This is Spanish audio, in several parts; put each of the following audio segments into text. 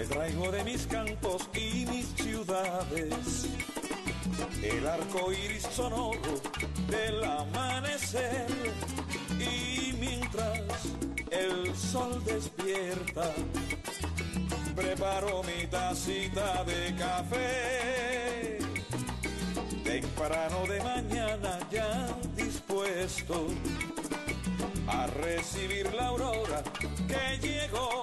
traigo de mis campos y mis ciudades el arco iris sonoro del amanecer. Y mientras el sol despierta, preparo mi tacita de café. Temprano de mañana ya dispuesto a recibir la aurora que llegó.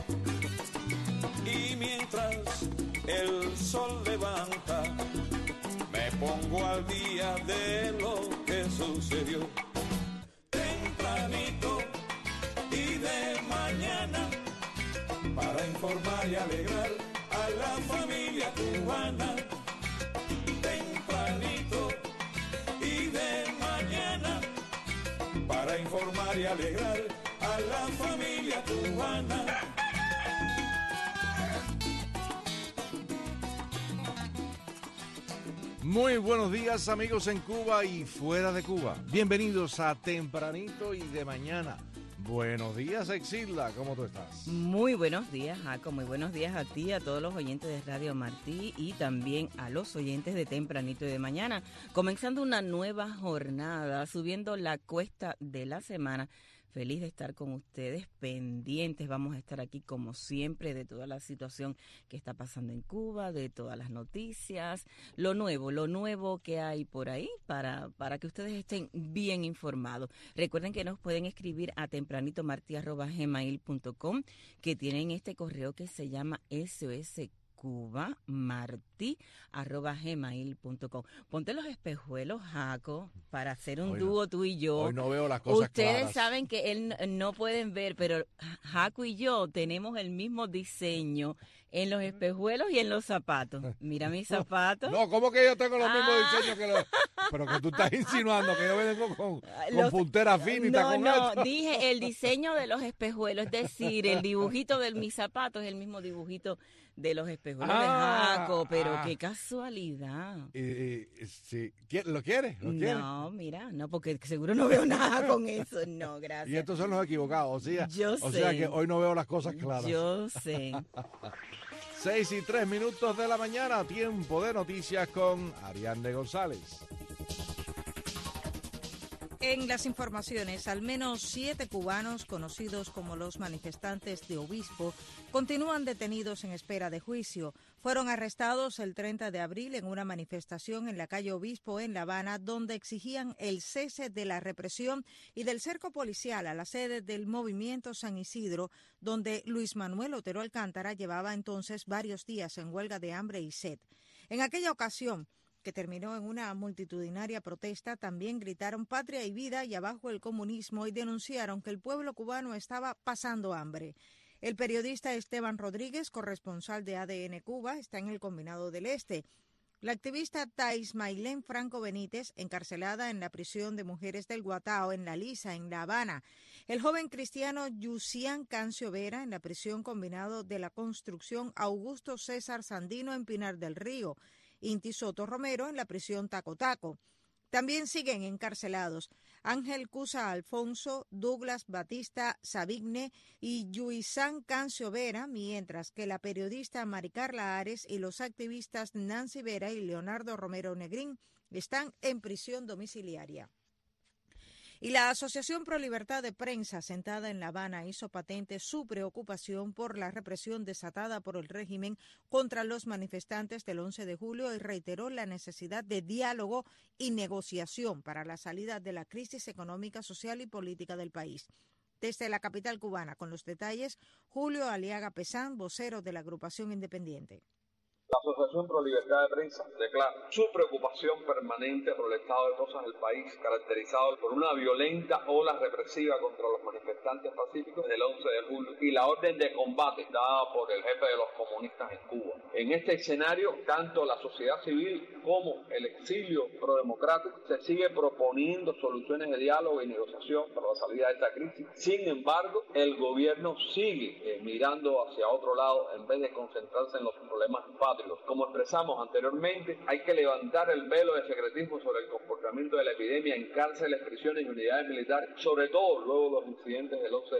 Y mientras el sol levanta, me pongo al día de lo que sucedió. Tempranito y de mañana, para informar y alegrar a la familia cubana. Tempranito y de mañana, para informar y alegrar a la familia cubana. Muy buenos días, amigos en Cuba y fuera de Cuba. Bienvenidos a Tempranito y de Mañana. Buenos días, Exilda, ¿cómo tú estás? Muy buenos días, Jaco, muy buenos días a ti, a todos los oyentes de Radio Martí y también a los oyentes de Tempranito y de Mañana. Comenzando una nueva jornada, subiendo la cuesta de la semana. Feliz de estar con ustedes, pendientes. Vamos a estar aquí como siempre de toda la situación que está pasando en Cuba, de todas las noticias, lo nuevo que hay por ahí para que ustedes estén bien informados. Recuerden que nos pueden escribir a tempranitomarti@gmail.com, que tienen este correo que se llama soscubamarti@gmail.com. Ponte los espejuelos, Jaco, para hacer un dúo tú y yo. Hoy no veo las cosas Ustedes claras. saben que él no pueden ver, pero Jaco y yo tenemos el mismo diseño en los espejuelos y en los zapatos. Mira mis zapatos. No, ¿cómo que yo tengo los mismos diseños que los...? Pero que tú estás insinuando que yo vengo con puntera fina y tacón alto. No, dije el diseño de los espejuelos, es decir, el dibujito de mis zapatos es el mismo dibujito de los espejuelos de Jaco, pero qué casualidad. Sí. ¿Lo quieres? No, mira, no, porque seguro no veo nada con eso, no, gracias. Y estos son los equivocados, Yo o sé. sea que hoy no veo las cosas claras. Yo sé. 6:03 de la mañana, tiempo de noticias con Ariadne González. En las informaciones, al menos 7 cubanos, conocidos como los manifestantes de Obispo, continúan detenidos en espera de juicio. Fueron arrestados el 30 de abril en una manifestación en la calle Obispo en La Habana, donde exigían el cese de la represión y del cerco policial a la sede del movimiento San Isidro, donde Luis Manuel Otero Alcántara llevaba entonces varios días en huelga de hambre y sed. En aquella ocasión, que terminó en una multitudinaria protesta, también gritaron patria y vida y abajo el comunismo y denunciaron que el pueblo cubano estaba pasando hambre. El periodista Esteban Rodríguez, corresponsal de ADN Cuba, está en el Combinado del Este. La activista Thais Mailén Franco Benítez, encarcelada en la prisión de mujeres del Guatao, en La Lisa, en La Habana. El joven cristiano Yusian Cancio Vera, en la prisión Combinado de la Construcción Augusto César Sandino, en Pinar del Río. Inti Soto Romero en la prisión Taco Taco. También siguen encarcelados Ángel Cusa Alfonso, Douglas Batista Sabigne y Yuisán Cancio Vera, mientras que la periodista Maricarla Ares y los activistas Nancy Vera y Leonardo Romero Negrín están en prisión domiciliaria. Y la Asociación Pro Libertad de Prensa, sentada en La Habana, hizo patente su preocupación por la represión desatada por el régimen contra los manifestantes del 11 de julio y reiteró la necesidad de diálogo y negociación para la salida de la crisis económica, social y política del país. Desde la capital cubana, con los detalles, Julio Aliaga Pesán, vocero de la agrupación independiente. La Asociación Pro Libertad de Prensa declara su preocupación permanente por el estado de cosas del país, caracterizado por una violenta ola represiva contra los manifestantes pacíficos del 11 de julio y la orden de combate dada por el jefe de los comunistas en Cuba. En este escenario, tanto la sociedad civil como el exilio prodemocrático se sigue proponiendo soluciones de diálogo y negociación para la salida de esta crisis. Sin embargo, el gobierno sigue mirando hacia otro lado en vez de concentrarse en los problemas patrios. Como expresamos anteriormente, hay que levantar el velo de secretismo sobre el comportamiento de la epidemia en cárceles, prisiones y unidades militares, sobre todo luego de los incidentes del 11 de julio,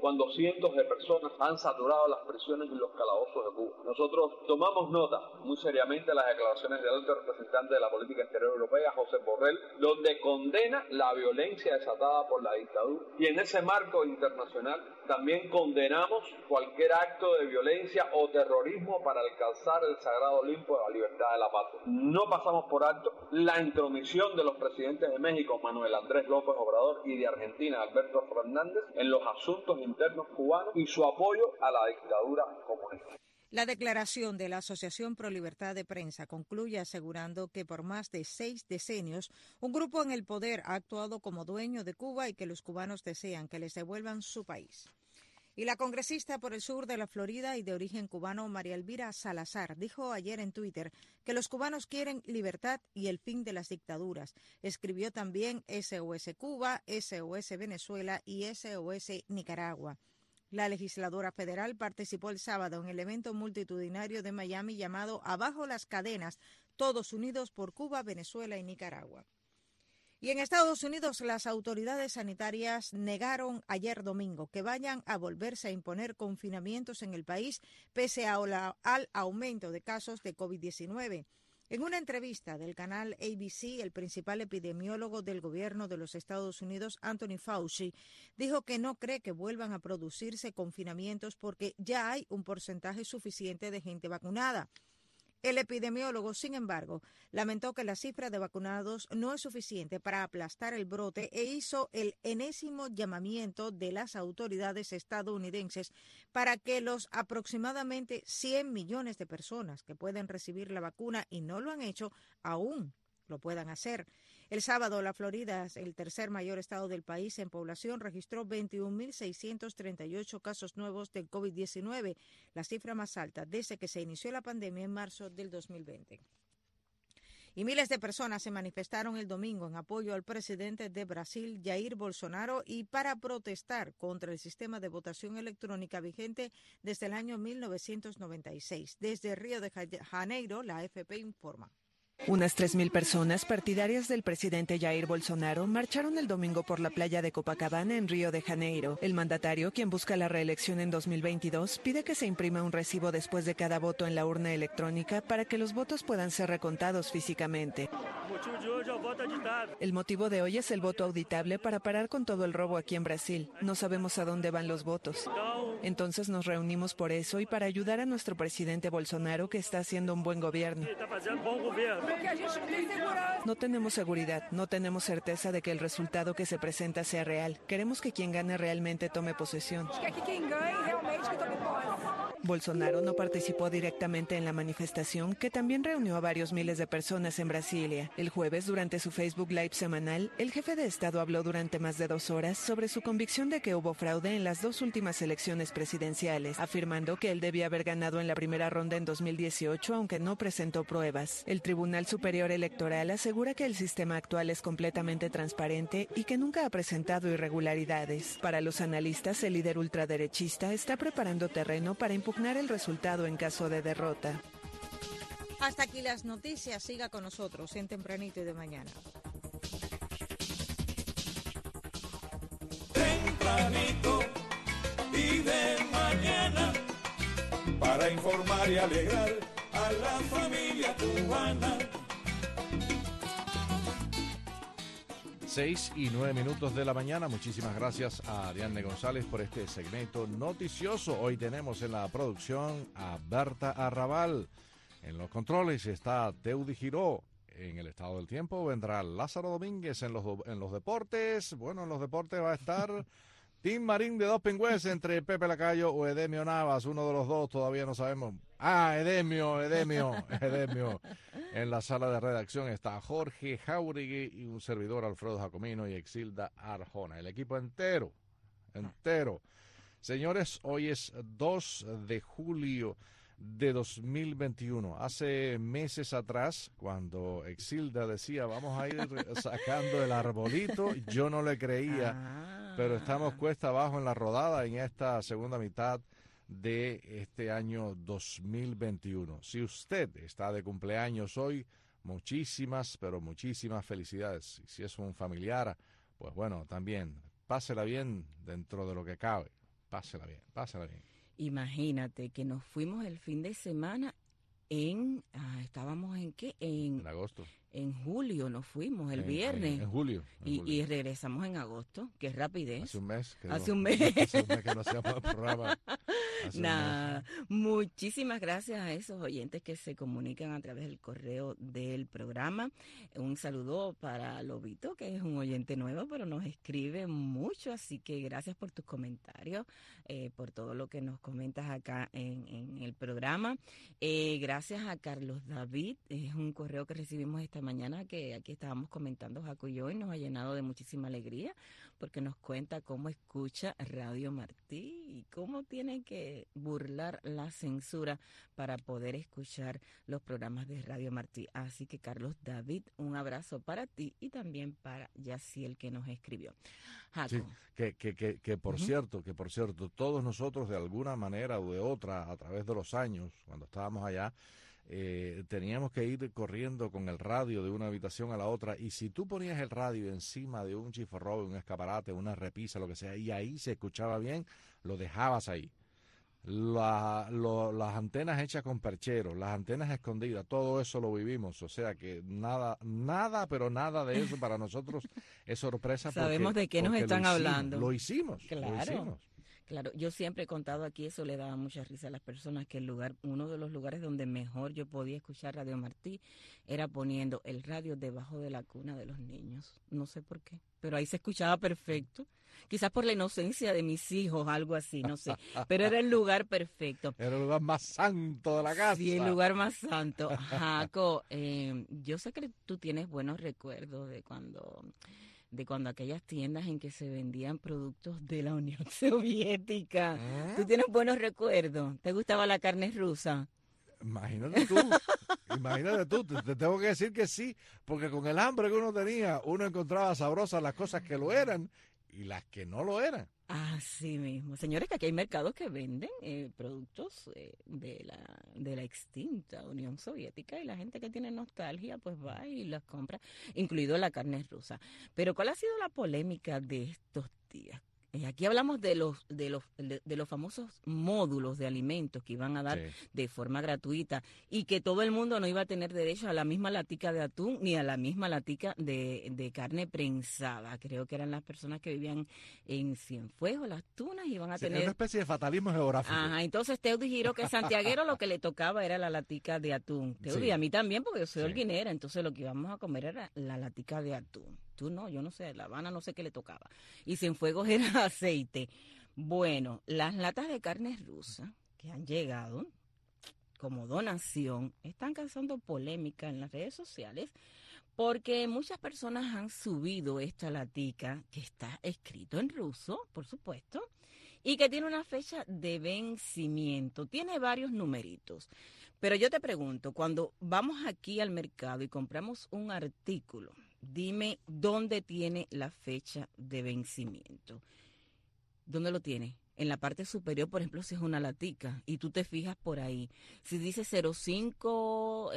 cuando cientos de personas han saturado las prisiones y los calabozos de Cuba. Nosotros tomamos nota muy seriamente de las declaraciones del alto representante de la política exterior europea, Josep Borrell, donde condena la violencia desatada por la dictadura, y en ese marco internacional también condenamos cualquier acto de violencia o terrorismo para alcanzar el sagrado Olimpo de la libertad de la patria. No pasamos por alto la intromisión de los presidentes de México, Manuel Andrés López Obrador, y de Argentina, Alberto Fernández, en los asuntos internos cubanos y su apoyo a la dictadura comunista. La declaración de la Asociación Pro Libertad de Prensa concluye asegurando que por más de 6 decenios un grupo en el poder ha actuado como dueño de Cuba y que los cubanos desean que les devuelvan su país. Y la congresista por el sur de la Florida y de origen cubano, María Elvira Salazar, dijo ayer en Twitter que los cubanos quieren libertad y el fin de las dictaduras. Escribió también SOS Cuba, SOS Venezuela y SOS Nicaragua. La legisladora federal participó el sábado en el evento multitudinario de Miami llamado Abajo las cadenas, todos unidos por Cuba, Venezuela y Nicaragua. Y en Estados Unidos, las autoridades sanitarias negaron ayer domingo que vayan a volverse a imponer confinamientos en el país pese al aumento de casos de COVID-19. En una entrevista del canal ABC, el principal epidemiólogo del gobierno de los Estados Unidos, Anthony Fauci, dijo que no cree que vuelvan a producirse confinamientos porque ya hay un porcentaje suficiente de gente vacunada. El epidemiólogo, sin embargo, lamentó que la cifra de vacunados no es suficiente para aplastar el brote e hizo el enésimo llamamiento de las autoridades estadounidenses para que los aproximadamente 100 millones de personas que pueden recibir la vacuna y no lo han hecho, aún lo puedan hacer. El sábado, la Florida, el tercer mayor estado del país en población, registró 21.638 casos nuevos del COVID-19, la cifra más alta desde que se inició la pandemia en marzo del 2020. Y miles de personas se manifestaron el domingo en apoyo al presidente de Brasil, Jair Bolsonaro, y para protestar contra el sistema de votación electrónica vigente desde el año 1996. Desde Río de Janeiro, la AFP informa. Unas 3.000 personas partidarias del presidente Jair Bolsonaro marcharon el domingo por la playa de Copacabana en Río de Janeiro. El mandatario, quien busca la reelección en 2022, pide que se imprima un recibo después de cada voto en la urna electrónica para que los votos puedan ser recontados físicamente. El motivo de hoy es el voto auditable para parar con todo el robo aquí en Brasil. No sabemos a dónde van los votos. Entonces nos reunimos por eso y para ayudar a nuestro presidente Bolsonaro, que está haciendo un buen gobierno. No tenemos seguridad, no tenemos certeza de que el resultado que se presenta sea real. Queremos que quien gane realmente tome posesión. Bolsonaro no participó directamente en la manifestación, que también reunió a varios miles de personas en Brasilia. El jueves, durante su Facebook Live semanal, el jefe de Estado habló durante más de 2 horas sobre su convicción de que hubo fraude en las 2 últimas elecciones presidenciales, afirmando que él debía haber ganado en la primera ronda en 2018, aunque no presentó pruebas. El Tribunal Superior Electoral asegura que el sistema actual es completamente transparente y que nunca ha presentado irregularidades. Para los analistas, el líder ultraderechista está preparando terreno para impugnar el resultado en caso de derrota. Hasta aquí las noticias. Siga con nosotros en Tempranito y de Mañana. Tempranito y de mañana, para informar y alegrar a la familia cubana. 6:09 de la mañana. Muchísimas gracias a Ariadne González por este segmento noticioso. Hoy tenemos en la producción a Berta Arrabal. En los controles está Teudi Giró. En el estado del tiempo vendrá Lázaro Domínguez. En los deportes, bueno, en los deportes va a estar Tim Marín de Dos Pingües entre Pepe Lacayo o Edemio Navas. Uno de los dos, todavía no sabemos. Edemio. En la sala de redacción está Jorge Jauregui y un servidor, Alfredo Jacomino y Exilda Arjona. El equipo entero. Señores, hoy es 2 de julio de 2021. Hace meses atrás, cuando Exilda decía vamos a ir sacando el arbolito, yo no le creía, pero estamos cuesta abajo en la rodada en esta segunda mitad de este año 2021. Si usted está de cumpleaños hoy, muchísimas, pero muchísimas felicidades. Y si es un familiar, pues bueno, también pásela bien dentro de lo que cabe. Pásela bien, pásela bien. Imagínate que nos fuimos el fin de semana ¿estábamos en qué? En agosto. En julio nos fuimos, el viernes. En julio. Y regresamos en agosto, qué rapidez. Hace un mes. Hace un mes. Hace un mes que no hacíamos el programa. Nada, muchísimas gracias a esos oyentes que se comunican a través del correo del programa. Un saludo para Lobito, que es un oyente nuevo, pero nos escribe mucho, así que gracias por tus comentarios, por todo lo que nos comentas acá en el programa. Gracias a Carlos David, es un correo que recibimos esta mañana que aquí estábamos comentando Jaco y yo, y nos ha llenado de muchísima alegría porque nos cuenta cómo escucha Radio Martí y cómo tiene que burlar la censura para poder escuchar los programas de Radio Martí. Así que Carlos David, un abrazo para ti y también para Yaciel que nos escribió. Jaco. Sí, que por cierto, todos nosotros de alguna manera o de otra, a través de los años, cuando estábamos allá, teníamos que ir corriendo con el radio de una habitación a la otra, y si tú ponías el radio encima de un chiforrobo, un escaparate, una repisa, lo que sea, y ahí se escuchaba bien, lo dejabas ahí. Las antenas hechas con percheros, las antenas escondidas, todo eso lo vivimos, o sea que nada, pero nada de eso para nosotros es sorpresa. Sabemos de qué nos están hablando. Lo hicimos. Claro, yo siempre he contado aquí, eso le daba mucha risa a las personas, que uno de los lugares donde mejor yo podía escuchar Radio Martí era poniendo el radio debajo de la cuna de los niños. No sé por qué, pero ahí se escuchaba perfecto. Quizás por la inocencia de mis hijos, algo así, no sé. Pero era el lugar perfecto. Era el lugar más santo de la casa. Sí, el lugar más santo. Jaco, yo sé que tú tienes buenos recuerdos de cuando aquellas tiendas en que se vendían productos de la Unión Soviética. ¿Tú tienes buenos recuerdos? ¿Te gustaba la carne rusa? Imagínate tú, te tengo que decir que sí, porque con el hambre que uno tenía, uno encontraba sabrosas las cosas que lo eran y las que no lo eran. Así mismo. Señores, que aquí hay mercados que venden productos de la extinta Unión Soviética, y la gente que tiene nostalgia pues va y las compra, incluido la carne rusa. Pero ¿cuál ha sido la polémica de estos días? Aquí hablamos de los famosos módulos de alimentos que iban a dar de forma gratuita, y que todo el mundo no iba a tener derecho a la misma latica de atún ni a la misma latica de carne prensada. Creo que eran las personas que vivían en Cienfuegos, Las Tunas, iban a tener... una especie de fatalismo geográfico. Ajá, entonces Teudi giró que santiaguero lo que le tocaba era la latica de atún. Teudi, a mí también, porque yo soy holguinera, entonces lo que íbamos a comer era la latica de atún. Tú no, yo no sé, La Habana no sé qué le tocaba. Y Cienfuegos era aceite. Bueno, las latas de carne rusa que han llegado como donación están causando polémica en las redes sociales, porque muchas personas han subido esta latica que está escrito en ruso, por supuesto, y que tiene una fecha de vencimiento, tiene varios numeritos. Pero yo te pregunto, cuando vamos aquí al mercado y compramos un artículo, dime dónde tiene la fecha de vencimiento. ¿Dónde lo tiene? En la parte superior, por ejemplo, si es una latica, y tú te fijas por ahí. Si dice 05,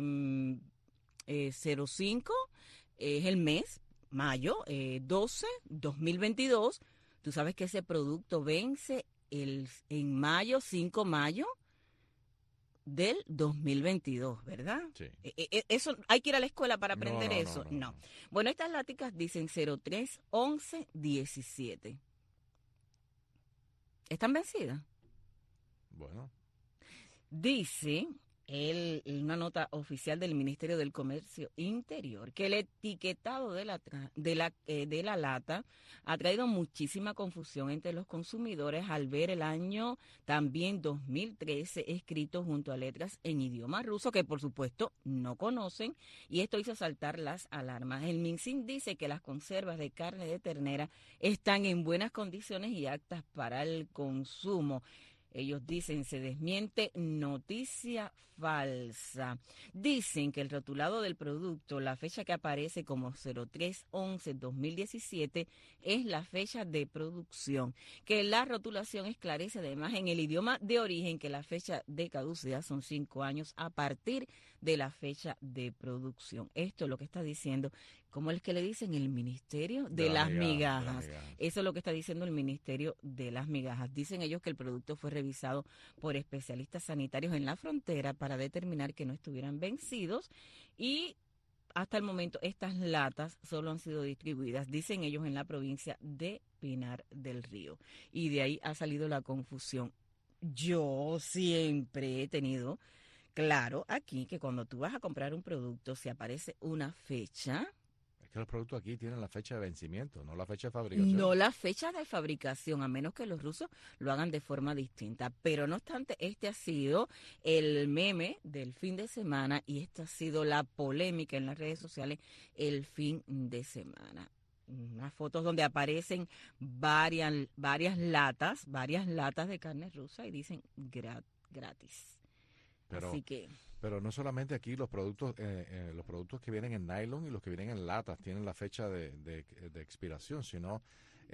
05 es el mes, mayo, 12, 2022. Tú sabes que ese producto vence en mayo, 5 mayo del 2022, ¿verdad? Sí. Eso, ¿hay que ir a la escuela para aprender eso? No. Bueno, estas láticas dicen 03, 11, 17. ¿Están vencidas? Bueno. Dice una nota oficial del Ministerio del Comercio Interior que el etiquetado de la lata ha traído muchísima confusión entre los consumidores al ver el año también 2013 escrito junto a letras en idioma ruso que por supuesto no conocen, y esto hizo saltar las alarmas. El MinSIN dice que las conservas de carne de ternera están en buenas condiciones y aptas para el consumo. Ellos dicen, se desmiente noticia falsa. Dicen que el rotulado del producto, la fecha que aparece como 03-11-2017, es la fecha de producción. Que la rotulación esclarece además en el idioma de origen que la fecha de caducidad son 5 años a partir de la fecha de producción. Esto es lo que está diciendo ¿cómo es que le dicen? El Ministerio de las Migajas. Eso es lo que está diciendo el Ministerio de las Migajas. Dicen ellos que el producto fue revisado por especialistas sanitarios en la frontera para determinar que no estuvieran vencidos y hasta el momento estas latas solo han sido distribuidas, dicen ellos, en la provincia de Pinar del Río. Y de ahí ha salido la confusión. Yo siempre he tenido claro aquí que cuando tú vas a comprar un producto, si aparece una fecha... Es que los productos aquí tienen la fecha de vencimiento, no la fecha de fabricación. No la fecha de fabricación, a menos que los rusos lo hagan de forma distinta. Pero no obstante, este ha sido el meme del fin de semana y esta ha sido la polémica en las redes sociales el fin de semana. Unas fotos donde aparecen varias latas de carne rusa y dicen gratis. Así que... Pero no solamente aquí los productos que vienen en nylon y los que vienen en latas tienen la fecha de expiración, sino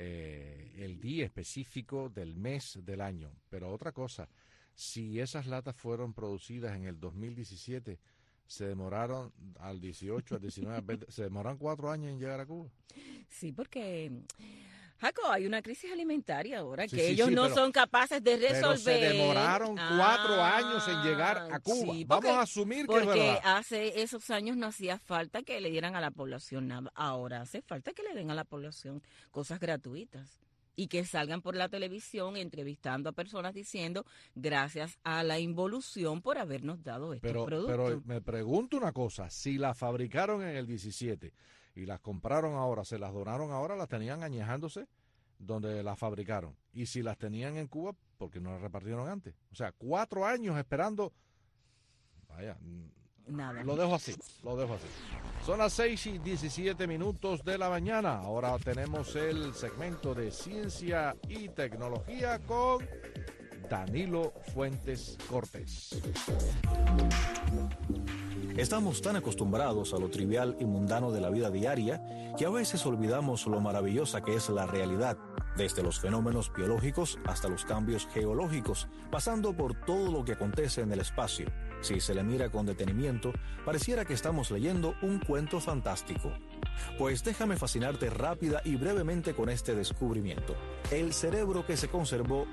el día específico del mes del año. Pero otra cosa, si esas latas fueron producidas en el 2017, se demoraron al 18, al 19, al 20, se demoraron 4 años en llegar a Cuba. Sí, porque... Jaco, hay una crisis alimentaria ahora que ellos no son capaces de resolver. Pero se demoraron 4 años en llegar a Cuba. Sí, vamos a asumir que es verdad. Porque hace esos años no hacía falta que le dieran a la población nada. Ahora hace falta que le den a la población cosas gratuitas. Y que salgan por la televisión entrevistando a personas diciendo gracias a la involución por habernos dado estos productos. Pero me pregunto una cosa, si las fabricaron en el 17 y las compraron ahora, se las donaron ahora, las tenían añejándose donde las fabricaron. Y si las tenían en Cuba, ¿por qué no las repartieron antes? O sea, 4 años esperando. Vaya, nada. Lo dejo así. Son las 6:17 de la mañana. Ahora tenemos el segmento de ciencia y tecnología con Danilo Fuentes Cortés. Estamos tan acostumbrados a lo trivial y mundano de la vida diaria que a veces olvidamos lo maravillosa que es la realidad, desde los fenómenos biológicos hasta los cambios geológicos, pasando por todo lo que acontece en el espacio. Si se le mira con detenimiento, pareciera que estamos leyendo un cuento fantástico. Pues déjame fascinarte rápida y brevemente con este descubrimiento: el cerebro que se conservó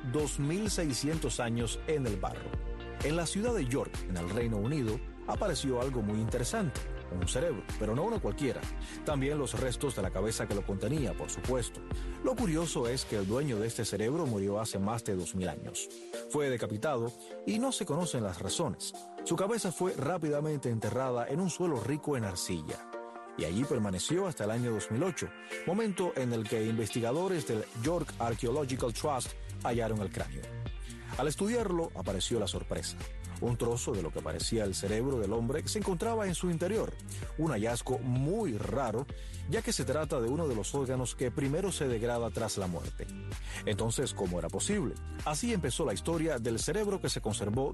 2600 años en el barro. En la ciudad de York, en el Reino Unido, apareció algo muy interesante, un cerebro, pero no uno cualquiera. También los restos de la cabeza que lo contenía, por supuesto. Lo curioso es que el dueño de este cerebro murió hace más de 2000 años. Fue decapitado y no se conocen las razones. Su cabeza fue rápidamente enterrada en un suelo rico en arcilla. Y allí permaneció hasta el año 2008, momento en el que investigadores del York Archaeological Trust hallaron el cráneo. Al estudiarlo, apareció la sorpresa. Un trozo de lo que parecía el cerebro del hombre se encontraba en su interior, un hallazgo muy raro, ya que se trata de uno de los órganos que primero se degrada tras la muerte. Entonces, ¿cómo era posible? Así empezó la historia del cerebro que se conservó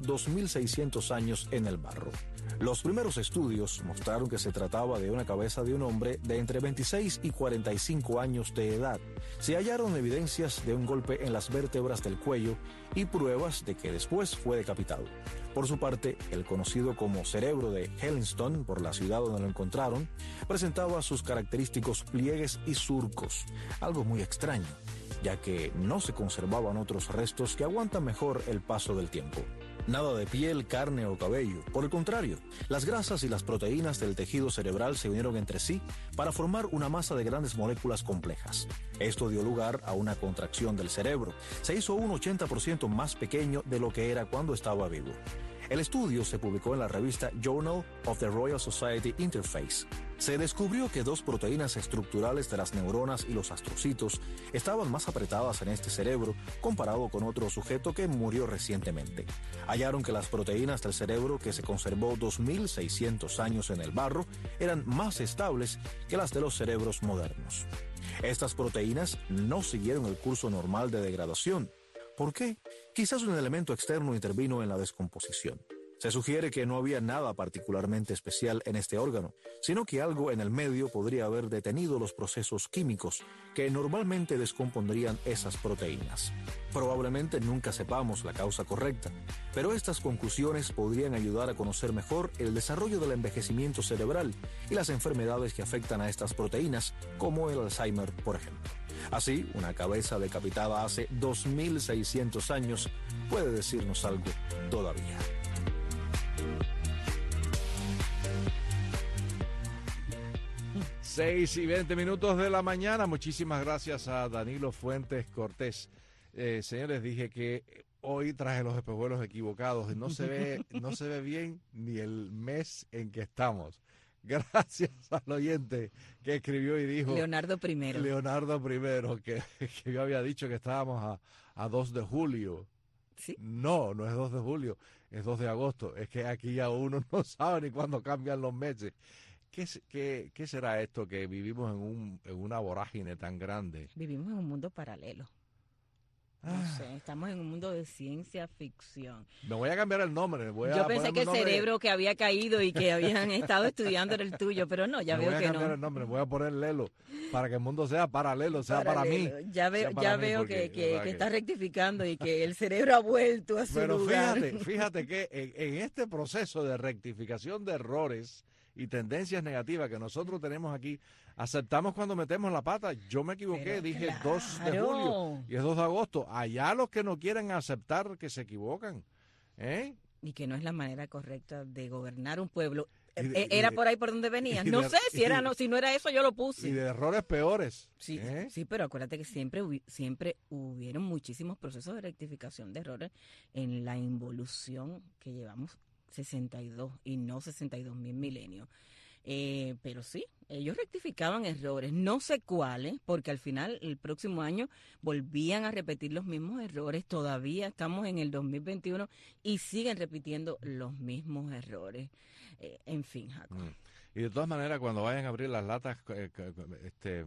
2600 años en el barro. Los primeros estudios mostraron que se trataba de una cabeza de un hombre de entre 26 y 45 años de edad. Se hallaron evidencias de un golpe en las vértebras del cuello y pruebas de que después fue decapitado. Por su parte, el conocido como cerebro de Hellingstone, por la ciudad donde lo encontraron, presentaba sus característicos pliegues y surcos, algo muy extraño, ya que no se conservaban otros restos que aguantan mejor el paso del tiempo. Nada de piel, carne o cabello. Por el contrario, las grasas y las proteínas del tejido cerebral se unieron entre sí para formar una masa de grandes moléculas complejas. Esto dio lugar a una contracción del cerebro. Se hizo un 80% más pequeño de lo que era cuando estaba vivo. El estudio se publicó en la revista Journal of the Royal Society Interface. Se descubrió que 2 proteínas estructurales de las neuronas y los astrocitos estaban más apretadas en este cerebro comparado con otro sujeto que murió recientemente. Hallaron que las proteínas del cerebro que se conservó 2600 años en el barro eran más estables que las de los cerebros modernos. Estas proteínas no siguieron el curso normal de degradación. ¿Por qué? Quizás un elemento externo intervino en la descomposición. Se sugiere que no había nada particularmente especial en este órgano, sino que algo en el medio podría haber detenido los procesos químicos que normalmente descompondrían esas proteínas. Probablemente nunca sepamos la causa correcta, pero estas conclusiones podrían ayudar a conocer mejor el desarrollo del envejecimiento cerebral y las enfermedades que afectan a estas proteínas, como el Alzheimer, por ejemplo. Así, una cabeza decapitada hace 2600 años puede decirnos algo todavía. Seis y 20 minutos de la mañana. Muchísimas gracias a Danilo Fuentes Cortés. Señores, dije que hoy traje los espejuelos equivocados y no se ve bien ni el mes en que estamos. Gracias al oyente que escribió y dijo... Leonardo I, que yo había dicho que estábamos a 2 de julio. ¿Sí? No es 2 de julio, es 2 de agosto. Es que aquí ya uno no sabe ni cuándo cambian los meses. ¿Qué será esto que vivimos en una vorágine tan grande? Vivimos en un mundo paralelo. No sé, estamos en un mundo de ciencia ficción. Me voy a cambiar el nombre. Yo pensé que el cerebro que había caído y que habían estado estudiando era el tuyo, pero no, ya veo que no. Voy a cambiar el nombre, voy a poner Lelo, para que el mundo sea paralelo, sea para mí. Ya veo que está rectificando y que el cerebro ha vuelto a su lugar. Pero fíjate que en este proceso de rectificación de errores y tendencias negativas que nosotros tenemos aquí, aceptamos cuando metemos la pata. Yo me equivoqué, pero dije claro. 2 de julio y es 2 de agosto. Allá los que no quieren aceptar que se equivocan. Y que no es la manera correcta de gobernar un pueblo. ¿Era por ahí por donde venían? No sé, si no era eso yo lo puse. Y de errores peores. Sí, pero acuérdate que siempre hubieron muchísimos procesos de rectificación de errores en la involución que llevamos 62 y no 62.000 milenios. Pero sí, ellos rectificaban errores, no sé cuáles, porque al final, el próximo año, volvían a repetir los mismos errores. Todavía estamos en el 2021 y siguen repitiendo los mismos errores. En fin, Jaco. Y de todas maneras, cuando vayan a abrir las latas de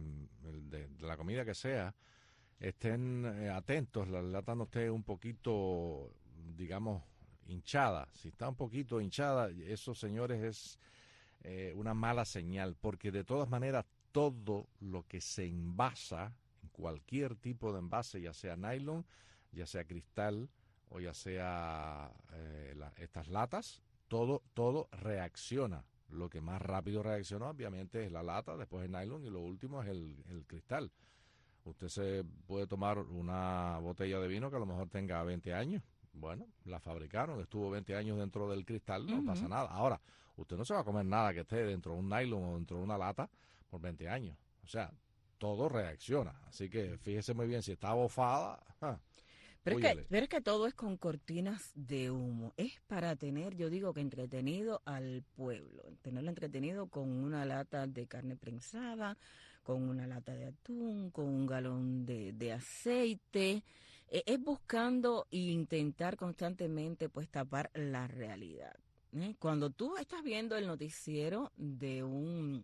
la comida que sea, estén atentos, la lata no esté un poquito, digamos, hinchada. Si está un poquito hinchada, eso, señores, es una mala señal, porque de todas maneras todo lo que se envasa, en cualquier tipo de envase, ya sea nylon, ya sea cristal o ya sea estas latas, todo reacciona. Lo que más rápido reacciona obviamente es la lata, después el nylon y lo último es el cristal. Usted se puede tomar una botella de vino que a lo mejor tenga 20 años. Bueno, la fabricaron, estuvo 20 años dentro del cristal, no pasa nada. Ahora, usted no se va a comer nada que esté dentro de un nylon o dentro de una lata por 20 años. O sea, todo reacciona. Así que fíjese muy bien, si está bofada... Pero es que todo es con cortinas de humo. Es para tener, yo digo que entretenido al pueblo. Tenerlo entretenido con una lata de carne prensada, con una lata de atún, con un galón de aceite. Es buscando e intentar constantemente pues tapar la realidad. Cuando tú estás viendo el noticiero de un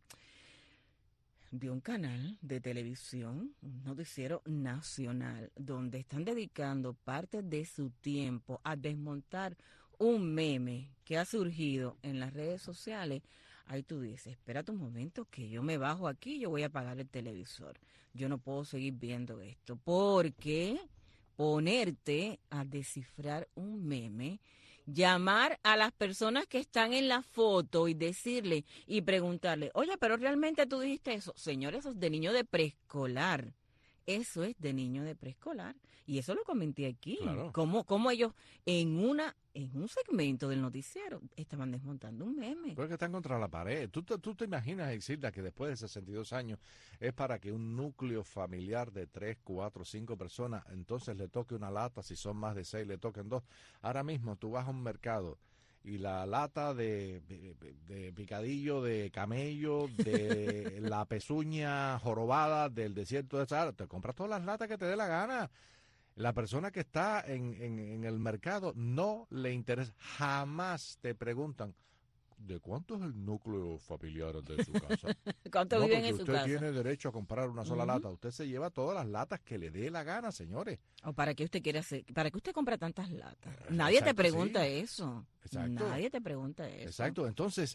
canal de televisión, un noticiero nacional, donde están dedicando parte de su tiempo a desmontar un meme que ha surgido en las redes sociales, ahí tú dices, espérate un momento que yo me bajo aquí, yo voy a apagar el televisor. Yo no puedo seguir viendo esto, porque ponerte a descifrar un meme, llamar a las personas que están en la foto y decirle y preguntarle, oye, pero realmente tú dijiste eso. Señores, eso es de niño de preescolar. Eso es de niño de preescolar. Y eso lo comenté aquí. Claro. Cómo ellos en un segmento del noticiero estaban desmontando un meme. Porque están contra la pared. ¿Tú te imaginas, Exilda, que después de 62 años es para que un núcleo familiar de 3, 4, 5 personas, entonces le toque una lata, si son más de 6, le toquen 2? Ahora mismo tú vas a un mercado y la lata de picadillo de camello, de la pezuña jorobada del desierto de Sahara, te compras todas las latas que te dé la gana. La persona que está en el mercado no le interesa, jamás te preguntan ¿de cuánto es el núcleo familiar de su casa? ¿Cuánto No, viven porque en su usted casa? tiene derecho a comprar una sola lata. Usted se lleva todas las latas que le dé la gana, señores. ¿O para qué usted quiere hacer? ¿Para qué usted compra tantas latas? Nadie te Exacto, pregunta sí. eso. Exacto. Nadie te pregunta eso. Exacto. Entonces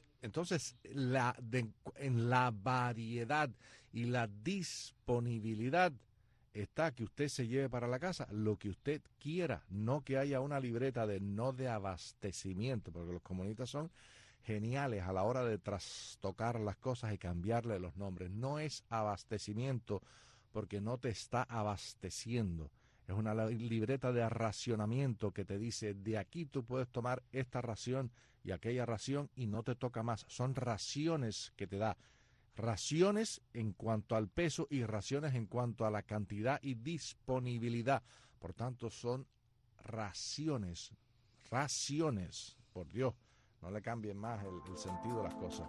en la variedad y la disponibilidad está que usted se lleve para la casa lo que usted quiera, no que haya una libreta de abastecimiento, porque los comunistas son geniales a la hora de trastocar las cosas y cambiarle los nombres. No es abastecimiento porque no te está abasteciendo. Es una libreta de racionamiento que te dice, de aquí tú puedes tomar esta ración y aquella ración y no te toca más. Son raciones que te da. Raciones en cuanto al peso y raciones en cuanto a la cantidad y disponibilidad. Por tanto, son raciones. Por Dios, no le cambien más el sentido de las cosas.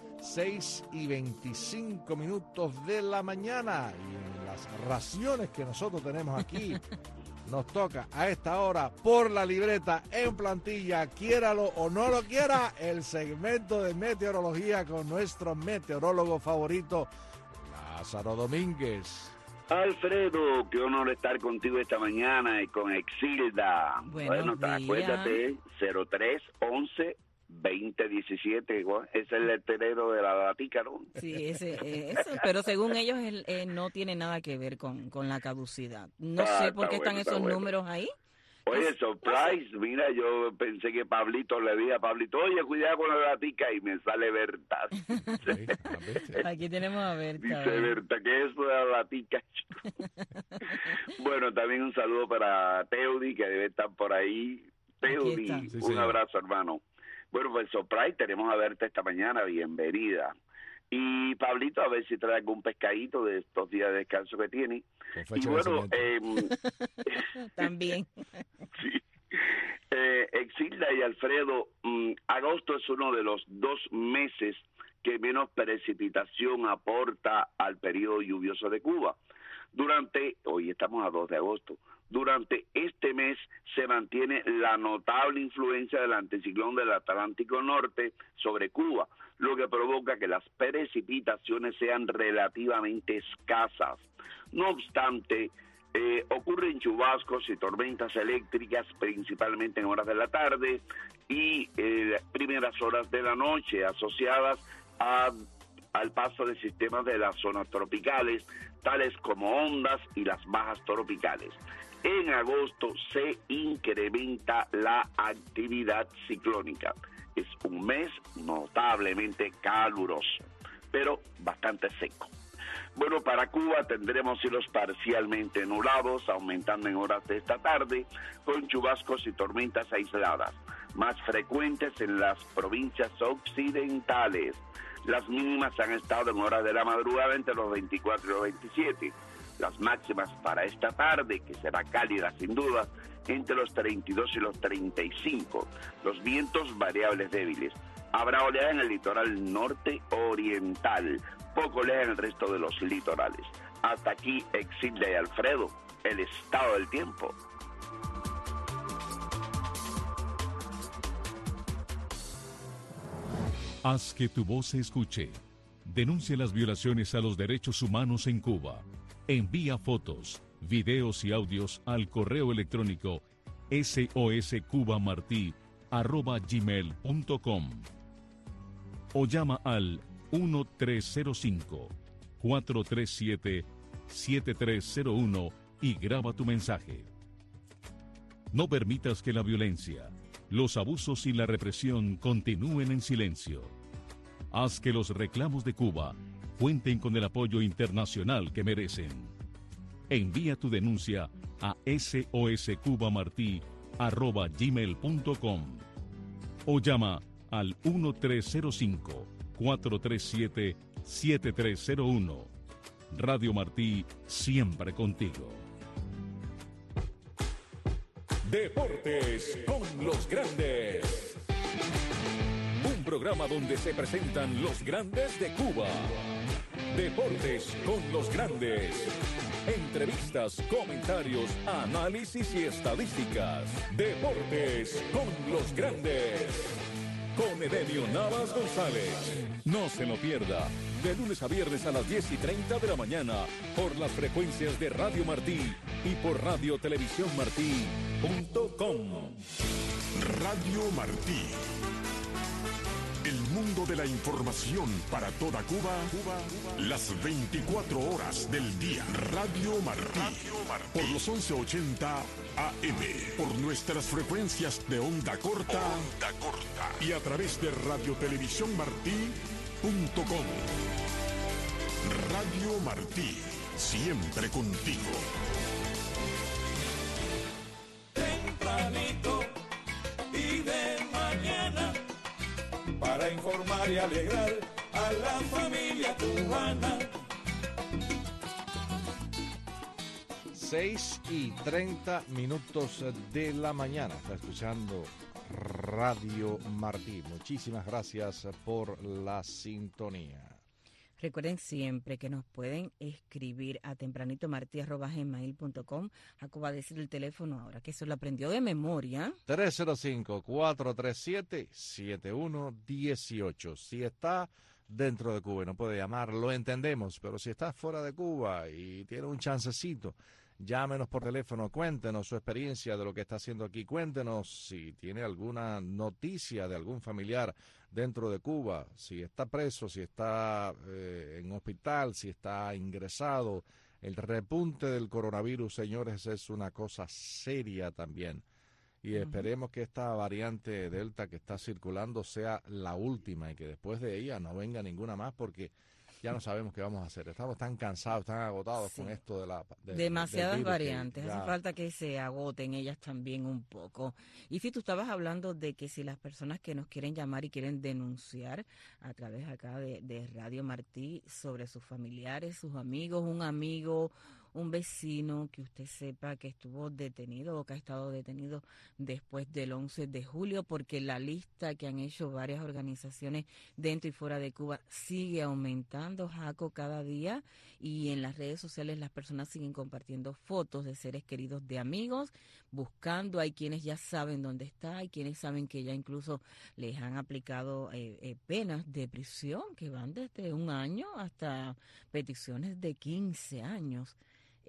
6:25 de la mañana, y en las raciones que nosotros tenemos aquí nos toca a esta hora por la libreta en plantilla, quiéralo o no lo quiera, el segmento de meteorología con nuestro meteorólogo favorito, Lázaro Domínguez. Alfredo, qué honor estar contigo esta mañana y con Exilda. Buenos días. Acuérdate, 03-11-2017, es el letterero de la datica, ¿no? Sí, eso, pero según ellos no tiene nada que ver con la caducidad. No sé por qué están esos números ahí. Oye, surprise, mira, yo pensé que Pablito le dije a Pablito, oye, cuidado con la datica, y me sale Berta. Aquí tenemos a Berta. Dice Berta, ¿qué es eso de la datica? Bueno, también un saludo para Teudi, que debe estar por ahí. Teudi, sí, un abrazo, hermano. Bueno, pues surprise, tenemos a Berta esta mañana, bienvenida. Y Pablito, a ver si trae algún pescadito de estos días de descanso que tiene. Y bueno, también. Sí. Exilda y Alfredo, agosto es uno de los 2 meses que menos precipitación aporta al periodo lluvioso de Cuba. Hoy estamos a 2 de agosto, durante este mes se mantiene la notable influencia del anticiclón del Atlántico Norte sobre Cuba, lo que provoca que las precipitaciones sean relativamente escasas. No obstante, ocurren chubascos y tormentas eléctricas principalmente en horas de la tarde y primeras horas de la noche, asociadas al paso de sistemas de las zonas tropicales, tales como ondas y las bajas tropicales. En agosto se incrementa la actividad ciclónica. Es un mes notablemente caluroso, pero bastante seco. Bueno, para Cuba tendremos cielos parcialmente nublados, aumentando en horas de esta tarde, con chubascos y tormentas aisladas, más frecuentes en las provincias occidentales. Las mínimas han estado en horas de la madrugada entre los 24 y los 27. Las máximas para esta tarde, que será cálida sin duda, entre los 32 y los 35. Los vientos variables débiles. Habrá oleada en el litoral norte oriental, poco oleada en el resto de los litorales. Hasta aquí, Exilda y Alfredo, el estado del tiempo. Haz que tu voz se escuche. Denuncia las violaciones a los derechos humanos en Cuba. Envía fotos, videos y audios al correo electrónico soscubamarti@gmail.com o llama al 1305-437-7301 y graba tu mensaje. No permitas que la violencia, los abusos y la represión continúen en silencio. Haz que los reclamos de Cuba cuenten con el apoyo internacional que merecen. Envía tu denuncia a soscubamarti@gmail.com o llama al 1305-437-7301. Radio Martí, siempre contigo. Deportes con los grandes. Un programa donde se presentan los grandes de Cuba. Deportes con los grandes. Entrevistas, comentarios, análisis y estadísticas. Deportes con los grandes. con Edenio Navas González. No se lo pierda, de lunes a viernes a las 10:30 de la mañana, por las frecuencias de Radio Martí y por radiotelevisiónmartí.com. Radio Martí. El mundo de la información para toda Cuba, las 24 horas del día. Radio Martí. Por los 1180 AM. Por nuestras frecuencias de onda corta. Y a través de radiotelevisiónmartí.com. Radio Martí. Siempre contigo. Tempranito y de mañana, para informar y alegrar a la familia cubana. 6:30 de la mañana. Está escuchando Radio Martí. Muchísimas gracias por la sintonía. Recuerden siempre que nos pueden escribir a tempranitomarti@gmail.com. Jacob va a decir el teléfono ahora, que eso lo aprendió de memoria. 305-437-7118. Si está dentro de Cuba y no puede llamar, lo entendemos, pero si está fuera de Cuba y tiene un chancecito, llámenos por teléfono, cuéntenos su experiencia de lo que está haciendo aquí, cuéntenos si tiene alguna noticia de algún familiar dentro de Cuba, si está preso, si está en hospital, si está ingresado. El repunte del coronavirus, señores, es una cosa seria también. Y esperemos que esta variante Delta que está circulando sea la última y que después de ella no venga ninguna más, porque ya no sabemos qué vamos a hacer. Estamos tan cansados, tan agotados con esto de demasiadas variantes. Hace falta que se agoten ellas también un poco. Y si tú estabas hablando de que si las personas que nos quieren llamar y quieren denunciar a través acá de Radio Martí sobre sus familiares, sus amigos, un amigo, un vecino que usted sepa que estuvo detenido o que ha estado detenido después del 11 de julio, porque la lista que han hecho varias organizaciones dentro y fuera de Cuba sigue aumentando, Jaco, cada día, y en las redes sociales las personas siguen compartiendo fotos de seres queridos, de amigos, buscando. Hay quienes ya saben dónde está, hay quienes saben que ya incluso les han aplicado penas de prisión que van desde 1 año hasta peticiones de 15 años.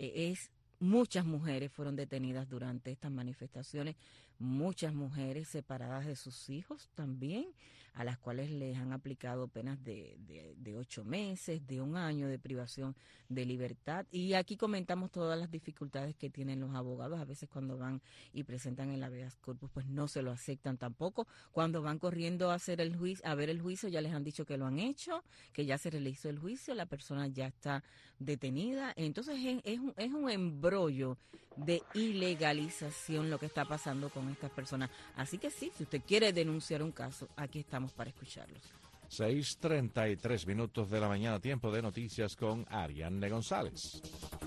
Muchas mujeres fueron detenidas durante estas manifestaciones, muchas mujeres separadas de sus hijos también, a las cuales les han aplicado penas de 8 meses, de 1 año de privación de libertad. Y aquí comentamos todas las dificultades que tienen los abogados. A veces cuando van y presentan el habeas corpus, pues no se lo aceptan tampoco. Cuando van corriendo a ver el juicio, ya les han dicho que lo han hecho, que ya se realizó el juicio, la persona ya está detenida. Entonces es un embrollo de ilegalización lo que está pasando con estas personas. Así que sí, si usted quiere denunciar un caso, aquí estamos para escucharlos. 6:33 de la mañana, tiempo de noticias con Ariane González.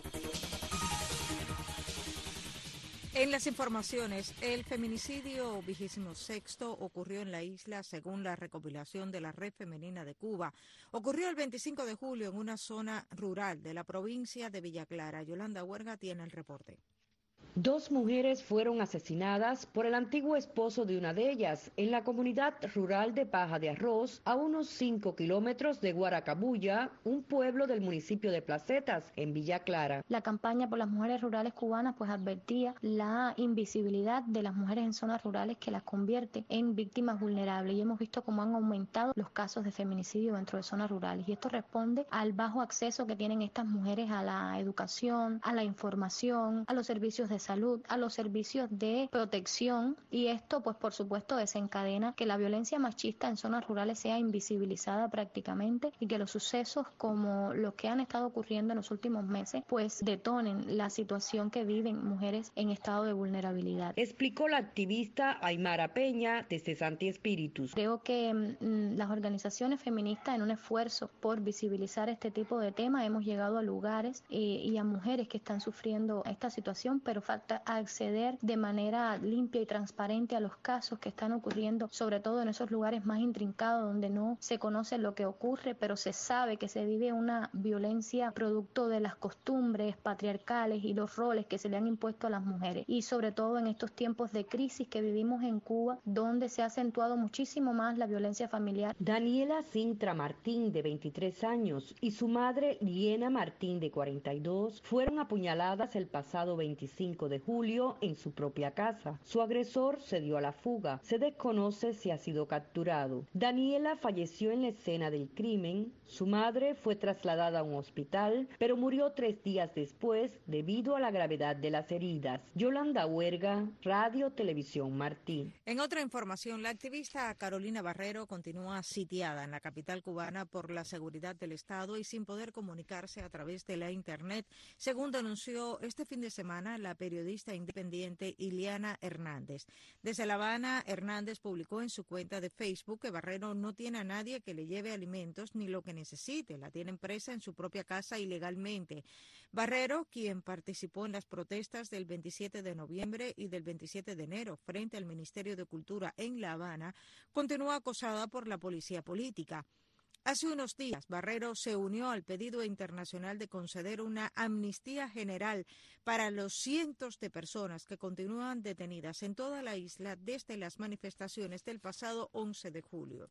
En las informaciones, el feminicidio 26º ocurrió en la isla según la recopilación de la Red Femenina de Cuba. Ocurrió el 25 de julio en una zona rural de la provincia de Villa Clara. Yolanda Huerga tiene el reporte. 2 mujeres fueron asesinadas por el antiguo esposo de una de ellas en la comunidad rural de Paja de Arroz, a unos 5 kilómetros de Guaracabulla, un pueblo del municipio de Placetas, en Villa Clara. La campaña por las mujeres rurales cubanas pues advertía la invisibilidad de las mujeres en zonas rurales que las convierte en víctimas vulnerables, y hemos visto cómo han aumentado los casos de feminicidio dentro de zonas rurales, y esto responde al bajo acceso que tienen estas mujeres a la educación, a la información, a los servicios de salud, a los servicios de protección, y esto pues por supuesto desencadena que la violencia machista en zonas rurales sea invisibilizada prácticamente, y que los sucesos como los que han estado ocurriendo en los últimos meses pues detonen la situación que viven mujeres en estado de vulnerabilidad. Explicó la activista Aymara Peña desde Santi Espíritus. Creo que las organizaciones feministas, en un esfuerzo por visibilizar este tipo de temas, hemos llegado a lugares y a mujeres que están sufriendo esta situación, pero pero falta acceder de manera limpia y transparente a los casos que están ocurriendo, sobre todo en esos lugares más intrincados donde no se conoce lo que ocurre, pero se sabe que se vive una violencia producto de las costumbres patriarcales y los roles que se le han impuesto a las mujeres, y sobre todo en estos tiempos de crisis que vivimos en Cuba, donde se ha acentuado muchísimo más la violencia familiar. Daniela Sintra Martín, de 23 años, y su madre Liena Martín, de 42, fueron apuñaladas el pasado 25 de julio en su propia casa. Su agresor se dio a la fuga. Se desconoce si ha sido capturado. Daniela falleció en la escena del crimen. Su madre fue trasladada a un hospital, pero murió 3 días después debido a la gravedad de las heridas. Yolanda Huerga, Radio Televisión Martí. En otra información, la activista Carolina Barrero continúa sitiada en la capital cubana por la seguridad del Estado y sin poder comunicarse a través de la Internet, según denunció este fin de semana la periodista independiente Iliana Hernández. Desde La Habana, Hernández publicó en su cuenta de Facebook que Barrero no tiene a nadie que le lleve alimentos ni lo que necesite, la tienen presa en su propia casa ilegalmente. Barrero, quien participó en las protestas del 27 de noviembre y del 27 de enero frente al Ministerio de Cultura en La Habana, continúa acosada por la policía política. Hace unos días, Barrero se unió al pedido internacional de conceder una amnistía general para los cientos de personas que continúan detenidas en toda la isla desde las manifestaciones del pasado 11 de julio.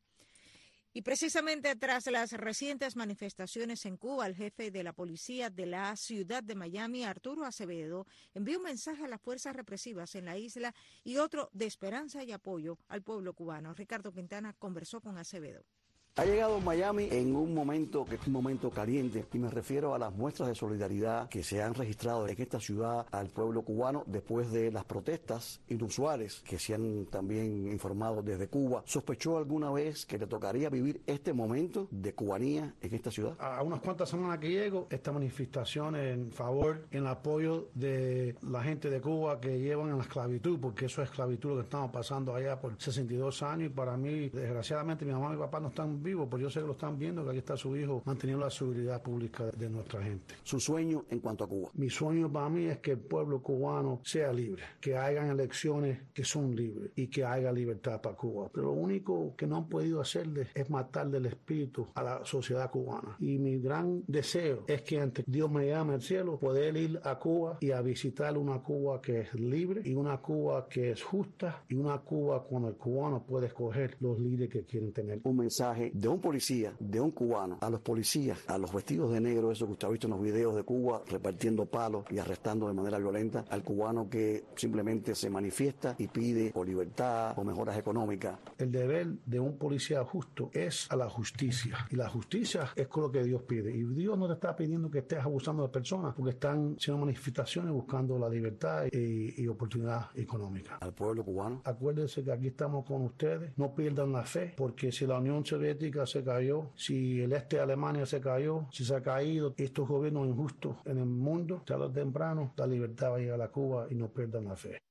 Y precisamente tras las recientes manifestaciones en Cuba, el jefe de la policía de la ciudad de Miami, Arturo Acevedo, envió un mensaje a las fuerzas represivas en la isla y otro de esperanza y apoyo al pueblo cubano. Ricardo Quintana conversó con Acevedo. Ha llegado Miami en un momento que es un momento caliente, y me refiero a las muestras de solidaridad que se han registrado en esta ciudad al pueblo cubano después de las protestas inusuales que se han también informado desde Cuba. ¿Sospechó alguna vez que le tocaría vivir este momento de cubanía en esta ciudad? A unas cuantas semanas que llego, esta manifestación en favor, en apoyo de la gente de Cuba que llevan en la esclavitud, porque eso es esclavitud lo que estamos pasando allá por 62 años, y para mí, desgraciadamente, mi mamá y mi papá no están vivos, pero yo sé que lo están viendo, que aquí está su hijo manteniendo la seguridad pública de nuestra gente. ¿Su sueño en cuanto a Cuba? Mi sueño para mí es que el pueblo cubano sea libre, que hagan elecciones que son libres y que haya libertad para Cuba. Pero lo único que no han podido hacerle es matarle el espíritu a la sociedad cubana. Y mi gran deseo es que antes Dios me llame al cielo, poder ir a Cuba y a visitar una Cuba que es libre y una Cuba que es justa y una Cuba cuando el cubano puede escoger los líderes que quieren tener. Un mensaje de un policía, de un cubano, a los policías, a los vestidos de negro, eso que usted ha visto en los videos de Cuba, repartiendo palos y arrestando de manera violenta al cubano que simplemente se manifiesta y pide o libertad o mejoras económicas. El deber de un policía justo es a la justicia, y la justicia es con lo que Dios pide, y Dios no te está pidiendo que estés abusando de personas, porque están haciendo manifestaciones buscando la libertad y oportunidad económica. Al pueblo cubano, acuérdense que aquí estamos con ustedes, no pierdan la fe, porque si la Unión Soviética se cayó, si el este de Alemania se cayó, si se ha caído estos gobiernos injustos en el mundo, tarde o temprano la libertad va a llegar a Cuba, y no pierdan la fe.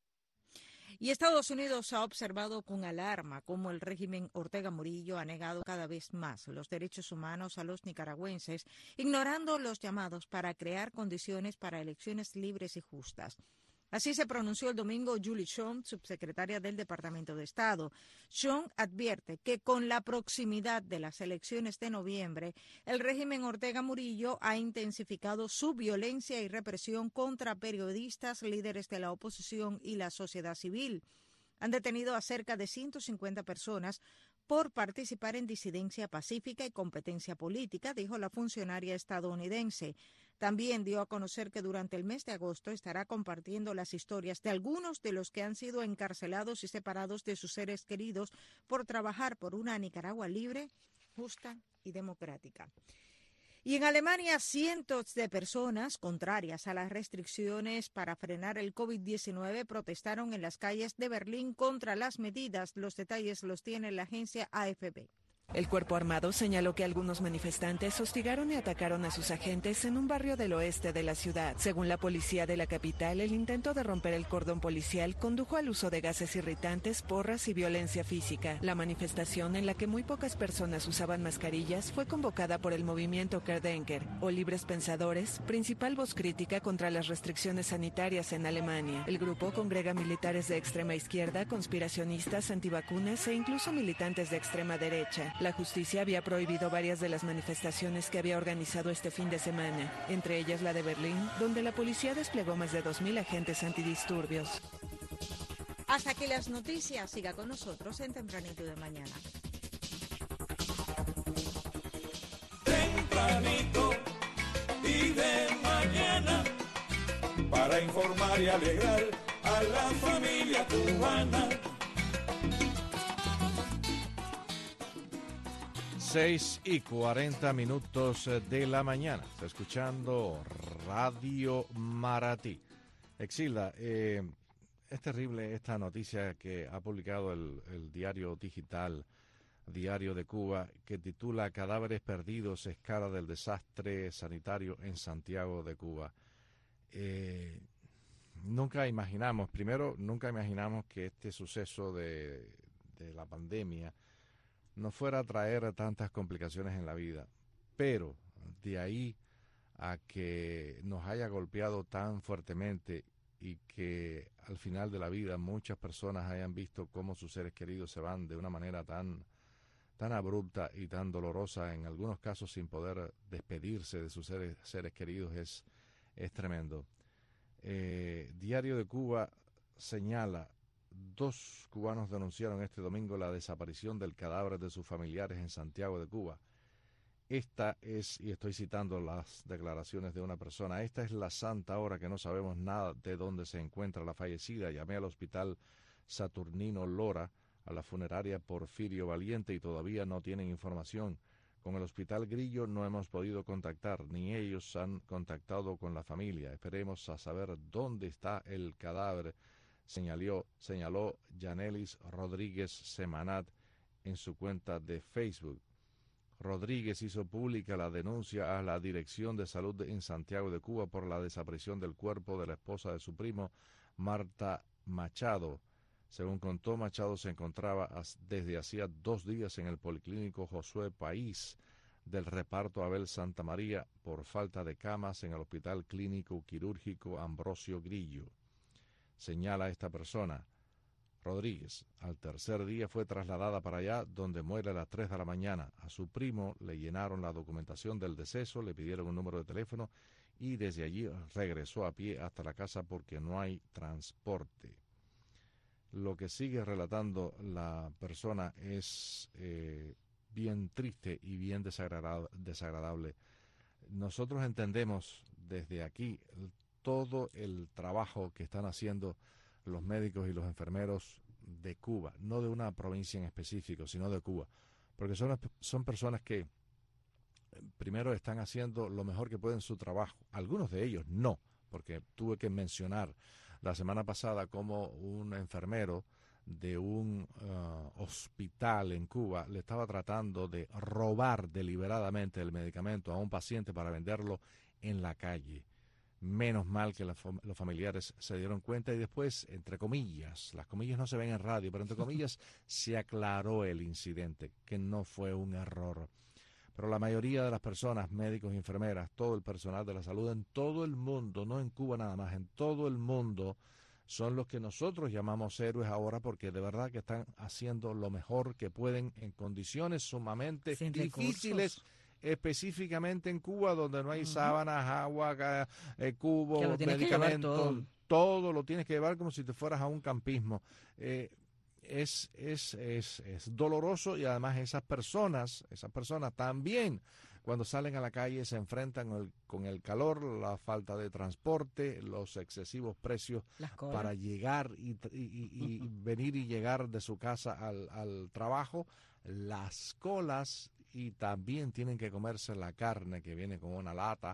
Y Estados Unidos ha observado con alarma cómo el régimen Ortega Murillo ha negado cada vez más los derechos humanos a los nicaragüenses, ignorando los llamados para crear condiciones para elecciones libres y justas. Así se pronunció el domingo Julie Chong, subsecretaria del Departamento de Estado. Chong advierte que con la proximidad de las elecciones de noviembre, el régimen Ortega Murillo ha intensificado su violencia y represión contra periodistas, líderes de la oposición y la sociedad civil. Han detenido a cerca de 150 personas por participar en disidencia pacífica y competencia política, dijo la funcionaria estadounidense. También dio a conocer que durante el mes de agosto estará compartiendo las historias de algunos de los que han sido encarcelados y separados de sus seres queridos por trabajar por una Nicaragua libre, justa y democrática. Y en Alemania, cientos de personas contrarias a las restricciones para frenar el COVID-19 protestaron en las calles de Berlín contra las medidas. Los detalles los tiene la agencia AFP. El cuerpo armado señaló que algunos manifestantes hostigaron y atacaron a sus agentes en un barrio del oeste de la ciudad. Según la policía de la capital, el intento de romper el cordón policial condujo al uso de gases irritantes, porras y violencia física. La manifestación, en la que muy pocas personas usaban mascarillas, fue convocada por el movimiento Querdenker, o Libres Pensadores, principal voz crítica contra las restricciones sanitarias en Alemania. El grupo congrega militares de extrema izquierda, conspiracionistas, antivacunas e incluso militantes de extrema derecha. La justicia había prohibido varias de las manifestaciones que había organizado este fin de semana, entre ellas la de Berlín, donde la policía desplegó más de 2.000 agentes antidisturbios. Hasta aquí las noticias. Siga con nosotros en Tempranito de Mañana. Tempranito y de mañana, para informar y alegrar a la familia cubana. 6:40 de la mañana. Está escuchando Radio Marathí. Exilda, es terrible esta noticia que ha publicado el diario digital Diario de Cuba, que titula Cadáveres perdidos, escala del desastre sanitario en Santiago de Cuba. Nunca imaginamos que este suceso de la pandemia no fuera a traer tantas complicaciones en la vida, pero de ahí a que nos haya golpeado tan fuertemente y que al final de la vida muchas personas hayan visto cómo sus seres queridos se van de una manera tan abrupta y tan dolorosa, en algunos casos sin poder despedirse de sus seres queridos, es tremendo. Diario de Cuba señala: 2 cubanos denunciaron este domingo la desaparición del cadáver de sus familiares en Santiago de Cuba. Esta es, y estoy citando las declaraciones de una persona, esta es la santa hora que no sabemos nada de dónde se encuentra la fallecida. Llamé al hospital Saturnino Lora, a la funeraria Porfirio Valiente, y todavía no tienen información. Con el hospital Grillo no hemos podido contactar, ni ellos han contactado con la familia. Esperemos a saber dónde está el cadáver, señaló Yanelis Rodríguez Semanat en su cuenta de Facebook. Rodríguez hizo pública la denuncia a la Dirección de Salud en Santiago de Cuba por la desaparición del cuerpo de la esposa de su primo, Marta Machado. Según contó, Machado se encontraba desde hacía 2 días en el Policlínico Josué País del reparto Abel Santa María por falta de camas en el Hospital Clínico Quirúrgico Ambrosio Grillo. Señala esta persona. Rodríguez, al tercer día fue trasladada para allá, donde muere a las 3 de la mañana. A su primo le llenaron la documentación del deceso, le pidieron un número de teléfono y desde allí regresó a pie hasta la casa porque no hay transporte. Lo que sigue relatando la persona es bien triste y bien desagradable. Nosotros entendemos desde aquí todo el trabajo que están haciendo los médicos y los enfermeros de Cuba, no de una provincia en específico, sino de Cuba, porque son personas que primero están haciendo lo mejor que pueden su trabajo. Algunos de ellos no, porque tuve que mencionar la semana pasada cómo un enfermero de un hospital en Cuba le estaba tratando de robar deliberadamente el medicamento a un paciente para venderlo en la calle. Menos mal que los familiares se dieron cuenta y después, entre comillas, las comillas no se ven en radio, pero entre comillas se aclaró el incidente, que no fue un error. Pero la mayoría de las personas, médicos y enfermeras, todo el personal de la salud en todo el mundo, no en Cuba nada más, en todo el mundo, son los que nosotros llamamos héroes ahora, porque de verdad que están haciendo lo mejor que pueden en condiciones sumamente difíciles. Recursos. Específicamente en Cuba, donde no hay sábanas, agua, cubos, medicamentos, todo lo tienes que llevar como si te fueras a un campismo. Es doloroso, y además esas personas también cuando salen a la calle se enfrentan con el calor, la falta de transporte, los excesivos precios para llegar y venir y llegar de su casa al trabajo, las colas, y también tienen que comerse la carne que viene con una lata,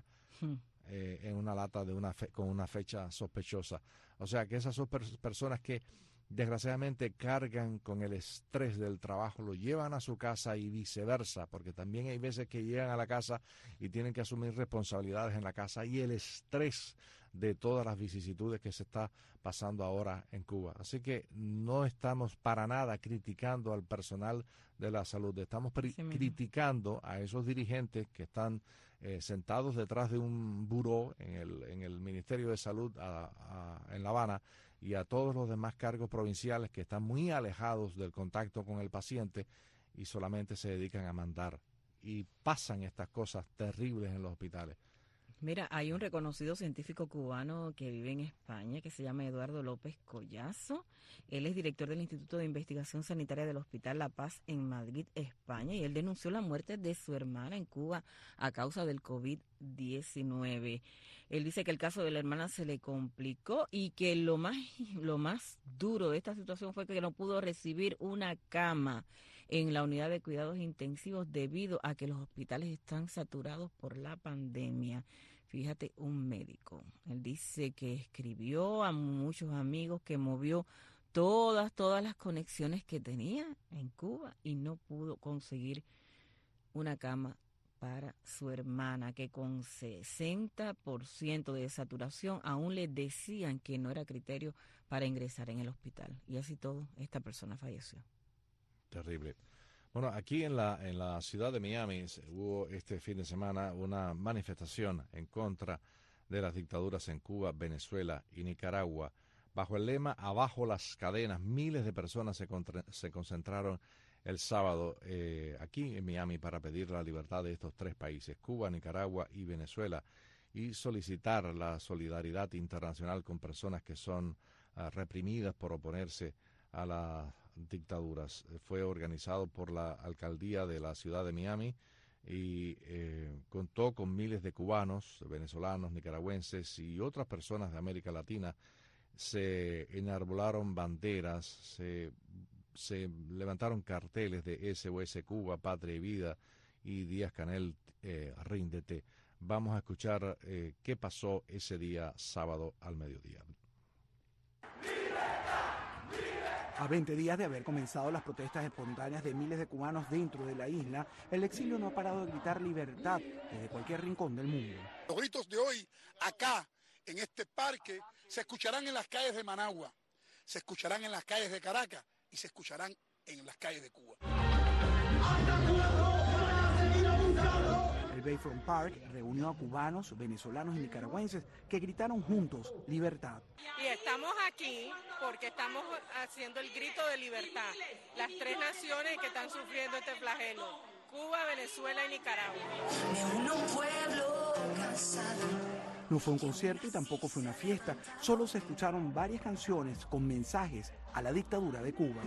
en una lata con una fecha sospechosa. O sea que esas son personas que desgraciadamente cargan con el estrés del trabajo, lo llevan a su casa y viceversa, porque también hay veces que llegan a la casa y tienen que asumir responsabilidades en la casa y el estrés de todas las vicisitudes que se está pasando ahora en Cuba. Así que no estamos para nada criticando al personal de la salud, estamos criticando a esos dirigentes que están sentados detrás de un buró en el Ministerio de Salud en La Habana, y a todos los demás cargos provinciales que están muy alejados del contacto con el paciente y solamente se dedican a mandar. Y pasan estas cosas terribles en los hospitales. Mira, hay un reconocido científico cubano que vive en España que se llama Eduardo López Collazo. Él es director del Instituto de Investigación Sanitaria del Hospital La Paz en Madrid, España, y él denunció la muerte de su hermana en Cuba a causa del COVID-19. Él dice que el caso de la hermana se le complicó y que lo más duro de esta situación fue que no pudo recibir una cama en la unidad de cuidados intensivos debido a que los hospitales están saturados por la pandemia. Fíjate, un médico. Él dice que escribió a muchos amigos, que movió todas las conexiones que tenía en Cuba y no pudo conseguir una cama para su hermana, que con 60% de saturación aún le decían que no era criterio para ingresar en el hospital. Y así todo, esta persona falleció. Terrible. Bueno, aquí en la ciudad de Miami hubo este fin de semana una manifestación en contra de las dictaduras en Cuba, Venezuela y Nicaragua. Bajo el lema "Abajo las cadenas", miles de personas se concentraron el sábado aquí en Miami para pedir la libertad de estos tres países, Cuba, Nicaragua y Venezuela, y solicitar la solidaridad internacional con personas que son reprimidas por oponerse a las dictaduras. Fue organizado por la alcaldía de la ciudad de Miami y contó con miles de cubanos, venezolanos, nicaragüenses y otras personas de América Latina. Se enarbolaron banderas, se levantaron carteles de SOS Cuba, Patria y Vida y Díaz-Canel, ríndete. Vamos a escuchar qué pasó ese día sábado al mediodía. A 20 días de haber comenzado las protestas espontáneas de miles de cubanos dentro de la isla, el exilio no ha parado de gritar libertad desde cualquier rincón del mundo. Los gritos de hoy, acá, en este parque, se escucharán en las calles de Managua, se escucharán en las calles de Caracas y se escucharán en las calles de Cuba. El Bayfront Park reunió a cubanos, venezolanos y nicaragüenses que gritaron juntos libertad. Y estamos aquí porque estamos haciendo el grito de libertad. Las tres naciones que están sufriendo este flagelo: Cuba, Venezuela y Nicaragua. No fue un concierto y tampoco fue una fiesta, solo se escucharon varias canciones con mensajes a la dictadura de Cuba.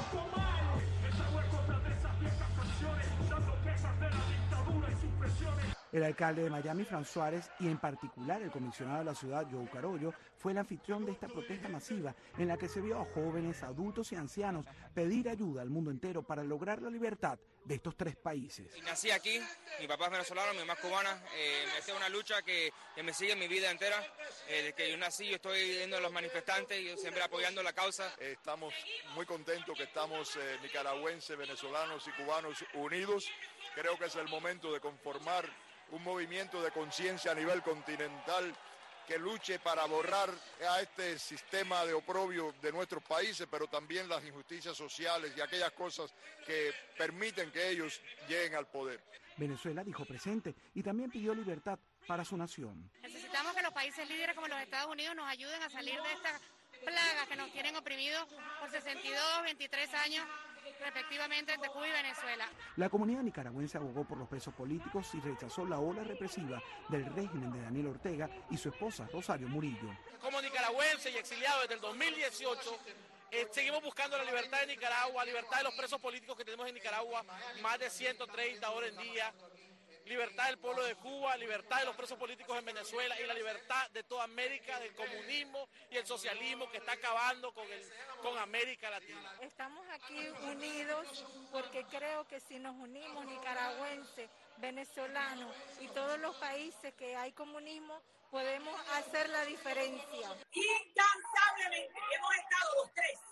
El alcalde de Miami, Fran Suárez, y en particular el comisionado de la ciudad, Joe Carollo, fue el anfitrión de esta protesta masiva en la que se vio a jóvenes, adultos y ancianos pedir ayuda al mundo entero para lograr la libertad de estos tres países. Nací aquí, mi papá es venezolano, mi mamá es cubana, esta es una lucha que me sigue mi vida entera. Desde que yo nací yo estoy viendo a los manifestantes, yo siempre apoyando la causa. Estamos muy contentos que estamos nicaragüenses, venezolanos y cubanos unidos. Creo que es el momento de conformar un movimiento de conciencia a nivel continental que luche para borrar a este sistema de oprobio de nuestros países, pero también las injusticias sociales y aquellas cosas que permiten que ellos lleguen al poder. Venezuela dijo presente y también pidió libertad para su nación. Necesitamos que los países líderes como los Estados Unidos nos ayuden a salir de esta plaga que nos tienen oprimidos por 62, 23 años respectivamente entre Cuba y Venezuela. La comunidad nicaragüense abogó por los presos políticos y rechazó la ola represiva del régimen de Daniel Ortega y su esposa Rosario Murillo. Como nicaragüense y exiliado desde el 2018, seguimos buscando la libertad de Nicaragua, libertad de los presos políticos que tenemos en Nicaragua, más de 130 horas en día, libertad del pueblo de Cuba, libertad de los presos políticos en Venezuela y la libertad de toda América del comunismo y el socialismo que está acabando con América Latina. Estamos aquí unidos porque creo que si nos unimos nicaragüenses, venezolanos y todos los países que hay comunismo, podemos hacer la diferencia. Incansablemente hemos estado los tres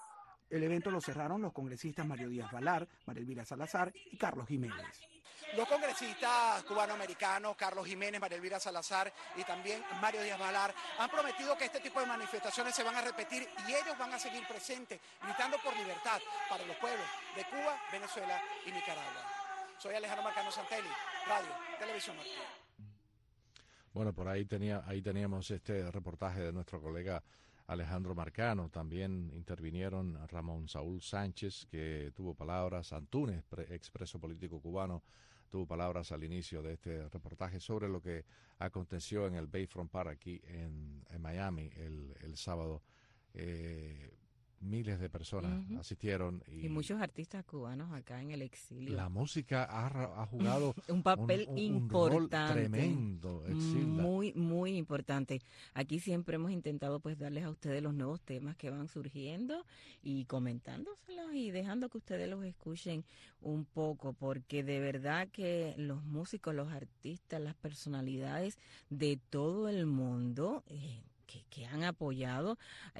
El evento lo cerraron los congresistas Mario Díaz Valar, María Elvira Salazar y Carlos Jiménez. Los congresistas cubanoamericanos, Carlos Jiménez, María Elvira Salazar y también Mario Díaz Valar, han prometido que este tipo de manifestaciones se van a repetir y ellos van a seguir presentes, gritando por libertad para los pueblos de Cuba, Venezuela y Nicaragua. Soy Alejandro Marcano Santelli, Radio, Televisión Martí. Bueno, por ahí teníamos este reportaje de nuestro colega Alejandro Marcano. También intervinieron Ramón Saúl Sánchez, que tuvo palabras, Antúnez, expreso político cubano, tuvo palabras al inicio de este reportaje sobre lo que aconteció en el Bayfront Park aquí en Miami el sábado. Miles de personas asistieron. Y muchos artistas cubanos acá en el exilio. La música ha jugado un papel importante. Un rol tremendo, Exilda. Muy, muy importante. Aquí siempre hemos intentado pues darles a ustedes los nuevos temas que van surgiendo y comentándoselos y dejando que ustedes los escuchen un poco, porque de verdad que los músicos, los artistas, las personalidades de todo el mundo que han apoyado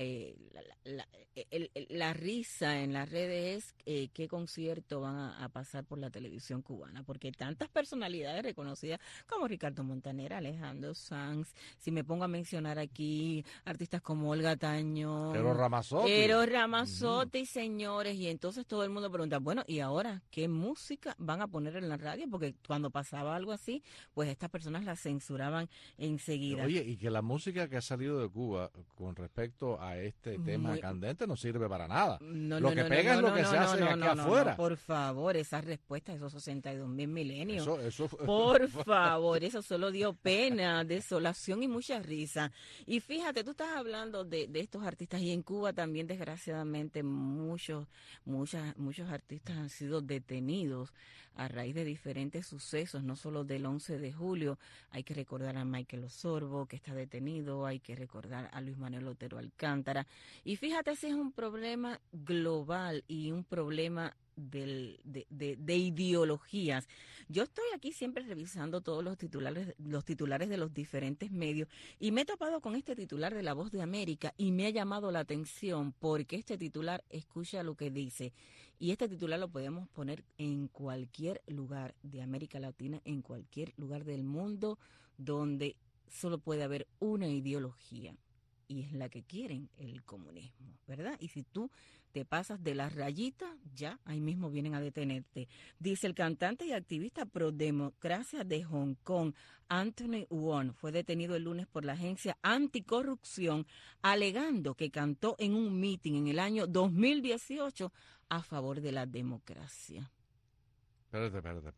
la risa en las redes es qué concierto van a pasar por la televisión cubana, porque tantas personalidades reconocidas como Ricardo Montaner, Alejandro Sanz, si me pongo a mencionar aquí artistas como Olga Tañón, Eros Ramazzotti, señores, y entonces todo el mundo pregunta, bueno, ¿y ahora qué música van a poner en la radio? Porque cuando pasaba algo así, pues estas personas la censuraban enseguida. Oye, y que la música que ha salido de Cuba con respecto a este tema candente no sirve para nada. Lo que pega es lo que se hace aquí afuera. Por favor, esa respuesta, esos 62,000 milenios. Eso por favor, eso solo dio pena, desolación y mucha risa. Y fíjate, tú estás hablando de estos artistas y en Cuba también, desgraciadamente, muchos artistas han sido detenidos a raíz de diferentes sucesos, no solo del 11 de julio. Hay que recordar a Michael Osorbo, que está detenido, hay que recordar a Luis Manuel Otero Alcántara. Y fíjate, ese es un problema global y un problema de ideologías. Yo estoy aquí siempre revisando todos los titulares de los diferentes medios y me he topado con este titular de La Voz de América y me ha llamado la atención porque este titular, escucha lo que dice, y este titular lo podemos poner en cualquier lugar de América Latina, en cualquier lugar del mundo donde solo puede haber una ideología, y es la que quieren, el comunismo, ¿verdad? Y si tú te pasas de las rayitas, ya ahí mismo vienen a detenerte. Dice el cantante y activista pro democracia de Hong Kong, Anthony Wong, fue detenido el lunes por la agencia anticorrupción, alegando que cantó en un meeting en el año 2018 a favor de la democracia. Espérate.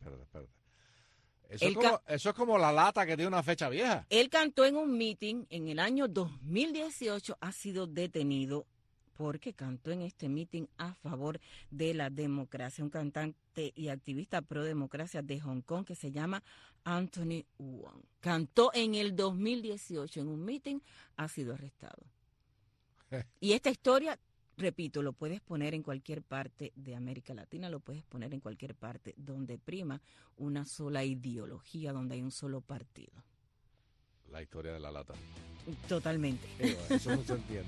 Eso es como la lata que tiene una fecha vieja. Él cantó en un meeting en el año 2018, ha sido detenido porque cantó en este meeting a favor de la democracia. Un cantante y activista pro democracia de Hong Kong que se llama Anthony Wong. Cantó en el 2018 en un meeting, ha sido arrestado. Y esta historia, repito, lo puedes poner en cualquier parte de América Latina, lo puedes poner en cualquier parte donde prima una sola ideología, donde hay un solo partido. La historia de la lata. Totalmente. Eso no se entiende.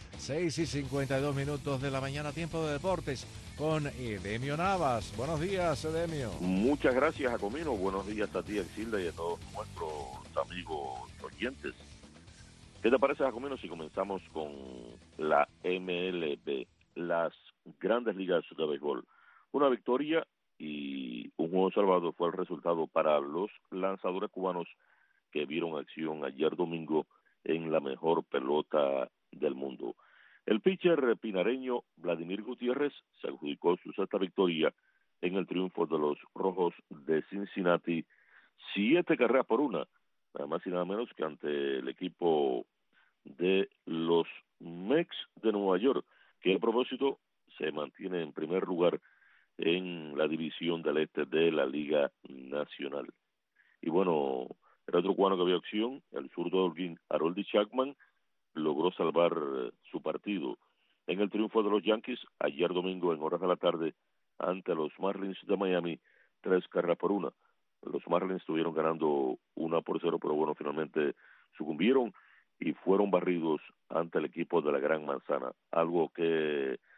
6:52 de la mañana, tiempo de deportes con Edemio Navas. Buenos días, Edemio. Muchas gracias, Jacomino. Buenos días a ti, Exilda, y a todos nuestros amigos oyentes. ¿Qué te parece, Jacomino, si comenzamos con la MLB, las grandes ligas de béisbol? Una victoria y un juego salvado fue el resultado para los lanzadores cubanos que vieron acción ayer domingo en la mejor pelota del mundo. El pitcher pinareño Vladimir Gutiérrez se adjudicó su sexta victoria en el triunfo de los Rojos de Cincinnati, 7-1, nada más y nada menos que ante el equipo de los Mets de Nueva York, que a propósito se mantiene en primer lugar en la división del este de la Liga Nacional. Y bueno, el otro cubano que había acción, el zurdo Holguín Harold Chapman, logró salvar su partido en el triunfo de los Yankees ayer domingo en horas de la tarde ante los Marlins de Miami, 3-1. Los Marlins estuvieron ganando 1-0, pero bueno, finalmente sucumbieron y fueron barridos ante el equipo de la Gran Manzana, algo que se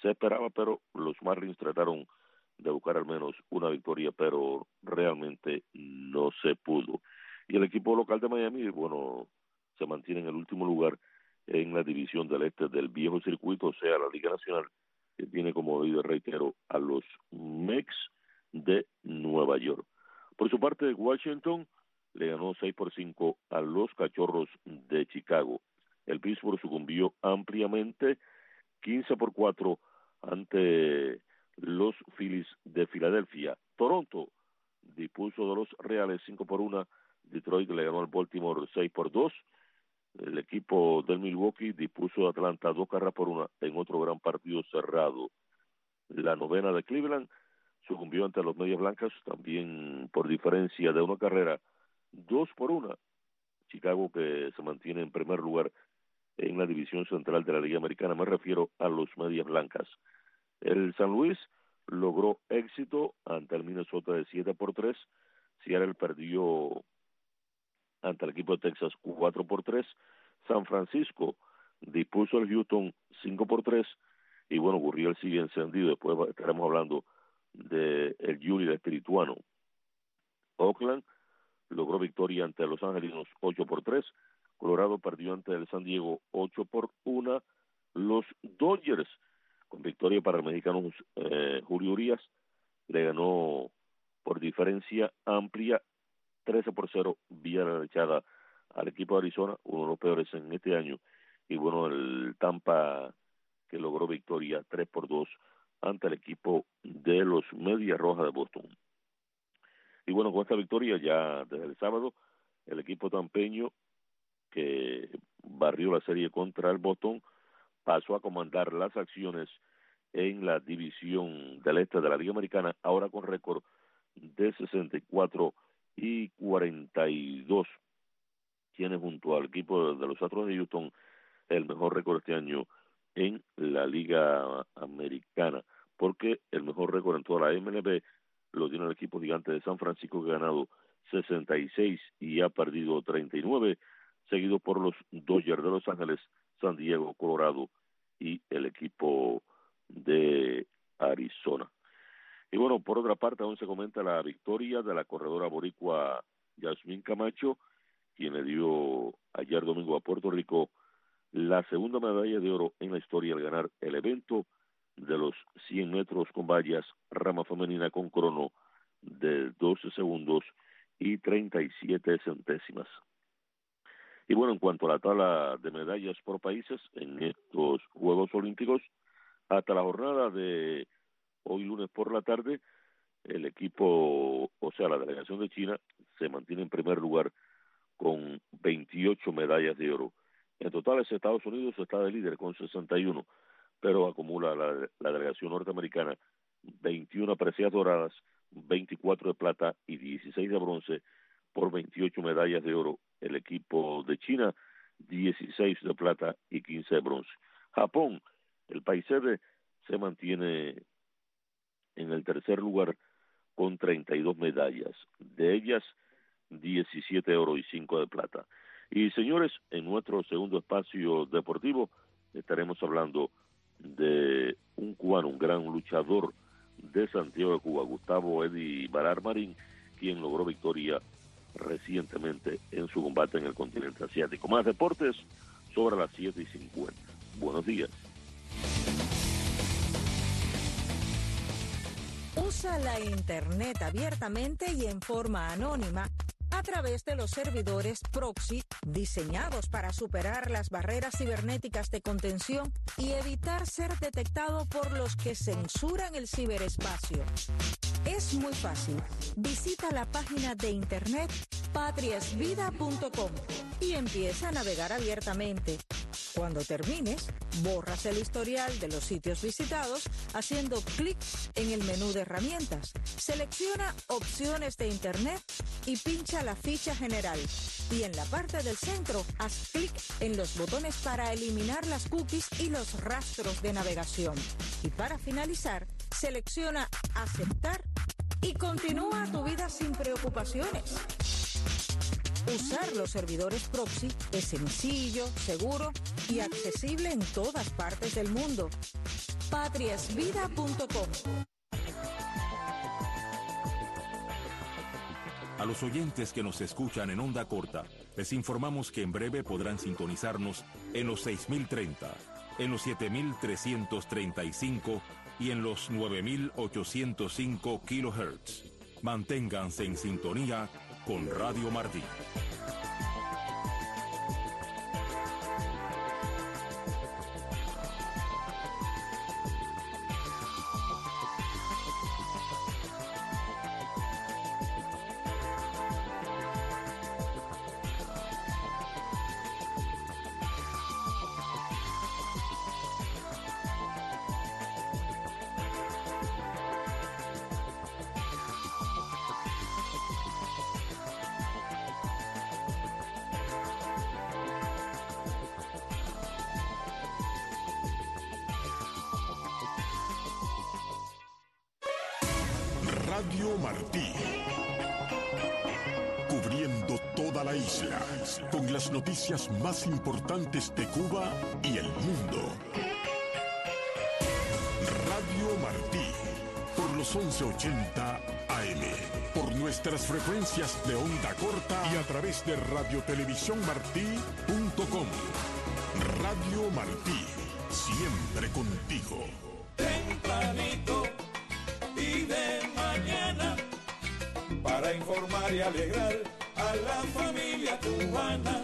se esperaba, pero los Marlins trataron de buscar al menos una victoria, pero realmente no se pudo. Y el equipo local de Miami, bueno, se mantiene en el último lugar en la división del este del viejo circuito, o sea, la Liga Nacional, que tiene como líder, reitero, a los Mets de Nueva York. Por su parte, Washington le ganó 6-5 a los Cachorros de Chicago. El Pittsburgh sucumbió ampliamente 15-4 ante los Phillies de Filadelfia. Toronto dispuso de los Reales 5-1. Detroit le ganó al Baltimore 6-2. El equipo del Milwaukee dispuso de Atlanta 2-1 en otro gran partido cerrado. La novena de Cleveland sucumbió ante los Medias Blancas, también por diferencia de una carrera, 2-1. Chicago, que se mantiene en primer lugar en la división central de la Liga Americana, me refiero a los Medias Blancas. El San Luis logró éxito ante el Minnesota de 7-3. Seattle perdió ante el equipo de Texas 4-3. San Francisco dispuso al Houston 5-3. Y bueno, Gurriel sigue encendido. Después estaremos hablando de el Junior espirituano. Oakland logró victoria ante los Angelinos 8-3. Colorado perdió ante el San Diego 8-1. Los Dodgers, con victoria para el mexicano Julio Urias, le ganó por diferencia amplia 13-0 vía la echada al equipo de Arizona, uno de los peores en este año. Y bueno, el Tampa, que logró victoria 3-2 ante el equipo de los Medias Rojas de Boston. Y bueno, con esta victoria ya desde el sábado, el equipo tampeño, que barrió la serie contra el Boston, pasó a comandar las acciones en la división del este de la Liga Americana, ahora con récord de 64-42. Tiene junto al equipo de los Astros de Houston el mejor récord este año en la Liga Americana, porque el mejor récord en toda la MLB lo tiene el equipo gigante de San Francisco, que ha ganado 66 y ha perdido 39, seguido por los Dodgers de Los Ángeles, San Diego, Colorado y el equipo de Arizona. Y bueno, por otra parte, aún se comenta la victoria de la corredora boricua Yasmín Camacho, quien le dio ayer domingo a Puerto Rico la segunda medalla de oro en la historia al ganar el evento de los 100 metros con vallas, rama femenina con crono de 12 segundos y 37 centésimas. Y bueno, en cuanto a la tabla de medallas por países en estos Juegos Olímpicos, hasta la jornada de hoy lunes por la tarde, el equipo, o sea, la delegación de China, se mantiene en primer lugar con 28 medallas de oro. En total, Estados Unidos está de líder con 61, pero acumula la delegación norteamericana 21 preseas doradas, 24 de plata y 16 de bronce, por 28 medallas de oro. El equipo de China, 16 de plata y 15 de bronce. Japón, el país sede, se mantiene en el tercer lugar con 32 medallas, de ellas 17 de oro y 5 de plata. Y señores, en nuestro segundo espacio deportivo estaremos hablando de un cubano, un gran luchador de Santiago de Cuba, Gustavo Eddie Varar Marín, quien logró victoria recientemente en su combate en el continente asiático. Más deportes sobre las 7:50. Buenos días. Usa la Internet abiertamente y en forma anónima a través de los servidores proxy diseñados para superar las barreras cibernéticas de contención y evitar ser detectado por los que censuran el ciberespacio. Es muy fácil. Visita la página de internet patriasvida.com y empieza a navegar abiertamente. Cuando termines, borras el historial de los sitios visitados haciendo clic en el menú de herramientas. Selecciona opciones de internet y pincha la ficha general. Y en la parte del centro, haz clic en los botones para eliminar las cookies y los rastros de navegación. Y para finalizar, selecciona aceptar y continúa tu vida sin preocupaciones. Usar los servidores proxy es sencillo, seguro y accesible en todas partes del mundo. patriaesvida.com. A los oyentes que nos escuchan en onda corta, les informamos que en breve podrán sintonizarnos en los 6030, en los 7335 y en los 9805 kHz. Manténganse en sintonía con Radio Martí. Radio Martí, cubriendo toda la isla, con las noticias más importantes de Cuba y el mundo. Radio Martí, por los 1180 AM, por nuestras frecuencias de onda corta y a través de radiotelevisiónmartí.com. Radio Martí, siempre contigo. Tempranito y de mañana, para informar y alegrar a la familia cubana.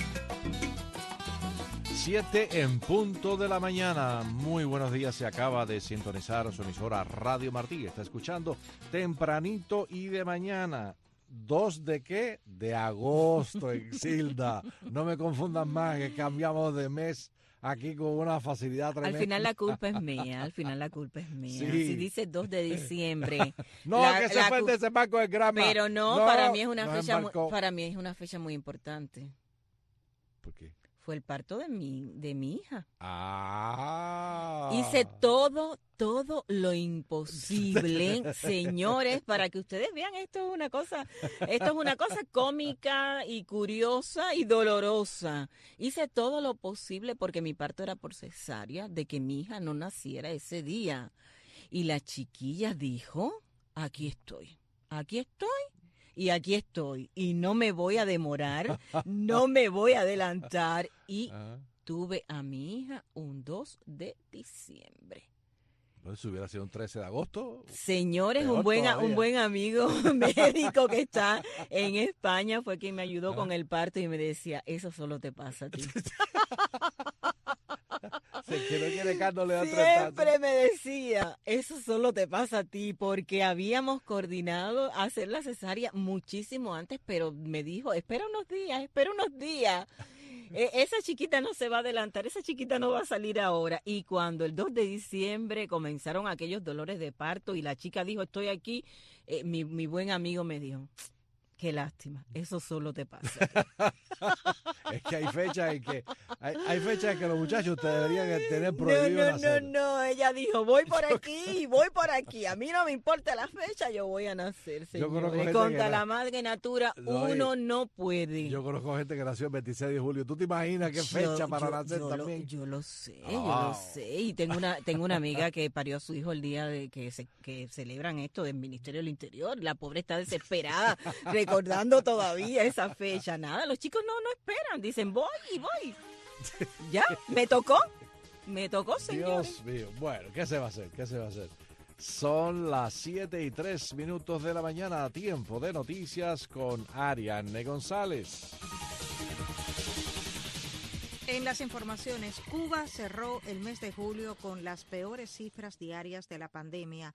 7 en punto de la mañana. Muy buenos días. Se acaba de sintonizar su emisora Radio Martí. Está escuchando Tempranito y de mañana. ¿2 de qué? De agosto, Exilda. No me confundan más, que cambiamos de mes aquí con una facilidad tremenda. Al final la culpa es mía, al final la culpa es mía. Sí. Si dice 2 de diciembre. No, que se fue el desembarco de Granma. Pero no, para mí es una fecha muy importante. ¿Por qué? Fue el parto de mi hija. Ah. Hice todo lo imposible, señores, para que ustedes vean, esto es una cosa cómica y curiosa y dolorosa. Hice todo lo posible porque mi parto era por cesárea, de que mi hija no naciera ese día. Y la chiquilla dijo, aquí estoy. Y aquí estoy, y no me voy a demorar, no me voy a adelantar, y tuve a mi hija un 2 de diciembre. Entonces, si hubiera sido un 13 de agosto. Señores, un buen amigo médico que está en España fue quien me ayudó con el parto y me decía, eso solo te pasa a ti. Siempre me decía, eso solo te pasa a ti, porque habíamos coordinado hacer la cesárea muchísimo antes, pero me dijo, espera unos días. Esa chiquita no se va a adelantar, esa chiquita no va a salir ahora. Y cuando el 2 de diciembre comenzaron aquellos dolores de parto y la chica dijo, estoy aquí, mi buen amigo me dijo, qué lástima, eso solo te pasa. Es que hay fechas en que los muchachos te deberían tener prohibido nacer. No, ella dijo, voy por aquí, a mí no me importa la fecha, yo voy a nacer, señores. Contra la madre natura uno no puede. Yo conozco gente que nació el 26 de julio, ¿tú te imaginas qué fecha para nacer también? Yo lo sé, y tengo una amiga que parió a su hijo el día de que celebran esto del Ministerio del Interior, la pobre está desesperada, recordando todavía esa fecha. Nada, los chicos no esperan, dicen voy. Ya, me tocó, señores. Dios mío, bueno, ¿qué se va a hacer? Son las 7:03 de la mañana, tiempo de noticias con Ariane González. En las informaciones, Cuba cerró el mes de julio con las peores cifras diarias de la pandemia.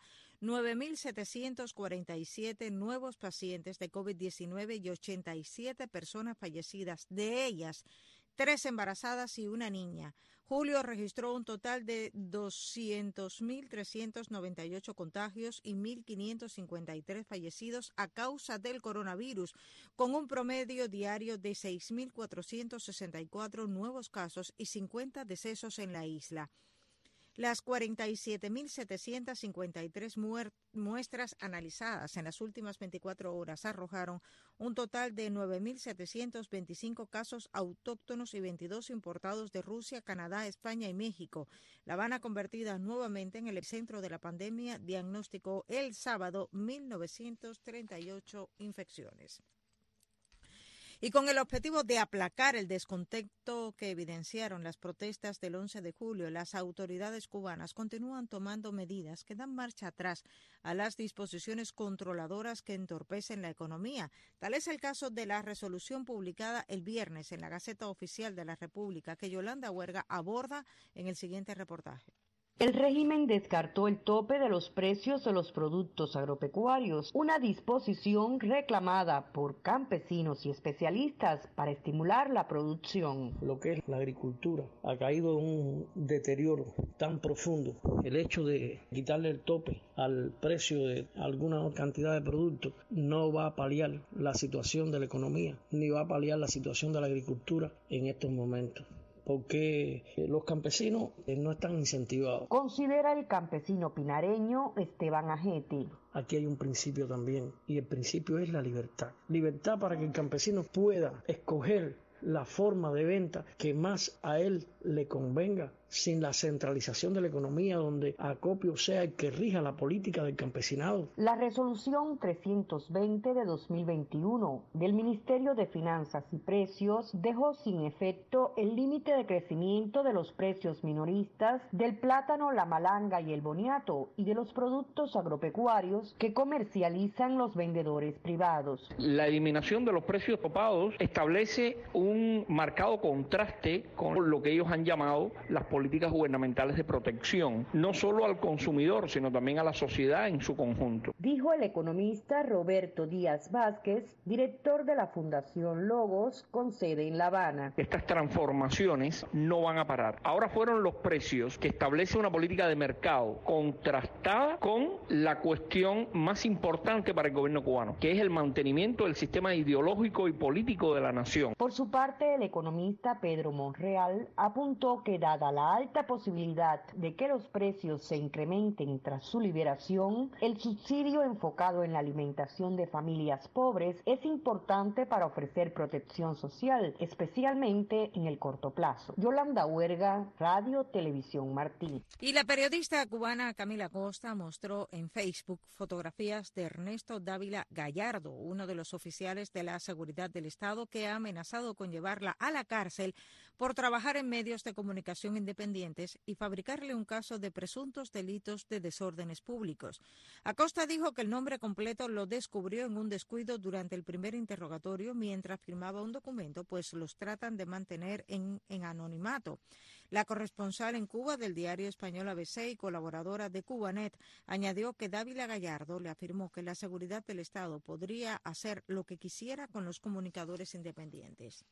9.747 nuevos pacientes de COVID-19 y 87 personas fallecidas, de ellas 3 embarazadas y una niña. Julio registró un total de 200.398 contagios y 1.553 fallecidos a causa del coronavirus, con un promedio diario de 6.464 nuevos casos y 50 decesos en la isla. Las 47.753 muestras analizadas en las últimas 24 horas arrojaron un total de 9.725 casos autóctonos y 22 importados de Rusia, Canadá, España y México. La Habana, convertida nuevamente en el centro de la pandemia, diagnosticó el sábado 1.938 infecciones. Y con el objetivo de aplacar el descontento que evidenciaron las protestas del 11 de julio, las autoridades cubanas continúan tomando medidas que dan marcha atrás a las disposiciones controladoras que entorpecen la economía. Tal es el caso de la resolución publicada el viernes en la Gaceta Oficial de la República, que Yolanda Huerga aborda en el siguiente reportaje. El régimen descartó el tope de los precios de los productos agropecuarios, una disposición reclamada por campesinos y especialistas para estimular la producción. Lo que es la agricultura ha caído en un deterioro tan profundo. El hecho de quitarle el tope al precio de alguna cantidad de productos no va a paliar la situación de la economía, ni va a paliar la situación de la agricultura en estos momentos, porque los campesinos no están incentivados. Considera el campesino pinareño Esteban Ajete. Aquí hay un principio también, y el principio es la libertad. Libertad para que el campesino pueda escoger la forma de venta que más a él le convenga, sin la centralización de la economía, donde acopio sea el que rija la política del campesinado. La resolución 320 de 2021 del Ministerio de Finanzas y Precios dejó sin efecto el límite de crecimiento de los precios minoristas del plátano, la malanga y el boniato y de los productos agropecuarios que comercializan los vendedores privados. La eliminación de los precios topados establece un marcado contraste con lo que ellos han llamado las políticas gubernamentales de protección, no solo al consumidor, sino también a la sociedad en su conjunto. Dijo el economista Roberto Díaz Vázquez, director de la Fundación Logos, con sede en La Habana. Estas transformaciones no van a parar. Ahora fueron los precios que establece una política de mercado contrastada con la cuestión más importante para el gobierno cubano, que es el mantenimiento del sistema ideológico y político de la nación. Por su parte, el economista Pedro Monreal apuntó que dada la alta posibilidad de que los precios se incrementen tras su liberación, el subsidio enfocado en la alimentación de familias pobres es importante para ofrecer protección social, especialmente en el corto plazo. Yolanda Huerga, Radio Televisión Martí. Y la periodista cubana Camila Costa mostró en Facebook fotografías de Ernesto Dávila Gallardo, uno de los oficiales de la seguridad del Estado que ha amenazado con llevarla a la cárcel por trabajar en medios de comunicación independientes y fabricarle un caso de presuntos delitos de desórdenes públicos. Acosta dijo que el nombre completo lo descubrió en un descuido durante el primer interrogatorio mientras firmaba un documento, pues los tratan de mantener en anonimato. La corresponsal en Cuba del diario español ABC y colaboradora de Cubanet añadió que Dávila Gallardo le afirmó que la seguridad del Estado podría hacer lo que quisiera con los comunicadores independientes.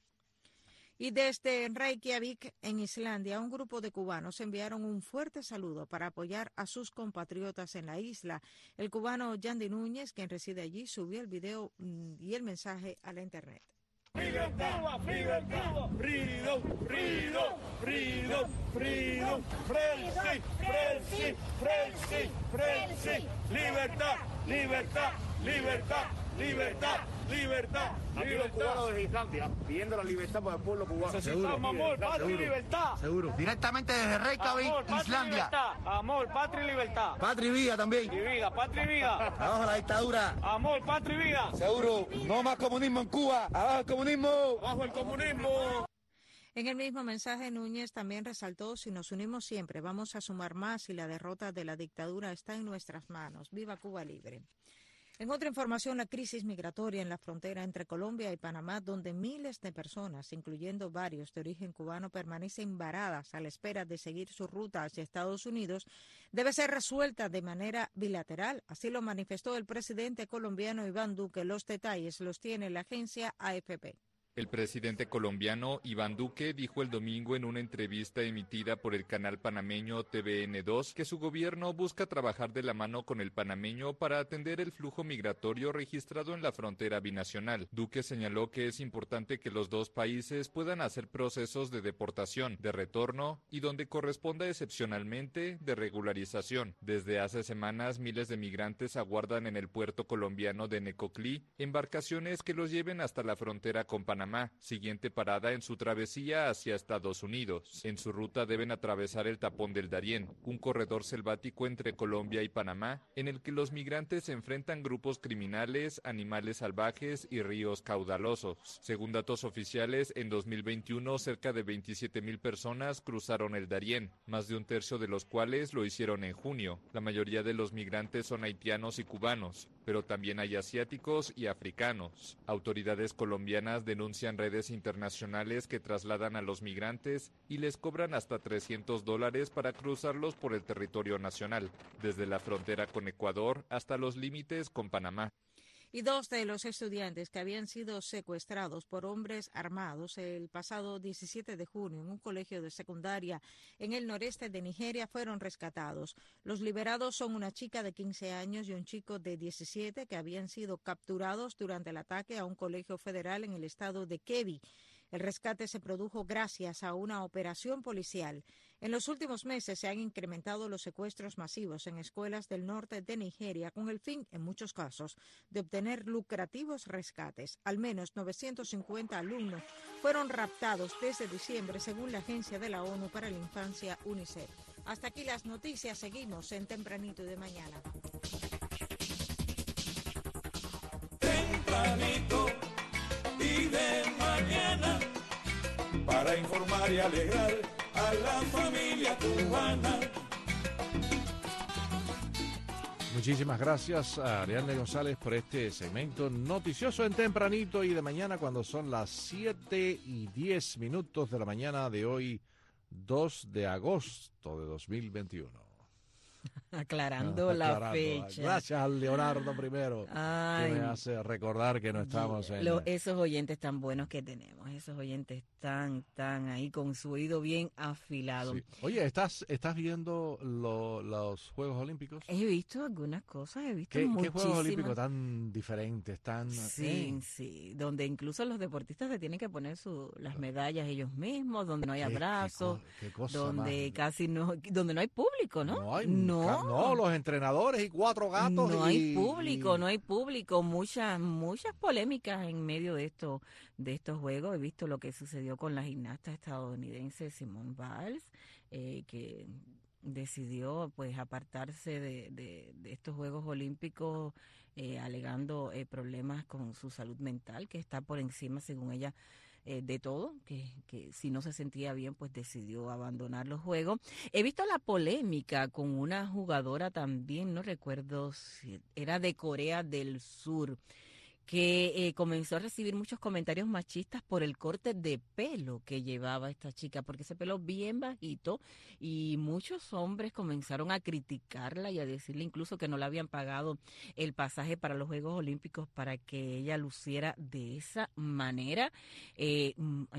Y desde Reykjavik, en Islandia, un grupo de cubanos enviaron un fuerte saludo para apoyar a sus compatriotas en la isla. El cubano Yandy Núñez, quien reside allí, subió el video y el mensaje a la internet. Freedom, freedom, freedom, freedom, freedom, freedom, frelsi, frelsi, frelsi, frelsi, libertad, libertad, libertad, libertad, libertad. Aquí los cubanos desde Islandia pidiendo la libertad para el pueblo cubano. Necesitamos amor, patria y libertad. Seguro. Directamente desde Reykjavik, amor, patria Islandia. Y libertad. Amor, patria y libertad. Patria y vida también. Y vida, patria y vida. Abajo la dictadura. Amor, patria y vida. Seguro. No más comunismo en Cuba. Abajo el comunismo. Abajo el comunismo. En el mismo mensaje, Núñez también resaltó: si nos unimos siempre, vamos a sumar más y la derrota de la dictadura está en nuestras manos. ¡Viva Cuba libre! En otra información, la crisis migratoria en la frontera entre Colombia y Panamá, donde miles de personas, incluyendo varios de origen cubano, permanecen varadas a la espera de seguir su ruta hacia Estados Unidos, debe ser resuelta de manera bilateral. Así lo manifestó el presidente colombiano Iván Duque. Los detalles los tiene la agencia AFP. El presidente colombiano Iván Duque dijo el domingo en una entrevista emitida por el canal panameño TVN2 que su gobierno busca trabajar de la mano con el panameño para atender el flujo migratorio registrado en la frontera binacional. Duque señaló que es importante que los dos países puedan hacer procesos de deportación, de retorno y donde corresponda excepcionalmente de regularización. Desde hace semanas miles de migrantes aguardan en el puerto colombiano de Necoclí embarcaciones que los lleven hasta la frontera con Panamá, siguiente parada en su travesía hacia Estados Unidos. En su ruta deben atravesar el tapón del Darién, un corredor selvático entre Colombia y Panamá, en el que los migrantes se enfrentan grupos criminales, animales salvajes y ríos caudalosos. Según datos oficiales, en 2021 cerca de 27,000 personas cruzaron el Darién, más de un tercio de los cuales lo hicieron en junio. La mayoría de los migrantes son haitianos y cubanos, pero también hay asiáticos y africanos. Autoridades colombianas denuncian redes internacionales que trasladan a los migrantes y les cobran hasta $300 para cruzarlos por el territorio nacional, desde la frontera con Ecuador hasta los límites con Panamá. Y 2 de los estudiantes que habían sido secuestrados por hombres armados el pasado 17 de junio en un colegio de secundaria en el noreste de Nigeria fueron rescatados. Los liberados son una chica de 15 años y un chico de 17 que habían sido capturados durante el ataque a un colegio federal en el estado de Kebbi. El rescate se produjo gracias a una operación policial. En los últimos meses se han incrementado los secuestros masivos en escuelas del norte de Nigeria con el fin, en muchos casos, de obtener lucrativos rescates. Al menos 950 alumnos fueron raptados desde diciembre, según la Agencia de la ONU para la Infancia, UNICEF. Hasta aquí las noticias. Seguimos en Tempranito y de Mañana. Tempranito y de mañana, para informar y alegrar a la familia cubana. Muchísimas gracias a Ariadne González por este segmento noticioso en Tempranito y de Mañana, cuando son las 7:10 de la mañana de hoy, 2 de agosto de 2021. Aclarando la fecha. Gracias a Leonardo primero, que me hace recordar que no estamos en... Esos oyentes tan buenos que tenemos, esos oyentes tan ahí con su oído bien afilado. Sí. Oye, ¿estás viendo los Juegos Olímpicos? He visto algunas cosas, he visto ¿Qué muchísimas. Juegos Olímpicos tan diferentes, tan... Sí, donde incluso los deportistas se tienen que poner las medallas ellos mismos, donde no hay abrazos, donde casi no, donde no hay público, ¿no? No, los entrenadores y 4 gatos. No hay público, muchas polémicas en medio de estos juegos. He visto lo que sucedió con la gimnasta estadounidense Simone Biles, que decidió pues apartarse de estos Juegos Olímpicos alegando problemas con su salud mental, que está por encima, según ella, de todo, que si no se sentía bien, pues decidió abandonar los juegos. He visto la polémica con una jugadora también, no recuerdo si era de Corea del Sur, que comenzó a recibir muchos comentarios machistas por el corte de pelo que llevaba esta chica, porque ese pelo bien bajito, y muchos hombres comenzaron a criticarla y a decirle incluso que no le habían pagado el pasaje para los Juegos Olímpicos para que ella luciera de esa manera. Es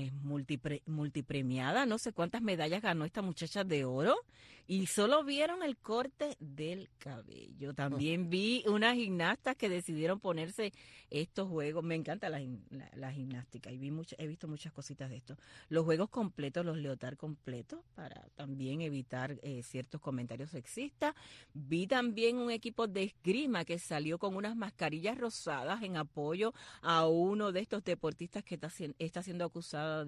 multipremiada, no sé cuántas medallas ganó esta muchacha de oro, y solo vieron el corte del cabello. También vi unas gimnastas que decidieron ponerse estos juegos. Me encanta la gimnástica y he visto muchas cositas de esto. Los juegos completos, los leotard completos, para también evitar ciertos comentarios sexistas. Vi también un equipo de esgrima que salió con unas mascarillas rosadas en apoyo a uno de estos deportistas que está siendo acusado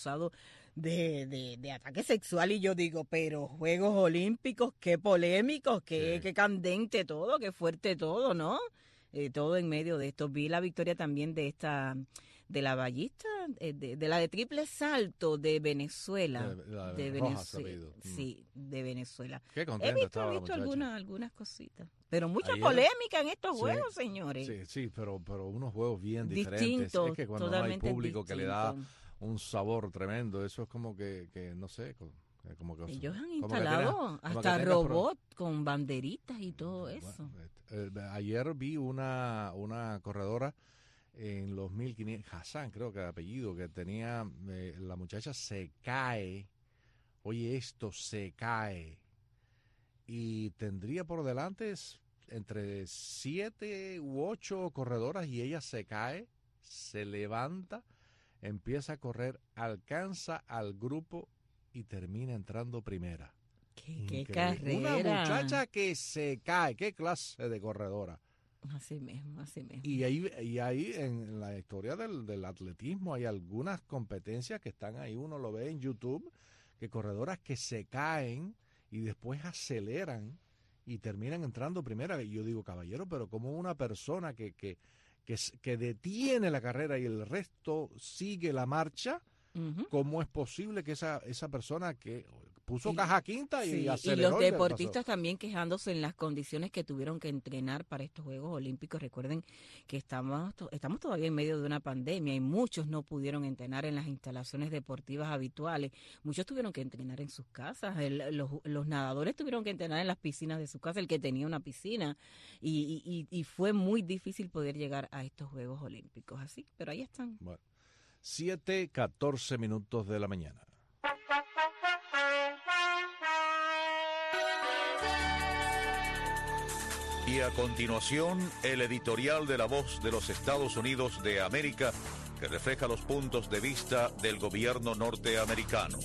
de ataque sexual, y yo digo, pero Juegos Olímpicos, qué polémicos, qué candente todo, qué fuerte todo, ¿no? Todo en medio de esto. Vi la victoria también de la ballista, de la de triple salto de Venezuela. De Venezuela. Sí, de Venezuela. Qué contenta estaba he visto la muchacha. algunas cositas. Pero mucha polémica en estos juegos, señores. Sí, pero unos juegos bien diferentes. Es que cuando no hay público que le da un sabor tremendo, eso es como que no sé, como que ellos han instalado hasta robots con banderitas y todo eso. Ayer vi una corredora en los 1500, Hassan creo que el apellido que tenía, la muchacha se cae, oye esto, se cae, y tendría por delante entre 7 u 8 corredoras y ella se cae, se levanta, empieza a correr, alcanza al grupo y termina entrando primera. ¿Qué carrera? Una muchacha que se cae, qué clase de corredora. Así mismo, así mismo. Y ahí en la historia del atletismo hay algunas competencias que están ahí, uno lo ve en YouTube, que corredoras que se caen y después aceleran y terminan entrando primera. Y yo digo, caballero, pero como una persona que detiene la carrera y el resto sigue la marcha, ¿cómo es posible que esa persona que puso caja quinta y aceleró? Y los deportistas también quejándose en las condiciones que tuvieron que entrenar para estos Juegos Olímpicos. Recuerden que estamos todavía en medio de una pandemia y muchos no pudieron entrenar en las instalaciones deportivas habituales. Muchos tuvieron que entrenar en sus casas. Los nadadores tuvieron que entrenar en las piscinas de su casa, el que tenía una piscina. Y fue muy difícil poder llegar a estos Juegos Olímpicos. Así, pero ahí están. Bueno, 7:14 de la mañana. Y a continuación, el editorial de La Voz de los Estados Unidos de América, que refleja los puntos de vista del gobierno norteamericano.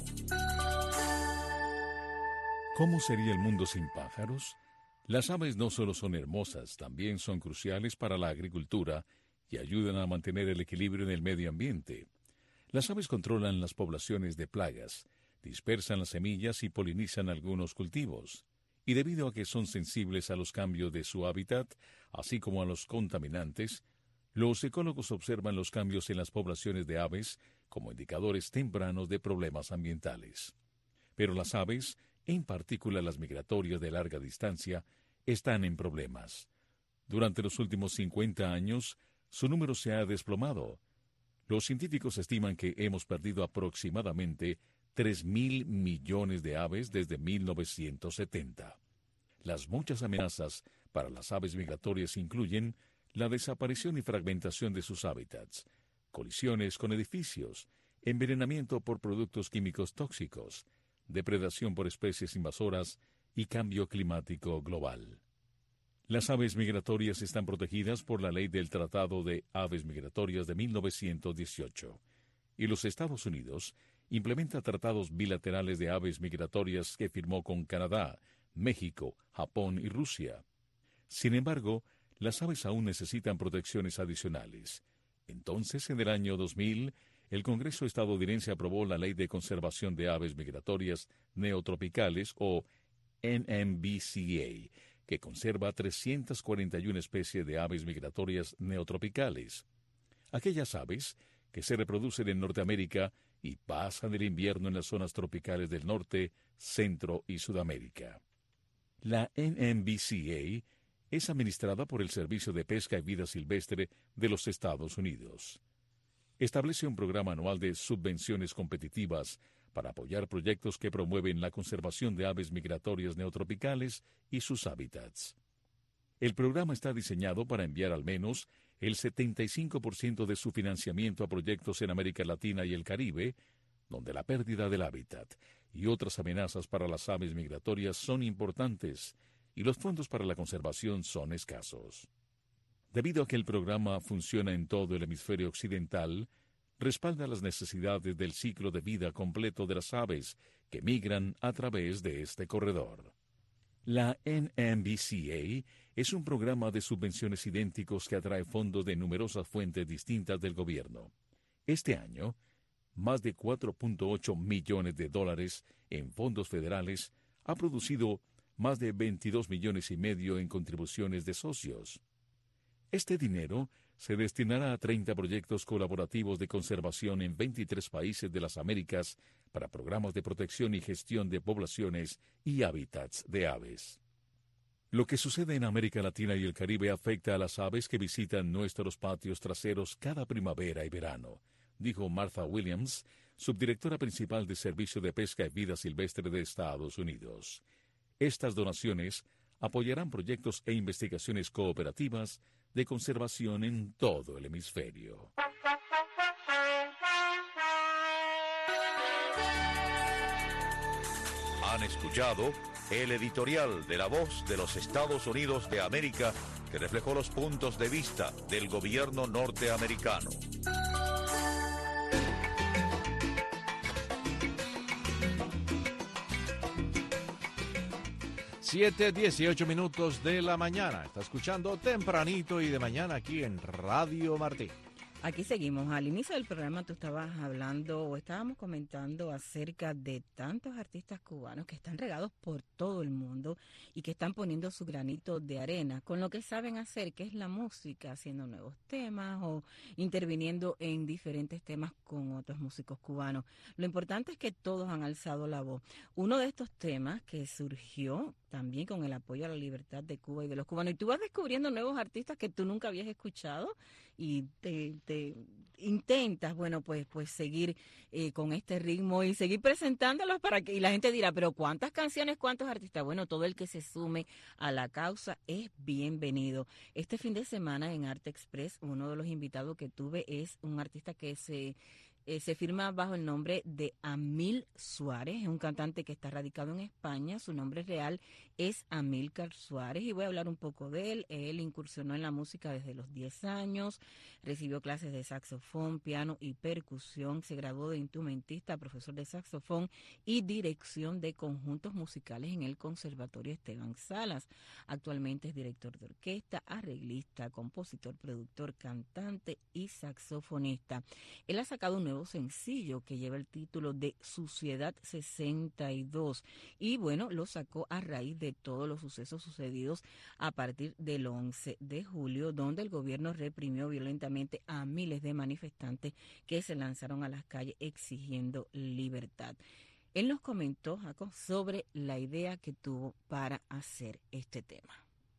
¿Cómo sería el mundo sin pájaros? Las aves no solo son hermosas, también son cruciales para la agricultura y ayudan a mantener el equilibrio en el medio ambiente. Las aves controlan las poblaciones de plagas, dispersan las semillas y polinizan algunos cultivos. Y debido a que son sensibles a los cambios de su hábitat, así como a los contaminantes, los ecólogos observan los cambios en las poblaciones de aves como indicadores tempranos de problemas ambientales. Pero las aves, en particular las migratorias de larga distancia, están en problemas. Durante los últimos 50 años, su número se ha desplomado. Los científicos estiman que hemos perdido aproximadamente 3.000 millones de aves desde 1970. Las muchas amenazas para las aves migratorias incluyen la desaparición y fragmentación de sus hábitats, colisiones con edificios, envenenamiento por productos químicos tóxicos, depredación por especies invasoras y cambio climático global. Las aves migratorias están protegidas por la Ley del Tratado de Aves Migratorias de 1918, y los Estados Unidos implementa tratados bilaterales de aves migratorias que firmó con Canadá, México, Japón y Rusia. Sin embargo, las aves aún necesitan protecciones adicionales. Entonces, en el año 2000, el Congreso estadounidense aprobó la Ley de Conservación de Aves Migratorias Neotropicales, o NMBCA, que conserva 341 especies de aves migratorias neotropicales. Aquellas aves que se reproducen en Norteamérica y pasan el invierno en las zonas tropicales del norte, centro y Sudamérica. La NMBCA es administrada por el Servicio de Pesca y Vida Silvestre de los Estados Unidos. Establece un programa anual de subvenciones competitivas para apoyar proyectos que promueven la conservación de aves migratorias neotropicales y sus hábitats. El programa está diseñado para enviar al menos el 75% de su financiamiento a proyectos en América Latina y el Caribe, donde la pérdida del hábitat y otras amenazas para las aves migratorias son importantes y los fondos para la conservación son escasos. Debido a que el programa funciona en todo el hemisferio occidental, respalda las necesidades del ciclo de vida completo de las aves que migran a través de este corredor. La NMBCA es un programa de subvenciones idénticos que atrae fondos de numerosas fuentes distintas del gobierno. Este año, más de $4.8 millones en fondos federales ha producido más de 22,5 millones en contribuciones de socios. Este dinero se destinará a 30 proyectos colaborativos de conservación en 23 países de las Américas para programas de protección y gestión de poblaciones y hábitats de aves. Lo que sucede en América Latina y el Caribe afecta a las aves que visitan nuestros patios traseros cada primavera y verano, dijo Martha Williams, subdirectora principal del Servicio de Pesca y Vida Silvestre de Estados Unidos. Estas donaciones apoyarán proyectos e investigaciones cooperativas de conservación en todo el hemisferio. Han escuchado el editorial de La Voz de los Estados Unidos de América, que reflejó los puntos de vista del gobierno norteamericano. Siete 18 minutos de la mañana. Está escuchando Tempranito y de Mañana aquí en Radio Martí. Aquí seguimos. Al inicio del programa tú estabas hablando o estábamos comentando acerca de tantos artistas cubanos que están regados por todo el mundo y que están poniendo su granito de arena con lo que saben hacer, que es la música, haciendo nuevos temas o interviniendo en diferentes temas con otros músicos cubanos. Lo importante es que todos han alzado la voz. Uno de estos temas que surgió también con el apoyo a la libertad de Cuba y de los cubanos. Y tú vas descubriendo nuevos artistas que tú nunca habías escuchado y te intentas, bueno, pues seguir con este ritmo y seguir presentándolos para que, y la gente dirá, pero ¿cuántas canciones, cuántos artistas? Bueno, todo el que se sume a la causa es bienvenido. Este fin de semana en Arte Express, uno de los invitados que tuve es un artista que se firma bajo el nombre de Amil Suárez, es un cantante que está radicado en España, su nombre real es Amílcar Suárez y voy a hablar un poco de él. Él incursionó en la música desde los 10 años, recibió clases de saxofón, piano y percusión, se graduó de instrumentista, profesor de saxofón y dirección de conjuntos musicales en el Conservatorio Esteban Salas. Actualmente es director de orquesta, arreglista, compositor, productor, cantante y saxofonista. Él ha sacado un nuevo sencillo que lleva el título de Suciedad 62 y bueno, lo sacó a raíz de todos los sucesos sucedidos a partir del 11 de julio, donde el gobierno reprimió violentamente a miles de manifestantes que se lanzaron a las calles exigiendo libertad. Él nos comentó, Jaco, sobre la idea que tuvo para hacer este tema.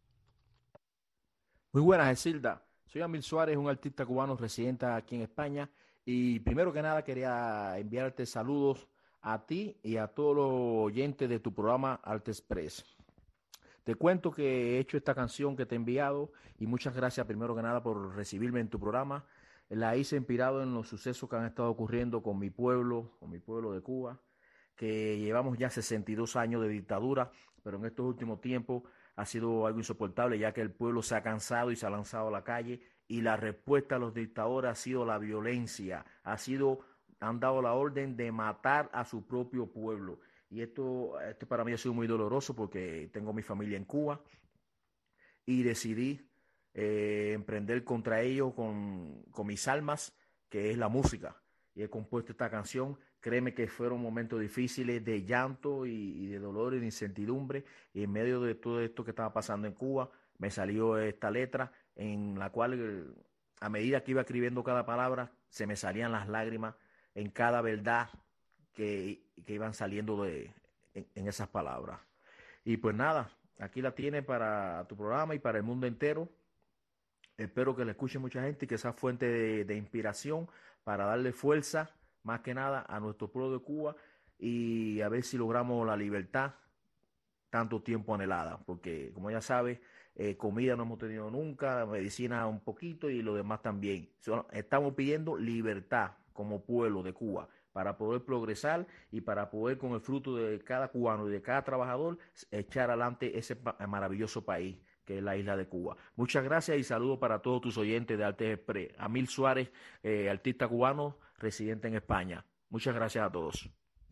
Muy buenas, Exilda. Soy Amil Suárez, un artista cubano residente aquí en España. Y primero que nada quería enviarte saludos a ti y a todos los oyentes de tu programa Arte Express. Te cuento que he hecho esta canción que te he enviado y muchas gracias primero que nada por recibirme en tu programa. La hice inspirado en los sucesos que han estado ocurriendo con mi pueblo de Cuba, que llevamos ya 62 años de dictadura, pero en estos últimos tiempos ha sido algo insoportable ya que el pueblo se ha cansado y se ha lanzado a la calle. Y la respuesta a los dictadores ha sido la violencia, han dado la orden de matar a su propio pueblo. Y esto para mí ha sido muy doloroso porque tengo mi familia en Cuba y decidí emprender contra ellos con mis armas, que es la música. Y he compuesto esta canción. Créeme que fueron momentos difíciles de llanto y de dolor y de incertidumbre. Y en medio de todo esto que estaba pasando en Cuba, me salió esta letra en la cual a medida que iba escribiendo cada palabra se me salían las lágrimas en cada verdad que iban saliendo en esas palabras. Y pues nada, aquí la tienes para tu programa y para el mundo entero. Espero que la escuche mucha gente y que sea fuente de inspiración para darle fuerza más que nada a nuestro pueblo de Cuba y a ver si logramos la libertad tanto tiempo anhelada, porque como ya sabes, comida no hemos tenido nunca, medicina un poquito y lo demás también. Estamos pidiendo libertad como pueblo de Cuba para poder progresar y para poder con el fruto de cada cubano y de cada trabajador echar adelante ese maravilloso país que es la isla de Cuba. Muchas gracias y saludos para todos tus oyentes de Arte Express. Amil Suárez, artista cubano residente en España. Muchas gracias a todos.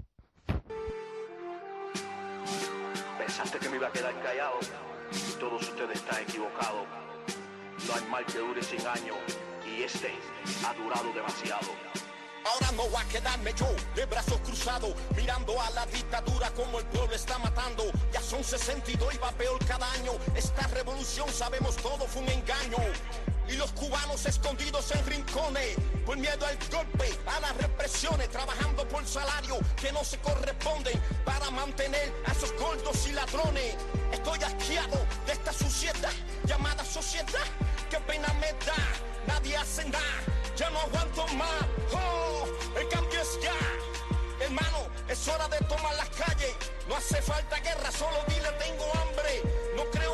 Pensaste que me iba a quedar callado y todos ustedes están equivocados. No hay mal que dure 100 años y este ha durado demasiado. Ahora no voy a quedarme yo de brazos cruzados mirando a la dictadura como el pueblo está matando. Ya son 62 y va peor cada año. Esta revolución sabemos todo fue un engaño. Y los cubanos escondidos en rincones por miedo al golpe, a las represiones, trabajando por salario que no se corresponden para mantener a esos gordos y ladrones. Estoy asqueado de esta suciedad llamada sociedad. Qué pena me da, nadie hace nada. Ya no aguanto más, oh, el cambio es ya. Hermano, es hora de tomar las calles. No hace falta guerra, solo dile tengo hambre. No creo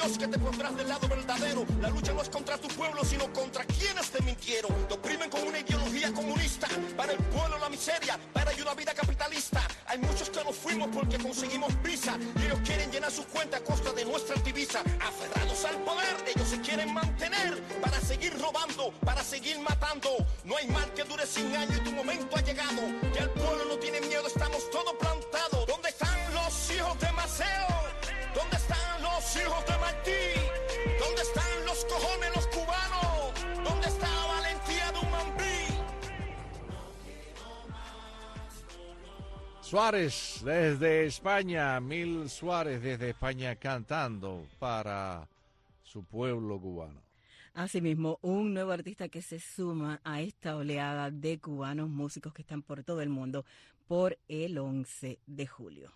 Dios que te pondrás del lado verdadero. La lucha no es contra tu pueblo, sino contra quienes te mintieron. Te oprimen con una ideología comunista. Para el pueblo la miseria, para una vida capitalista. Hay muchos que nos fuimos porque conseguimos visa y ellos quieren llenar su cuenta a costa de nuestra divisa. Aferrados al poder, ellos se quieren mantener para seguir robando, para seguir matando. No hay mal que dure 100 años y tu momento ha llegado. Ya el pueblo no tiene miedo, estamos todos plantados. ¿Dónde están los hijos de Maceo? ¿Dónde están los hijos de Martí? ¿Dónde están los cojones, los cubanos? ¿Dónde está la valentía de un mambí? Suárez desde España, Mil Suárez desde España cantando para su pueblo cubano. Asimismo, un nuevo artista que se suma a esta oleada de cubanos músicos que están por todo el mundo por el 11 de julio.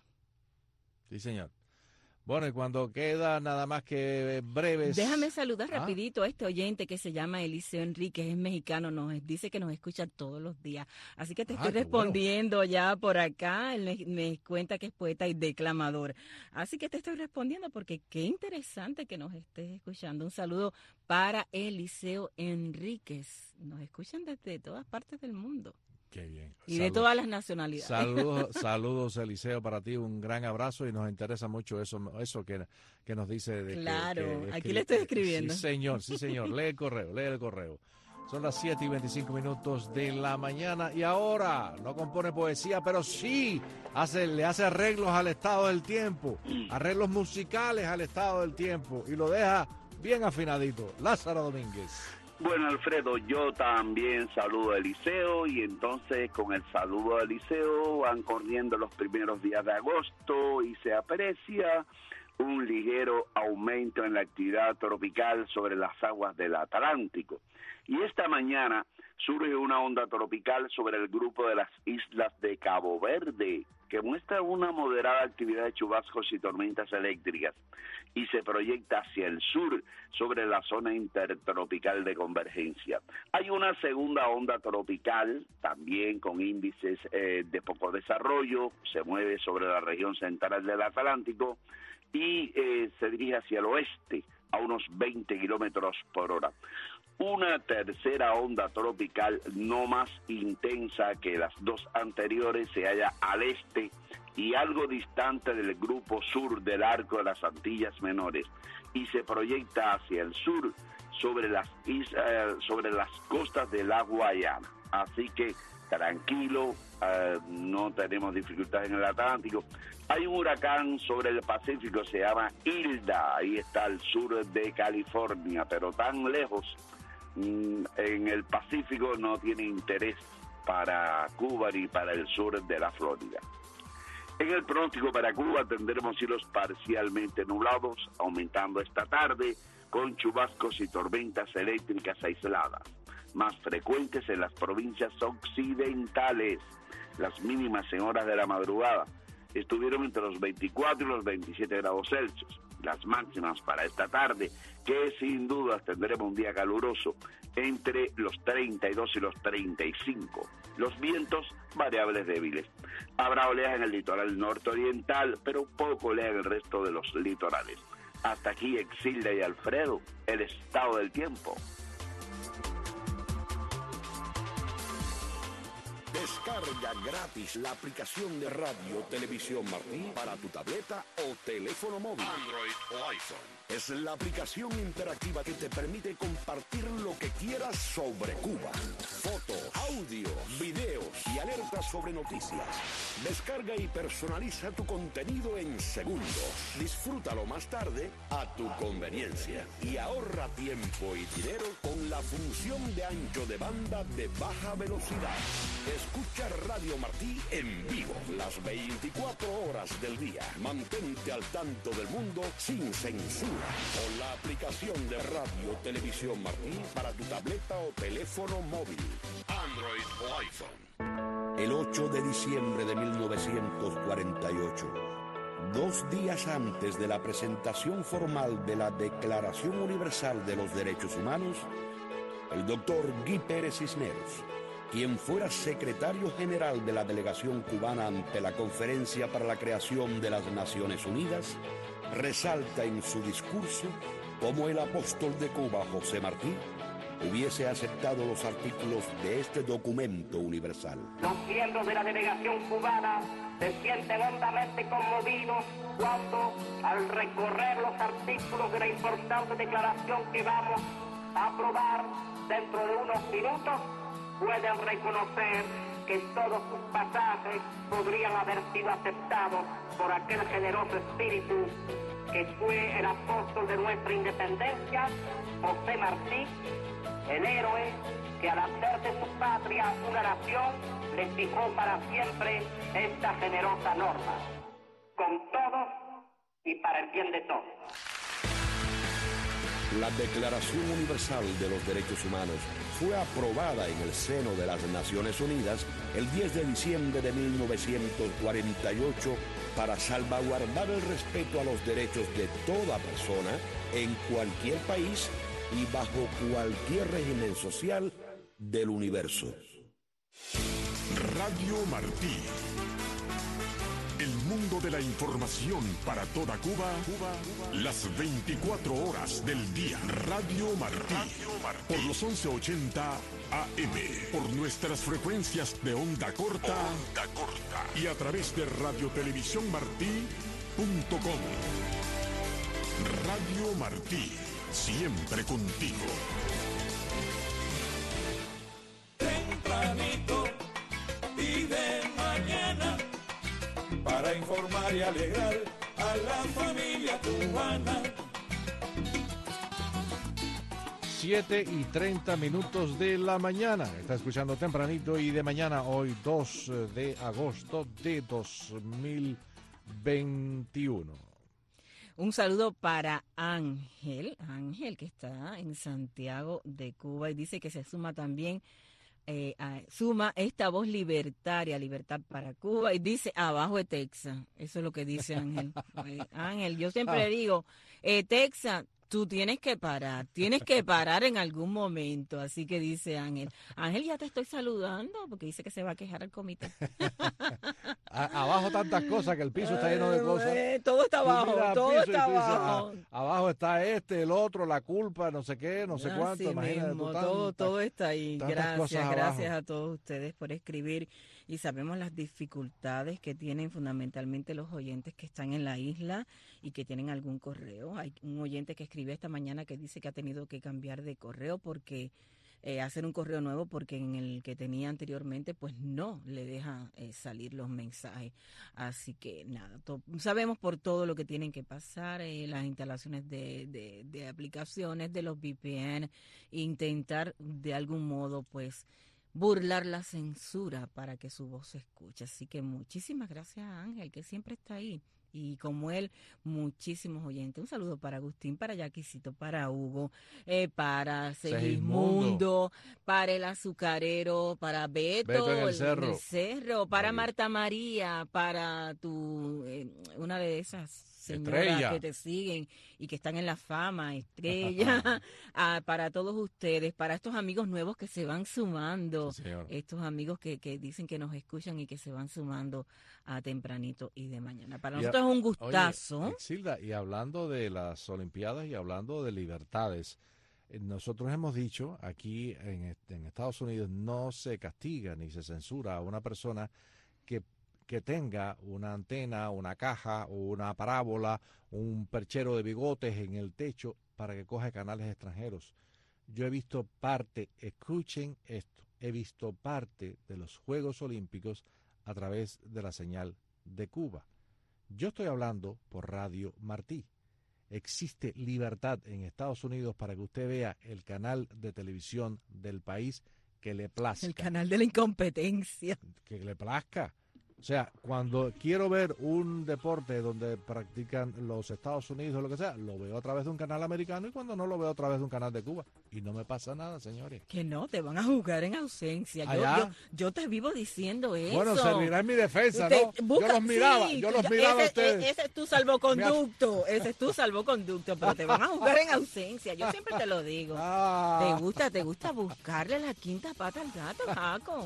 Sí, señor. Bueno, y cuando queda nada más que breves... Déjame saludar rapidito a este oyente que se llama Eliseo Enríquez, es mexicano, nos dice que nos escucha todos los días. Así que te estoy respondiendo ya por acá, él me cuenta que es poeta y declamador. Así que te estoy respondiendo porque qué interesante que nos estés escuchando. Un saludo para Eliseo Enríquez. Nos escuchan desde todas partes del mundo. Qué bien. Y de todas las nacionalidades. Saludos, Eliseo, para ti, un gran abrazo y nos interesa mucho eso que nos dice. Claro, aquí le estoy escribiendo. Sí, señor, lee el correo. Son las 7:25 de la mañana y ahora no compone poesía, pero sí le hace arreglos al estado del tiempo, arreglos musicales al estado del tiempo y lo deja bien afinadito. Lázaro Domínguez. Bueno, Alfredo, yo también saludo a Eliseo y entonces con el saludo a Eliseo van corriendo los primeros días de agosto y se aprecia un ligero aumento en la actividad tropical sobre las aguas del Atlántico. Y esta mañana surge una onda tropical sobre el grupo de las islas de Cabo Verde, que muestra una moderada actividad de chubascos y tormentas eléctricas y se proyecta hacia el sur sobre la zona intertropical de convergencia. Hay una segunda onda tropical, también con índices de poco desarrollo, se mueve sobre la región central del Atlántico y se dirige hacia el oeste a unos 20 kilómetros por hora. Una tercera onda tropical no más intensa que las dos anteriores se halla al este y algo distante del grupo sur del arco de las Antillas Menores y se proyecta hacia el sur sobre las costas de la Guayana. Así que tranquilo, no tenemos dificultades en el Atlántico. Hay un huracán sobre el Pacífico, se llama Hilda, ahí está al sur de California, pero tan lejos en el Pacífico no tiene interés para Cuba ni para el sur de la Florida. En el pronóstico para Cuba tendremos cielos parcialmente nublados, aumentando esta tarde con chubascos y tormentas eléctricas aisladas, más frecuentes en las provincias occidentales. Las mínimas en horas de la madrugada estuvieron entre los 24 y los 27 grados Celsius. Las máximas para esta tarde, que sin dudas tendremos un día caluroso, entre los 32 y los 35. Los vientos variables débiles. Habrá oleaje en el litoral norte-oriental, pero poco oleaje en el resto de los litorales. Hasta aquí Exilda y Alfredo, el estado del tiempo. Descarga gratis la aplicación de Radio Televisión Martí para tu tableta o teléfono móvil, Android o iPhone. Es la aplicación interactiva que te permite compartir lo que quieras sobre Cuba. Fotos, audio, videos y alertas sobre noticias. Descarga y personaliza tu contenido en segundos. Disfrútalo más tarde a tu conveniencia. Y ahorra tiempo y dinero con la función de ancho de banda de baja velocidad. Escucha Radio Martí en vivo las 24 horas del día. Mantente al tanto del mundo sin censura. Con la aplicación de Radio Televisión Martí para tu tableta o teléfono móvil, Android o iPhone. El 8 de diciembre de 1948, 2 días antes de la presentación formal de la Declaración Universal de los Derechos Humanos, el doctor Guy Pérez Cisneros, quien fuera secretario general de la delegación cubana ante la Conferencia para la Creación de las Naciones Unidas, resalta en su discurso cómo el apóstol de Cuba, José Martí, hubiese aceptado los artículos de este documento universal. Los miembros de la delegación cubana se sienten hondamente conmovidos cuando, al recorrer los artículos de la importante declaración que vamos a aprobar dentro de unos minutos, pueden reconocer que todos sus pasajes podrían haber sido aceptados por aquel generoso espíritu que fue el apóstol de nuestra independencia, José Martí, el héroe que al hacer de su patria una nación le fijó para siempre esta generosa norma, con todos y para el bien de todos. La Declaración Universal de los Derechos Humanos fue aprobada en el seno de las Naciones Unidas el 10 de diciembre de 1948 para salvaguardar el respeto a los derechos de toda persona en cualquier país y bajo cualquier régimen social del universo. Radio Martí. El mundo de la información para toda Cuba, las 24 horas del día. Radio Martí. Por los 1180 AM. Por nuestras frecuencias de onda corta. Y a través de radiotelevisiónmartí.com. Radio Martí. Siempre contigo. Tempranito y de mañana, para informar y alegrar a la familia cubana. 7:30 de la mañana. Está escuchando Tempranito y de mañana, hoy 2 de agosto de 2021. Un saludo para Ángel, que está en Santiago de Cuba y dice que se suma también, suma esta voz libertaria, libertad para Cuba, y dice abajo de Texas. Eso es lo que dice Ángel. Ángel, yo siempre digo, Texas, tú tienes que parar en algún momento, así que dice Ángel. Ángel, ya te estoy saludando porque dice que se va a quejar al comité. Abajo tantas cosas que el piso está lleno de cosas. Todo está abajo, todo está abajo. Abajo está el otro, la culpa, no sé qué, no sé cuánto. Imagínate mismo, tú, todo está ahí. Gracias a todos ustedes por escribir. Y sabemos las dificultades que tienen fundamentalmente los oyentes que están en la isla y que tienen algún correo. Hay un oyente que escribió esta mañana que dice que ha tenido que cambiar de correo porque hacer un correo nuevo porque en el que tenía anteriormente pues no le deja salir los mensajes. Así que nada, sabemos por todo lo que tienen que pasar, las instalaciones de aplicaciones, de los VPN, intentar de algún modo pues burlar la censura para que su voz se escuche. Así que muchísimas gracias a Ángel, que siempre está ahí. Y como él, muchísimos oyentes. Un saludo para Agustín, para Yaquisito, para Hugo, para Segismundo, para el azucarero, para Beto en el cerro, para Marta María, para una de esas señoras Estrella, que te siguen y que están en la fama, Estrella, para todos ustedes, para estos amigos nuevos que se van sumando, sí, estos amigos que dicen que nos escuchan y que se van sumando a Tempranito y de mañana. Para nosotros es un gustazo. Oye, Exilda, y hablando de las Olimpiadas y hablando de libertades, nosotros hemos dicho aquí en Estados Unidos no se castiga ni se censura a una persona que tenga una antena, una caja o una parábola, un perchero de bigotes en el techo para que coja canales extranjeros. Yo he visto escuchen esto, he visto parte de los Juegos Olímpicos a través de la señal de Cuba. Yo estoy hablando por Radio Martí. Existe libertad en Estados Unidos para que usted vea el canal de televisión del país que le plazca. El canal de la incompetencia. Que le plazca. O sea, cuando quiero ver un deporte donde practican los Estados Unidos o lo que sea, lo veo a través de un canal americano, y cuando no, lo veo a través de un canal de Cuba. Y no me pasa nada, señores. Que no, te van a juzgar en ausencia. Yo te vivo diciendo eso. Bueno, servirá en mi defensa, ¿no? Yo los miraba a ustedes. Ese es tu salvoconducto, pero te van a juzgar en ausencia. Yo siempre te lo digo. ¿Te gusta buscarle la quinta pata al gato, Jaco?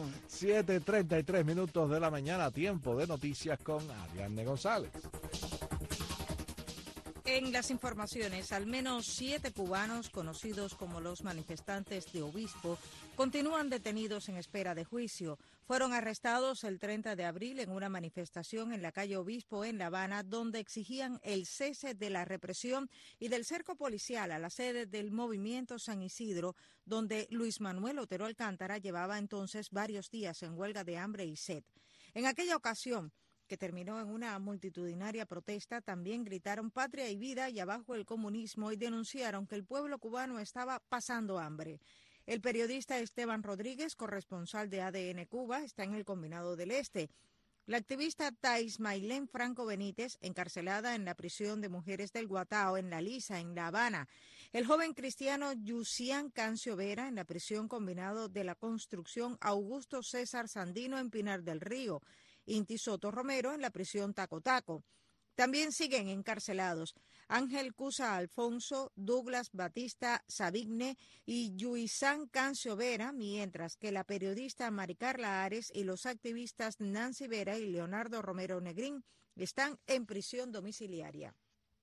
7:33 de la mañana, tiempo de noticias con Ariadne González. En las informaciones, al menos 7 cubanos, conocidos como los manifestantes de Obispo, continúan detenidos en espera de juicio. Fueron arrestados el 30 de abril en una manifestación en la calle Obispo en La Habana, donde exigían el cese de la represión y del cerco policial a la sede del Movimiento San Isidro, donde Luis Manuel Otero Alcántara llevaba entonces varios días en huelga de hambre y sed. En aquella ocasión, que terminó en una multitudinaria protesta, también gritaron patria y vida y abajo el comunismo y denunciaron que el pueblo cubano estaba pasando hambre. El periodista Esteban Rodríguez, corresponsal de ADN Cuba, está en el Combinado del Este. La activista Thais Mailén Franco Benítez, encarcelada en la prisión de mujeres del Guatao, en La Lisa, en La Habana. El joven cristiano Yusian Cancio Vera, en la prisión Combinado de la Construcción Augusto César Sandino, en Pinar del Río. Inti Soto Romero, en la prisión Taco Taco. También siguen encarcelados Ángel Cusa Alfonso, Douglas Batista Sabigne y Yuisán Cancio Vera, mientras que la periodista Maricarla Ares y los activistas Nancy Vera y Leonardo Romero Negrín están en prisión domiciliaria.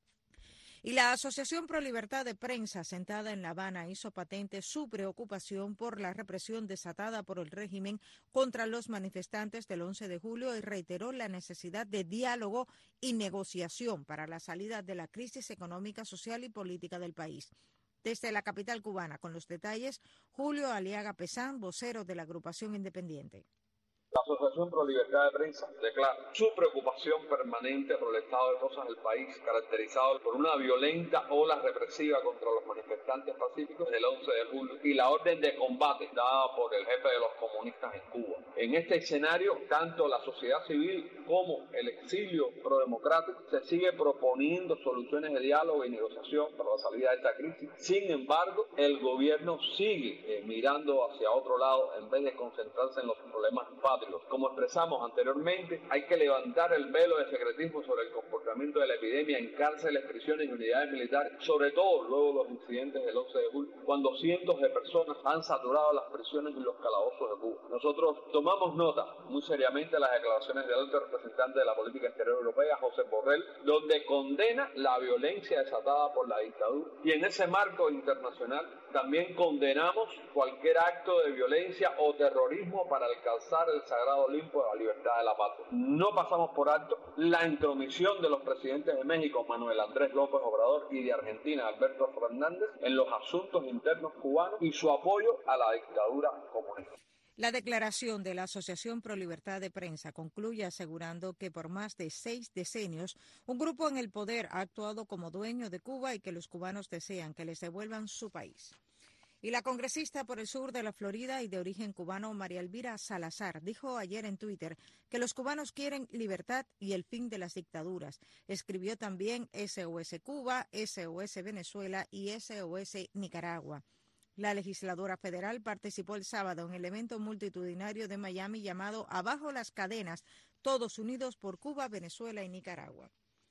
Y la Asociación Pro Libertad de Prensa, sentada en La Habana, hizo patente su preocupación por la represión desatada por el régimen contra los manifestantes del 11 de julio y reiteró la necesidad de diálogo y negociación para la salida de la crisis económica, social y política del país. Desde la capital cubana, con los detalles, Julio Aliaga Pesán, vocero de la agrupación independiente. La Asociación Pro Libertad de Prensa declara su preocupación permanente por el estado de cosas del país, caracterizado por una violenta ola represiva contra los manifestantes pacíficos del 11 de julio y la orden de combate dada por el jefe de los comunistas en Cuba. En este escenario, tanto la sociedad civil como el exilio prodemocrático se sigue proponiendo soluciones de diálogo y negociación para la salida de esta crisis. Sin embargo, el gobierno sigue mirando hacia otro lado en vez de concentrarse en los problemas patrios. Como expresamos anteriormente, hay que levantar el velo de secretismo sobre el comportamiento de la epidemia en cárceles, prisiones y unidades militares, sobre todo luego de los incidentes del 11 de julio, cuando cientos de personas han saturado las prisiones y los calabozos de Cuba. Nosotros tomamos nota muy seriamente de las declaraciones del alto representante de la política exterior europea, Josep Borrell, donde condena la violencia desatada por la dictadura. Y en ese marco internacional también condenamos cualquier acto de violencia o terrorismo para alcanzar el sagrado Olimpo de la libertad de la patria. No pasamos por alto la intromisión de los presidentes de México, Manuel Andrés López Obrador, y de Argentina, Alberto Fernández, en los asuntos internos cubanos y su apoyo a la dictadura comunista. La declaración de la Asociación Pro Libertad de Prensa concluye asegurando que por más de 6 decenios, un grupo en el poder ha actuado como dueño de Cuba y que los cubanos desean que les devuelvan su país. Y la congresista por el sur de la Florida y de origen cubano, María Elvira Salazar, dijo ayer en Twitter que los cubanos quieren libertad y el fin de las dictaduras. Escribió también SOS Cuba, SOS Venezuela y SOS Nicaragua. La legisladora federal participó el sábado en el evento multitudinario de Miami llamado Abajo las cadenas, todos unidos por Cuba, Venezuela y Nicaragua.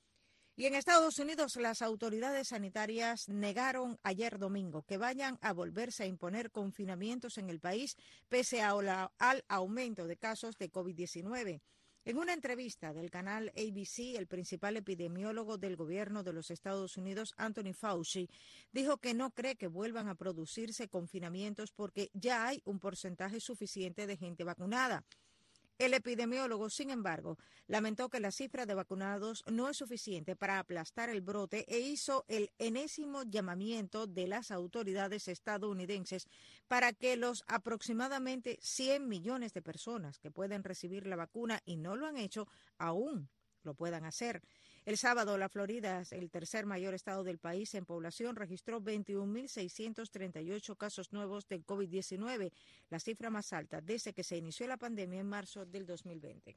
Y en Estados Unidos, las autoridades sanitarias negaron ayer domingo que vayan a volverse a imponer confinamientos en el país pese al aumento de casos de COVID-19. En una entrevista del canal ABC, el principal epidemiólogo del gobierno de los Estados Unidos, Anthony Fauci, dijo que no cree que vuelvan a producirse confinamientos porque ya hay un porcentaje suficiente de gente vacunada. El epidemiólogo, sin embargo, lamentó que la cifra de vacunados no es suficiente para aplastar el brote e hizo el enésimo llamamiento de las autoridades estadounidenses para que los aproximadamente 100 millones de personas que pueden recibir la vacuna y no lo han hecho, aún lo puedan hacer. El sábado, la Florida, el tercer mayor estado del país en población, registró 21.638 casos nuevos del COVID-19, la cifra más alta desde que se inició la pandemia en marzo del 2020.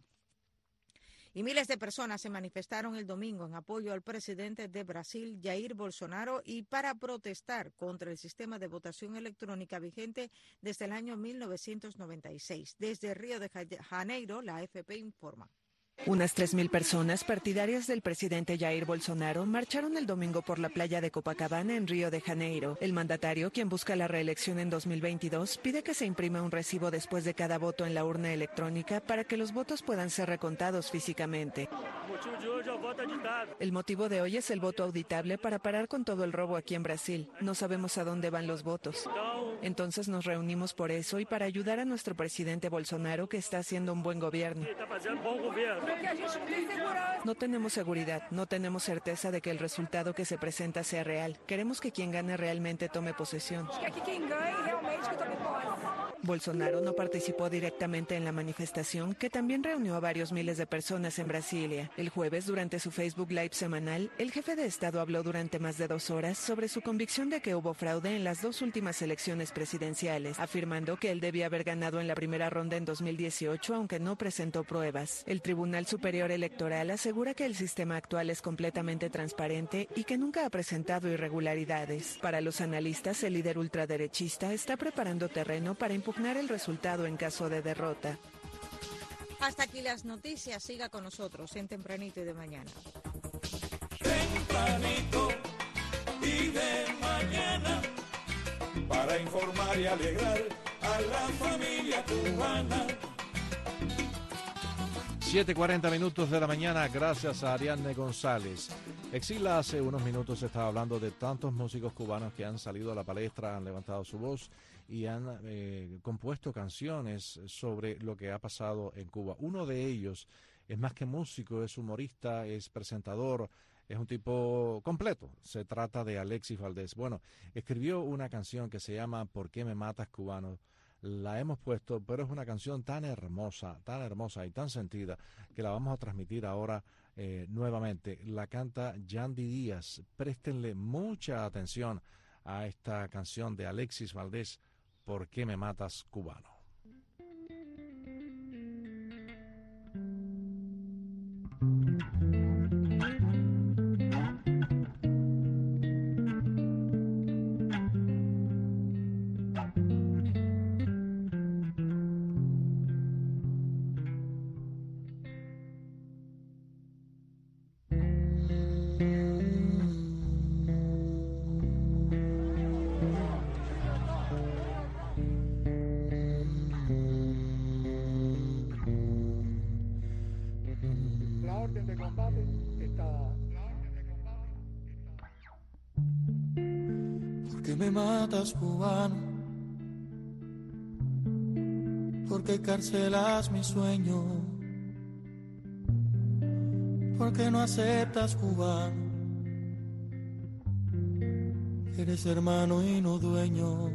Y miles de personas se manifestaron el domingo en apoyo al presidente de Brasil, Jair Bolsonaro, y para protestar contra el sistema de votación electrónica vigente desde el año 1996. Desde Río de Janeiro, la AFP informa. Unas 3.000 personas partidarias del presidente Jair Bolsonaro marcharon el domingo por la playa de Copacabana en Río de Janeiro. El mandatario, quien busca la reelección en 2022, pide que se imprima un recibo después de cada voto en la urna electrónica para que los votos puedan ser recontados físicamente. El motivo de hoy es el voto auditable para parar con todo el robo aquí en Brasil. No sabemos a dónde van los votos. Entonces nos reunimos por eso y para ayudar a nuestro presidente Bolsonaro, que está haciendo un buen gobierno. No tenemos seguridad, no tenemos certeza de que el resultado que se presenta sea real. Queremos que quien gane realmente tome posesión. Bolsonaro no participó directamente en la manifestación, que también reunió a varios miles de personas en Brasilia. El jueves, durante su Facebook Live semanal, el jefe de Estado habló durante más de 2 horas sobre su convicción de que hubo fraude en las 2 últimas elecciones presidenciales, afirmando que él debía haber ganado en la primera ronda en 2018, aunque no presentó pruebas. El Tribunal Superior Electoral asegura que el sistema actual es completamente transparente y que nunca ha presentado irregularidades. Para los analistas, el líder ultraderechista está preparando terreno para impugnar el resultado en caso de derrota. Hasta aquí las noticias. Siga con nosotros en Tempranito y de Mañana. Tempranito y de mañana, para informar y alegrar a la familia cubana. 7:40 minutos de la mañana, gracias a Ariadne González. Exila hace unos minutos estaba hablando de tantos músicos cubanos que han salido a la palestra, han levantado su voz y han compuesto canciones sobre lo que ha pasado en Cuba. Uno de ellos es más que músico, es humorista, es presentador, es un tipo completo. Se trata de Alexis Valdés. Bueno, escribió una canción que se llama ¿Por qué me matas, cubano? La hemos puesto, pero es una canción tan hermosa y tan sentida que la vamos a transmitir ahora nuevamente. La canta Yandy Díaz. Préstenle mucha atención a esta canción de Alexis Valdés, ¿Por qué me matas, cubano? Me matas, cubano, porque carcelas mi sueño, porque no aceptas, cubano, eres hermano y no dueño,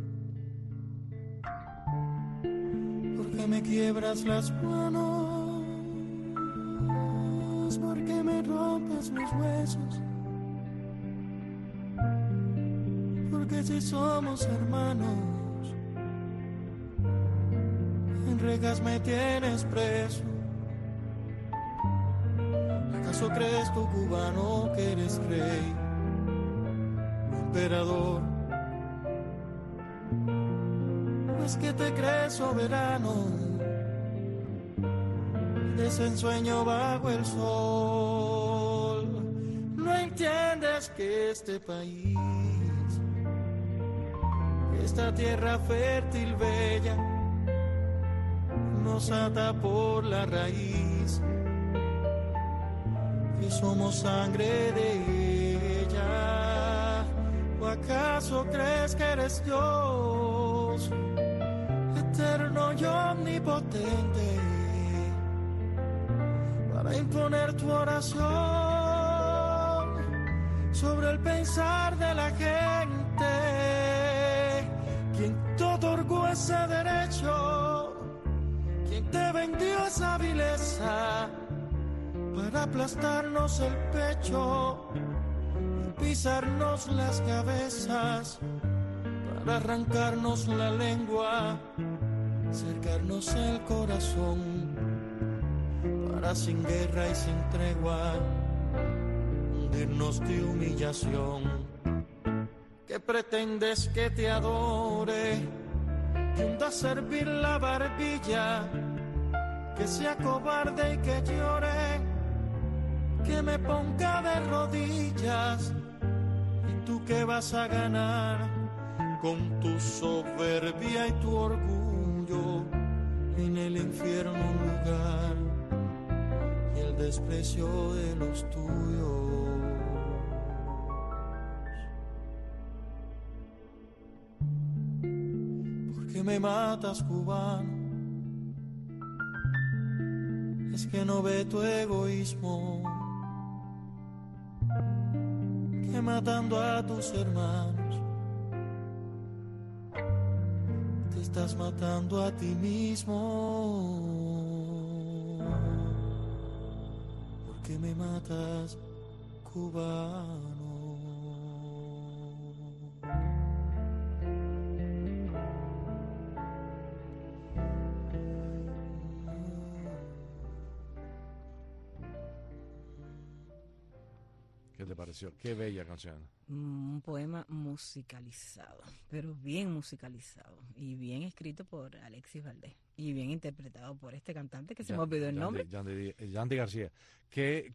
porque me quiebras las manos, porque me rompes los huesos. Porque si somos hermanos, en rejas me tienes preso. ¿Acaso crees tú, cubano, que eres rey, emperador? ¿O es que te crees soberano de ese ensueño bajo el sol? No entiendes que este país, esta tierra fértil, bella, nos ata por la raíz, que somos sangre de ella. ¿O acaso crees que eres Dios, eterno y omnipotente, para imponer tu oración sobre el pensar de la gente? Quien te otorgó ese derecho, quien te vendió esa vileza para aplastarnos el pecho y pisarnos las cabezas, para arrancarnos la lengua, cercarnos el corazón, para sin guerra y sin tregua hundirnos de humillación. ¿Qué pretendes que te adore? Que hunda servir la barbilla que sea cobarde y que llore, que me ponga de rodillas. ¿Y tú qué vas a ganar con tu soberbia y tu orgullo? En el infierno un lugar y el desprecio de los tuyos. ¿Por qué me matas, cubano? Es que no ve tu egoísmo, que matando a tus hermanos te estás matando a ti mismo. ¿Por qué me matas, cubano? ¿Qué te pareció? Qué bella canción. Un poema musicalizado, pero bien musicalizado y bien escrito por Alexis Valdés y bien interpretado por este cantante que se me olvidó el nombre. Yandy García. Qué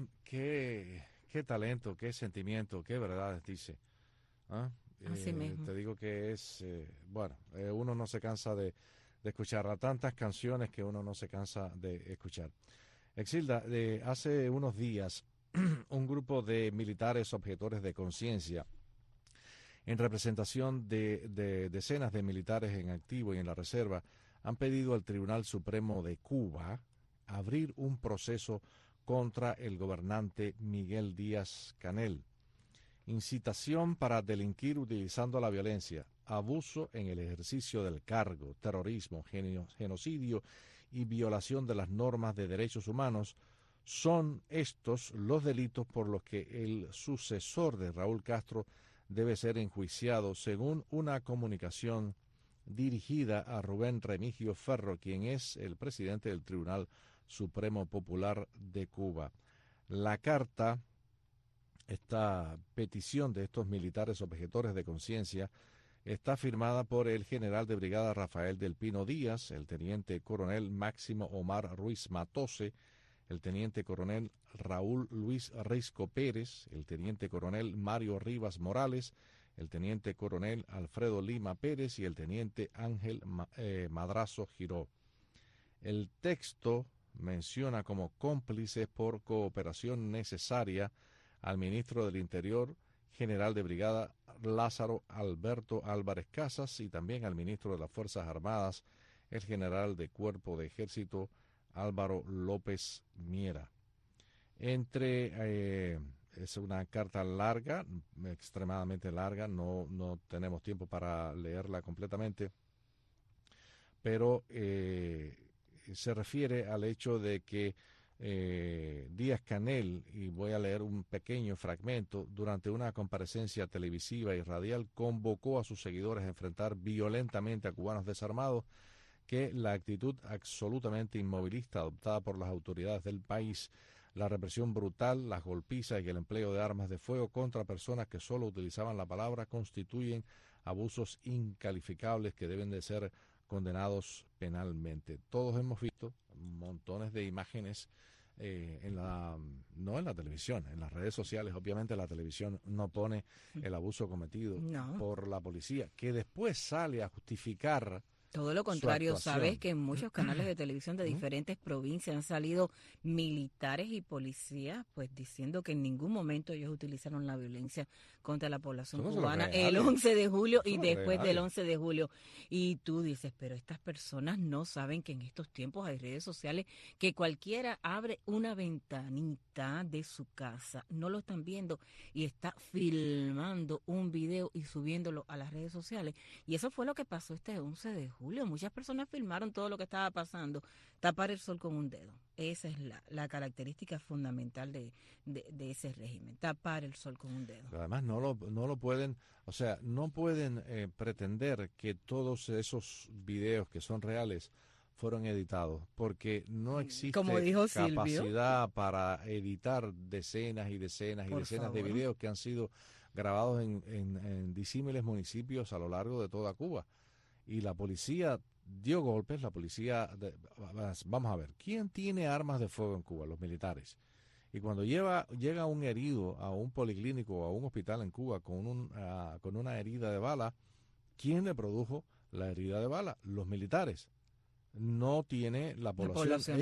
talento, qué sentimiento, qué verdades dice. ¿Ah? Así mismo. Te digo que es, uno no se cansa de escuchar a tantas canciones que uno no se cansa de escuchar. Exilda, hace unos días un grupo de militares objetores de conciencia, en representación de decenas de militares en activo y en la reserva, han pedido al Tribunal Supremo de Cuba abrir un proceso contra el gobernante Miguel Díaz-Canel. Incitación para delinquir utilizando la violencia, abuso en el ejercicio del cargo, terrorismo, genocidio y violación de las normas de derechos humanos son estos los delitos por los que el sucesor de Raúl Castro debe ser enjuiciado, según una comunicación dirigida a Rubén Remigio Ferro, quien es el presidente del Tribunal Supremo Popular de Cuba. La carta, esta petición de estos militares objetores de conciencia, está firmada por el general de brigada Rafael del Pino Díaz, el teniente coronel Máximo Omar Ruiz Matose, el teniente coronel Raúl Luis Risco Pérez, el teniente coronel Mario Rivas Morales, el teniente coronel Alfredo Lima Pérez y el teniente Ángel Madrazo Giró. El texto menciona como cómplices por cooperación necesaria al ministro del Interior, general de brigada Lázaro Alberto Álvarez Casas, y también al ministro de las Fuerzas Armadas, el general de Cuerpo de Ejército Álvaro López Miera. Es una carta larga, extremadamente larga, no tenemos tiempo para leerla completamente, pero se refiere al hecho de que Díaz-Canel, y voy a leer un pequeño fragmento, durante una comparecencia televisiva y radial convocó a sus seguidores a enfrentar violentamente a cubanos desarmados, que la actitud absolutamente inmovilista adoptada por las autoridades del país, la represión brutal, las golpizas y el empleo de armas de fuego contra personas que solo utilizaban la palabra constituyen abusos incalificables que deben de ser condenados penalmente. Todos hemos visto montones de imágenes no en la televisión, en las redes sociales. Obviamente la televisión no pone el abuso cometido por la policía, que después sale a justificar. Todo lo contrario, sabes que en muchos canales de televisión de diferentes provincias han salido militares y policías pues diciendo que en ningún momento ellos utilizaron la violencia contra la población cubana el 11 de julio y después del 11 de julio. Y tú dices, pero estas personas no saben que en estos tiempos hay redes sociales, que cualquiera abre una ventanita de su casa, no lo están viendo y está filmando un video y subiéndolo a las redes sociales. Y eso fue lo que pasó este 11 de julio. Muchas personas filmaron todo lo que estaba pasando. Tapar el sol con un dedo. Esa es la característica fundamental de ese régimen. Tapar el sol con un dedo. Pero además no lo pueden, o sea, no pueden pretender que todos esos videos que son reales fueron editados, porque no existe capacidad para editar decenas y decenas y decenas de videos que han sido grabados en disímiles municipios a lo largo de toda Cuba. Y la policía dio golpes, la policía, vamos a ver, ¿quién tiene armas de fuego en Cuba? Los militares. Y cuando llega un herido a un policlínico o a un hospital en Cuba con una herida de bala, ¿quién le produjo la herida de bala? Los militares. No tiene la población.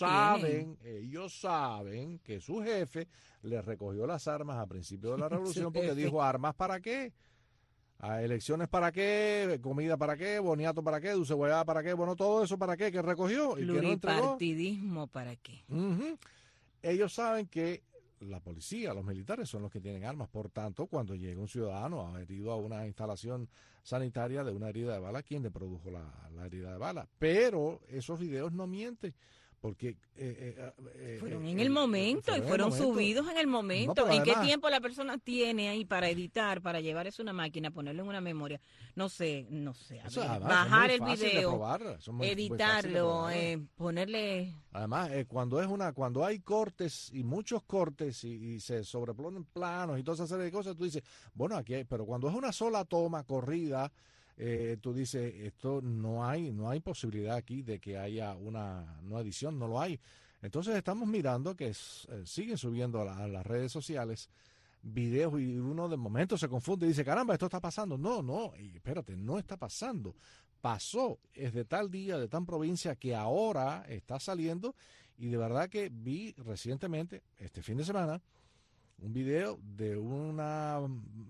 Ellos saben que su jefe le recogió las armas a principio de la revolución porque dijo, ¿armas para qué? ¿A elecciones para qué? ¿Comida para qué? ¿Boniato para qué? ¿Dulce guayaba para qué? Bueno, todo eso para qué, que recogió y que no entregó. Pluripartidismo para qué. Ellos saben que la policía, los militares son los que tienen armas. Por tanto, cuando llega un ciudadano herido a una instalación sanitaria de una herida de bala, ¿quién le produjo la herida de bala? Pero esos videos no mienten, porque fueron en el momento y fueron subidos en el momento. No, ¿En además, qué tiempo la persona tiene ahí para editar, para llevar eso a una máquina, ponerlo en una memoria? No sé, bajar el video, editarlo, ponerle. Además, cuando hay cortes y muchos cortes y se sobreponen planos y toda esa serie de cosas, tú dices, bueno, aquí hay, pero cuando es una sola toma corrida, tú dices, esto no hay posibilidad aquí de que haya una edición, no lo hay. Entonces estamos mirando que siguen subiendo a las redes sociales videos y uno de momento se confunde y dice, caramba, esto está pasando. No, espérate, no está pasando. Pasó, es de tal día, de tal provincia que ahora está saliendo y de verdad que vi recientemente, este fin de semana, un video de una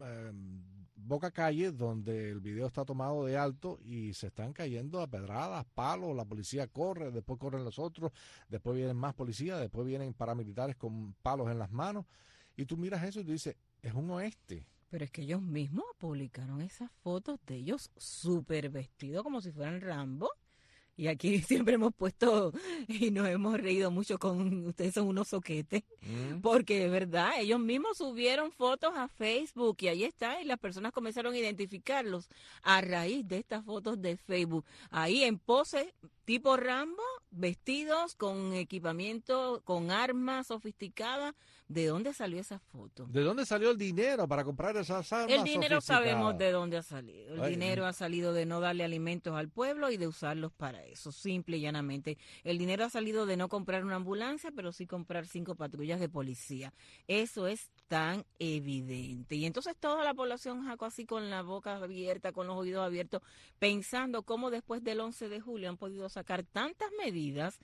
Boca Calle donde el video está tomado de alto y se están cayendo a pedradas, palos, la policía corre, después corren los otros, después vienen más policías, después vienen paramilitares con palos en las manos y tú miras eso y tú dices, es un oeste. Pero es que ellos mismos publicaron esas fotos de ellos súper vestidos como si fueran Rambo. Y aquí siempre hemos puesto y nos hemos reído mucho con ustedes son unos soquetes, porque de verdad ellos mismos subieron fotos a Facebook y ahí está, y las personas comenzaron a identificarlos a raíz de estas fotos de Facebook. Ahí en pose tipo Rambo, vestidos con equipamiento, con armas sofisticadas. ¿De dónde salió esa foto? ¿De dónde salió el dinero para comprar esas armas El dinero sofisticadas? sabemos de dónde ha salido. El dinero ha salido de no darle alimentos al pueblo y de usarlos para eso, simple y llanamente. El dinero ha salido de no comprar una ambulancia, pero sí comprar 5 patrullas de policía. Eso es tan evidente. Y entonces toda la población, Jaco, así con la boca abierta, con los oídos abiertos, pensando cómo después del 11 de julio han podido sacar tantas medidas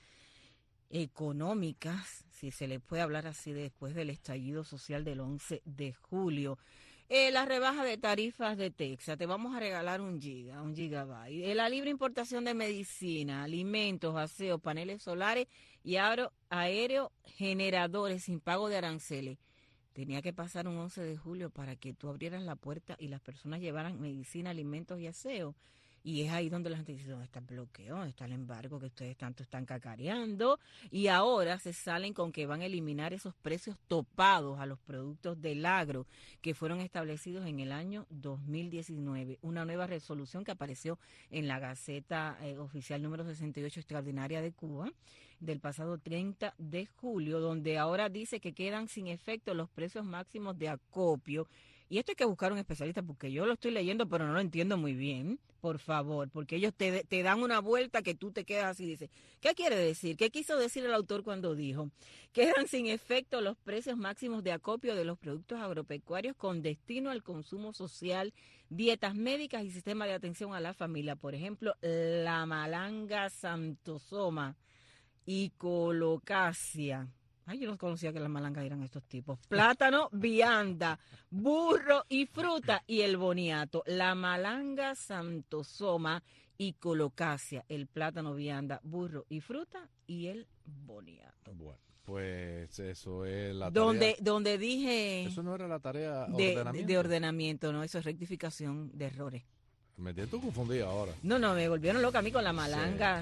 económicas, si se le puede hablar así, después del estallido social del 11 de julio. La rebaja de tarifas de Texas, te vamos a regalar un gigabyte. La libre importación de medicina, alimentos, aseo, paneles solares y aéreo generadores sin pago de aranceles. Tenía que pasar un 11 de julio para que tú abrieras la puerta y las personas llevaran medicina, alimentos y aseo. Y es ahí donde la gente dice, ¿dónde está el bloqueo? ¿Dónde está el embargo que ustedes tanto están cacareando? Y ahora se salen con que van a eliminar esos precios topados a los productos del agro que fueron establecidos en el año 2019. Una nueva resolución que apareció en la Gaceta Oficial número 68 Extraordinaria de Cuba del pasado 30 de julio, donde ahora dice que quedan sin efecto los precios máximos de acopio. Y esto hay que buscar un especialista porque yo lo estoy leyendo pero no lo entiendo muy bien, por favor, porque ellos te dan una vuelta que tú te quedas así y dices, ¿qué quiere decir? ¿Qué quiso decir el autor cuando dijo? Quedan sin efecto los precios máximos de acopio de los productos agropecuarios con destino al consumo social, dietas médicas y sistema de atención a la familia. Por ejemplo, la malanga santosoma y colocasia. Ay, yo no conocía que las malangas eran estos tipos. Plátano, vianda, burro y fruta y el boniato. La malanga santosoma y colocasia. El plátano, vianda, burro y fruta y el boniato. Bueno, pues eso es la tarea. Donde dije... Eso no era la tarea de ordenamiento, no, eso es rectificación de errores. Me siento confundido ahora. No, me volvieron loca a mí con la malanga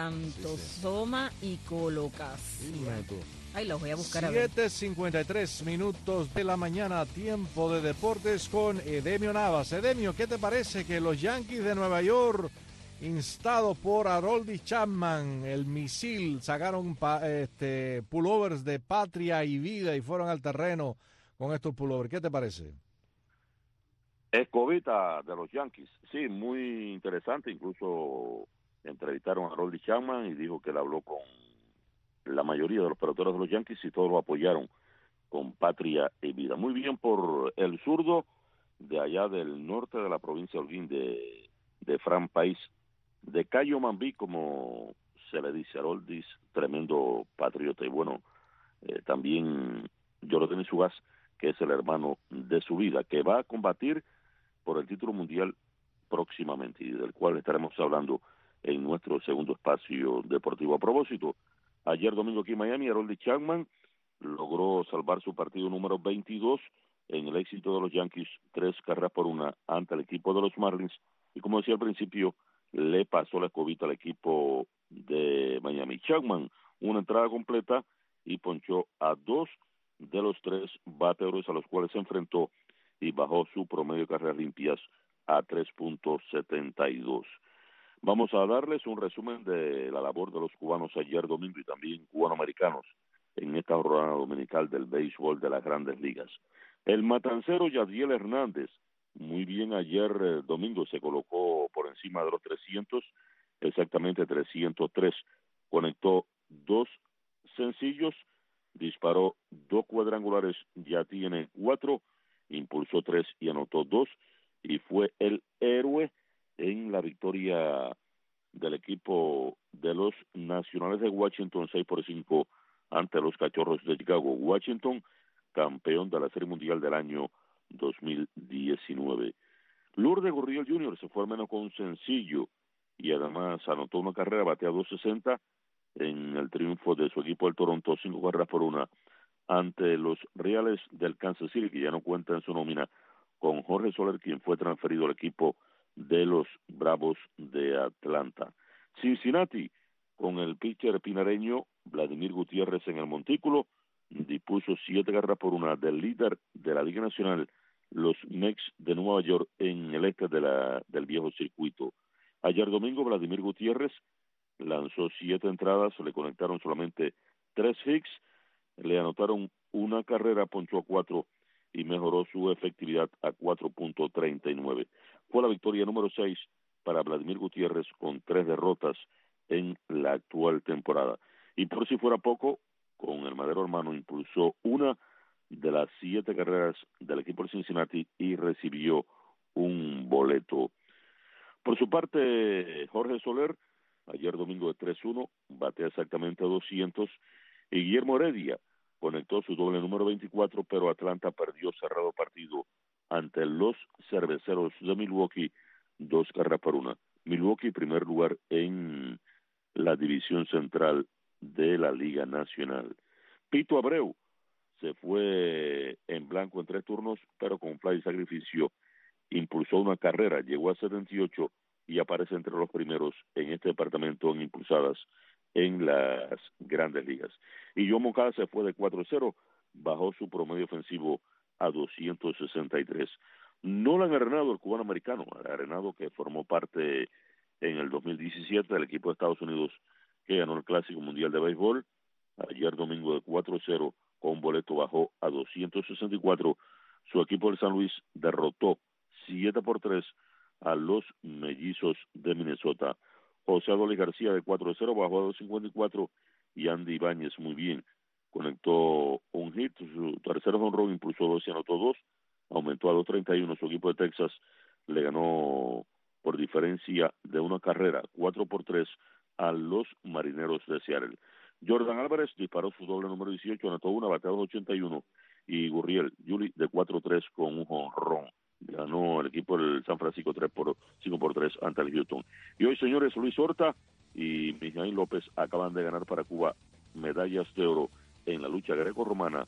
santosoma y colocasia. Dime tú. Ay, los voy a buscar 7:53 minutos de la mañana, tiempo de deportes con Edemio Navas. Edemio, ¿qué te parece que los Yankees de Nueva York, instados por Aroldis Chapman, el misil, sacaron pullovers de patria y vida y fueron al terreno con estos pullovers? ¿Qué te parece? Escobita de los Yankees, sí, muy interesante, incluso entrevistaron a Aroldis Chapman y dijo que él habló con la mayoría de los peloteros de los Yankees y todos lo apoyaron con patria y vida. Muy bien por el zurdo de allá del norte de la provincia de Holguín, de Fran País, de Cayo Mambí, como se le dice a Aroldis, tremendo patriota. Y bueno, también Yordan Zugaz, que es el hermano de su vida, que va a combatir por el título mundial próximamente y del cual estaremos hablando en nuestro segundo espacio deportivo. A propósito, ayer domingo aquí en Miami, Aroldis Chapman logró salvar su partido número 22 en el éxito de los Yankees, 3-1 ante el equipo de los Marlins, y como decía al principio, le pasó la escobita al equipo de Miami. Chapman, una entrada completa y ponchó a 2 de los 3 bateadores a los cuales se enfrentó y bajó su promedio de carreras limpias a 3.72. Vamos a darles un resumen de la labor de los cubanos ayer domingo y también cubanoamericanos en esta jornada dominical del béisbol de las Grandes Ligas. El matancero Yadiel Hernández, muy bien ayer domingo, se colocó por encima de los 300, exactamente 303. Conectó 2 sencillos, disparó 2 cuadrangulares, ya tiene 4, impulsó 3 y anotó 2, y fue el héroe en la victoria del equipo de los Nacionales de Washington 6-5 ante los Cachorros de Chicago. Washington, campeón de la Serie Mundial del año 2019. Lourdes Gurriel Jr. se fue al menos con un sencillo y además anotó una carrera, batea 260 en el triunfo de su equipo el Toronto, 5-1 ante los Reales del Kansas City, que ya no cuenta en su nómina con Jorge Soler, quien fue transferido al equipo de los Bravos de Atlanta. Cincinnati, con el pitcher pinareño Vladimir Gutiérrez en el montículo, dispuso 7-1 del líder de la Liga Nacional, los Mets de Nueva York, en el este del viejo circuito. Ayer domingo, Vladimir Gutiérrez lanzó 7 entradas, le conectaron solamente 3 hits, le anotaron una carrera, ponchó a 4 y mejoró su efectividad a 4.39. Fue la victoria número 6 para Vladimir Gutiérrez con 3 derrotas en la actual temporada. Y por si fuera poco, con el Madero hermano impulsó una de las 7 carreras del equipo de Cincinnati y recibió un boleto. Por su parte, Jorge Soler, ayer domingo de 3-1, batea exactamente a 200, y Guillermo Heredia conectó su doble número 24, pero Atlanta perdió cerrado partido ante los Cerveceros de Milwaukee, 2-1. Milwaukee, primer lugar en la división central de la Liga Nacional. Pito Abreu se fue en blanco en 3 turnos, pero con fly y sacrificio impulsó una carrera, llegó a 78 y aparece entre los primeros en este departamento en impulsadas en las Grandes Ligas. Y Joe Moncada se fue de 4-0, bajó su promedio ofensivo a 263. Nolan Arenado, el cubano americano, Arenado que formó parte en el 2017 del equipo de Estados Unidos que ganó el Clásico Mundial de Béisbol, ayer domingo de 4-0 con boleto bajó a 264. Su equipo del San Luis derrotó 7-3 a los Mellizos de Minnesota. José Adolis García de 4-0 bajó a 254 y Andy Ibáñez muy bien, conectó un hit, su tercer jonrón impulsó 2 y anotó 2, aumentó a 231. Su equipo de Texas le ganó por diferencia de una carrera 4-3 a los Marineros de Seattle. Jordan Álvarez disparó su doble número 18, anotó una, bateó 81, y Gurriel Juli de 4-3 con un jonrón. Ganó el equipo del San Francisco 5-3 ante el Houston. Y hoy, señores, Luis Horta y Mijaín López acaban de ganar para Cuba medallas de oro en la lucha greco-romana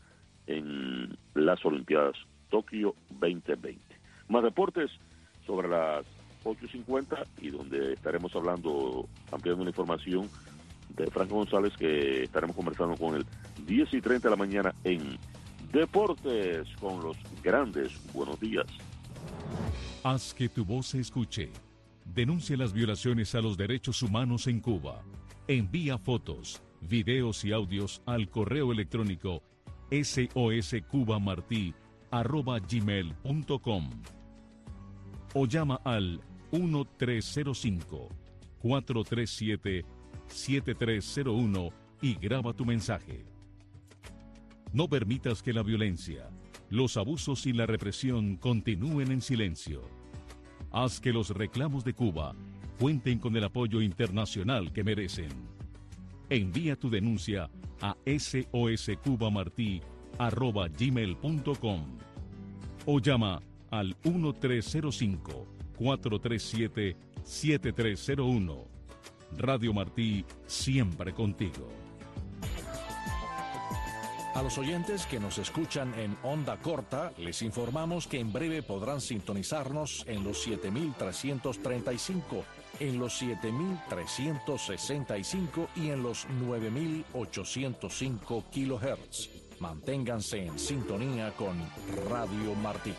en las Olimpiadas Tokio 2020. Más deportes sobre las 8:50 y donde estaremos hablando, ampliando la información de Franco González, que estaremos conversando con él 10:30 de la mañana en Deportes con los Grandes. Buenos días. Haz que tu voz se escuche. Denuncia las violaciones a los derechos humanos en Cuba. Envía fotos, videos y audios al correo electrónico soscubamarti@gmail.com o llama al 1305 437-7301 y graba tu mensaje. No permitas que la violencia, los abusos y la represión continúen en silencio. Haz que los reclamos de Cuba cuenten con el apoyo internacional que merecen. Envía tu denuncia a soscubamartí@gmail.com o llama al 1305-437-7301. Radio Martí, siempre contigo. A los oyentes que nos escuchan en onda corta, les informamos que en breve podrán sintonizarnos en los 7.335, en los 7.365 y en los 9.805 kilohertz. Manténganse en sintonía con Radio Martí.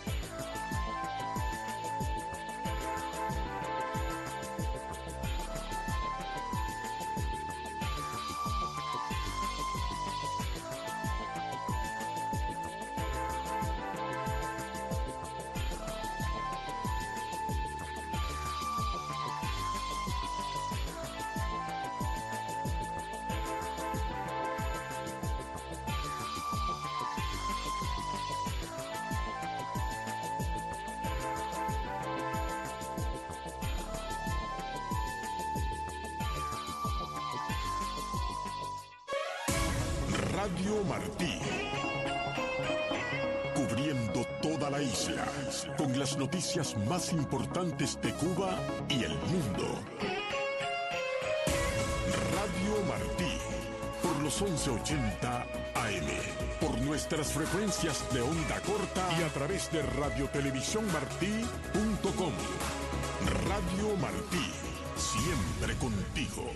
Radio Martí, cubriendo toda la isla, con las noticias más importantes de Cuba y el mundo. Radio Martí, por los 1180 AM, por nuestras frecuencias de onda corta y a través de radiotelevisiónmartí.com. Radio Martí, siempre contigo.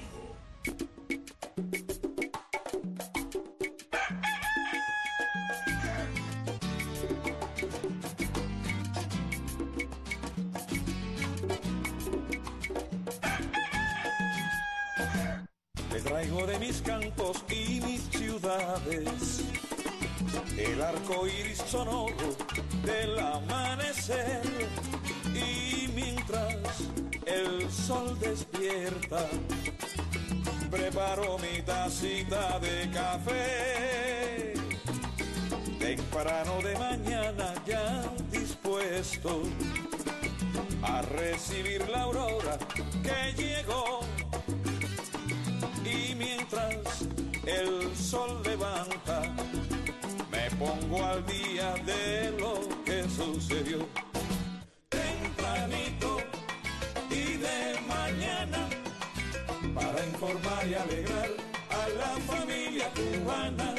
Traigo de mis campos y mis ciudades el arco iris sonoro del amanecer, y mientras el sol despierta preparo mi tacita de café, temprano de mañana ya dispuesto a recibir la aurora que llegó. Y mientras el sol levanta, me pongo al día de lo que sucedió. Tempranito y de mañana, para informar y alegrar a la familia cubana.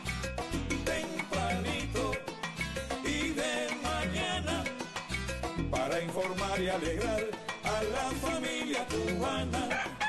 Tempranito y de mañana, para informar y alegrar a la familia cubana.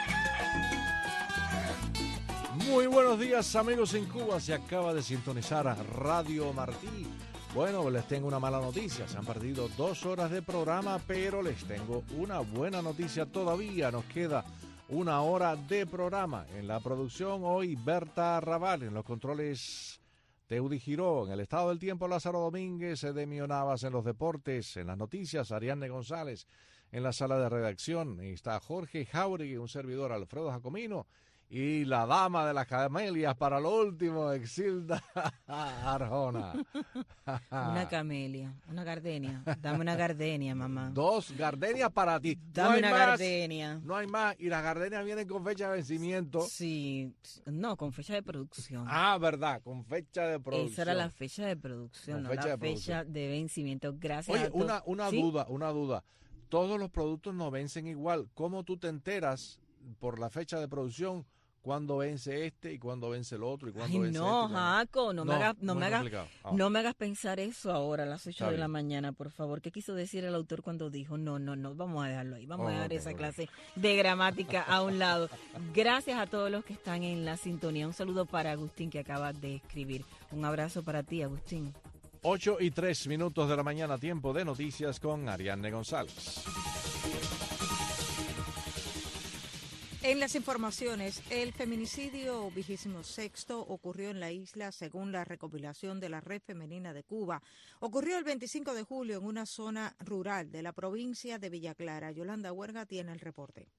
Muy buenos días, amigos en Cuba. Se acaba de sintonizar a Radio Martí. Bueno, les tengo una mala noticia. Se han perdido 2 horas de programa, pero les tengo una buena noticia todavía. Nos queda 1 hora de programa. En la producción hoy, Berta Raval. En los controles, Teudi Giró. En el estado del tiempo, Lázaro Domínguez. Edemio Navas en los deportes. En las noticias, Ariadne González. En la sala de redacción está Jorge Jauregui, un servidor, Alfredo Jacomino. Y la dama de las camelias para lo último, Exilda Arjona. Una camelia, una gardenia. Dame una gardenia, mamá. 2 gardenias para ti. Dame una gardenia. No hay más. Y las gardenias vienen con fecha de vencimiento. Sí, no, con fecha de producción. Ah, verdad, con fecha de producción. Esa era la fecha de producción, no la fecha de vencimiento. Gracias. Oye, a todos. una ¿Sí? duda. Todos los productos no vencen igual. ¿Cómo tú te enteras por la fecha de producción cuándo vence este y cuándo vence el otro y cuándo vence no, este? Jaco, no me hagas pensar eso ahora a las 8 de la bien. mañana, por favor. ¿Qué quiso decir el autor cuando dijo no, vamos a dejarlo ahí, vamos a dejar esa clase de gramática a un lado? Gracias a todos los que están en la sintonía. Un saludo para Agustín, que acaba de escribir. Un abrazo para ti, Agustín. 8:03 de la mañana, tiempo de noticias con Ariadne González. En las informaciones, el feminicidio 26º ocurrió en la isla según la recopilación de la Red Femenina de Cuba. Ocurrió el 25 de julio en una zona rural de la provincia de Villa Clara. Yolanda Huerga tiene el reporte.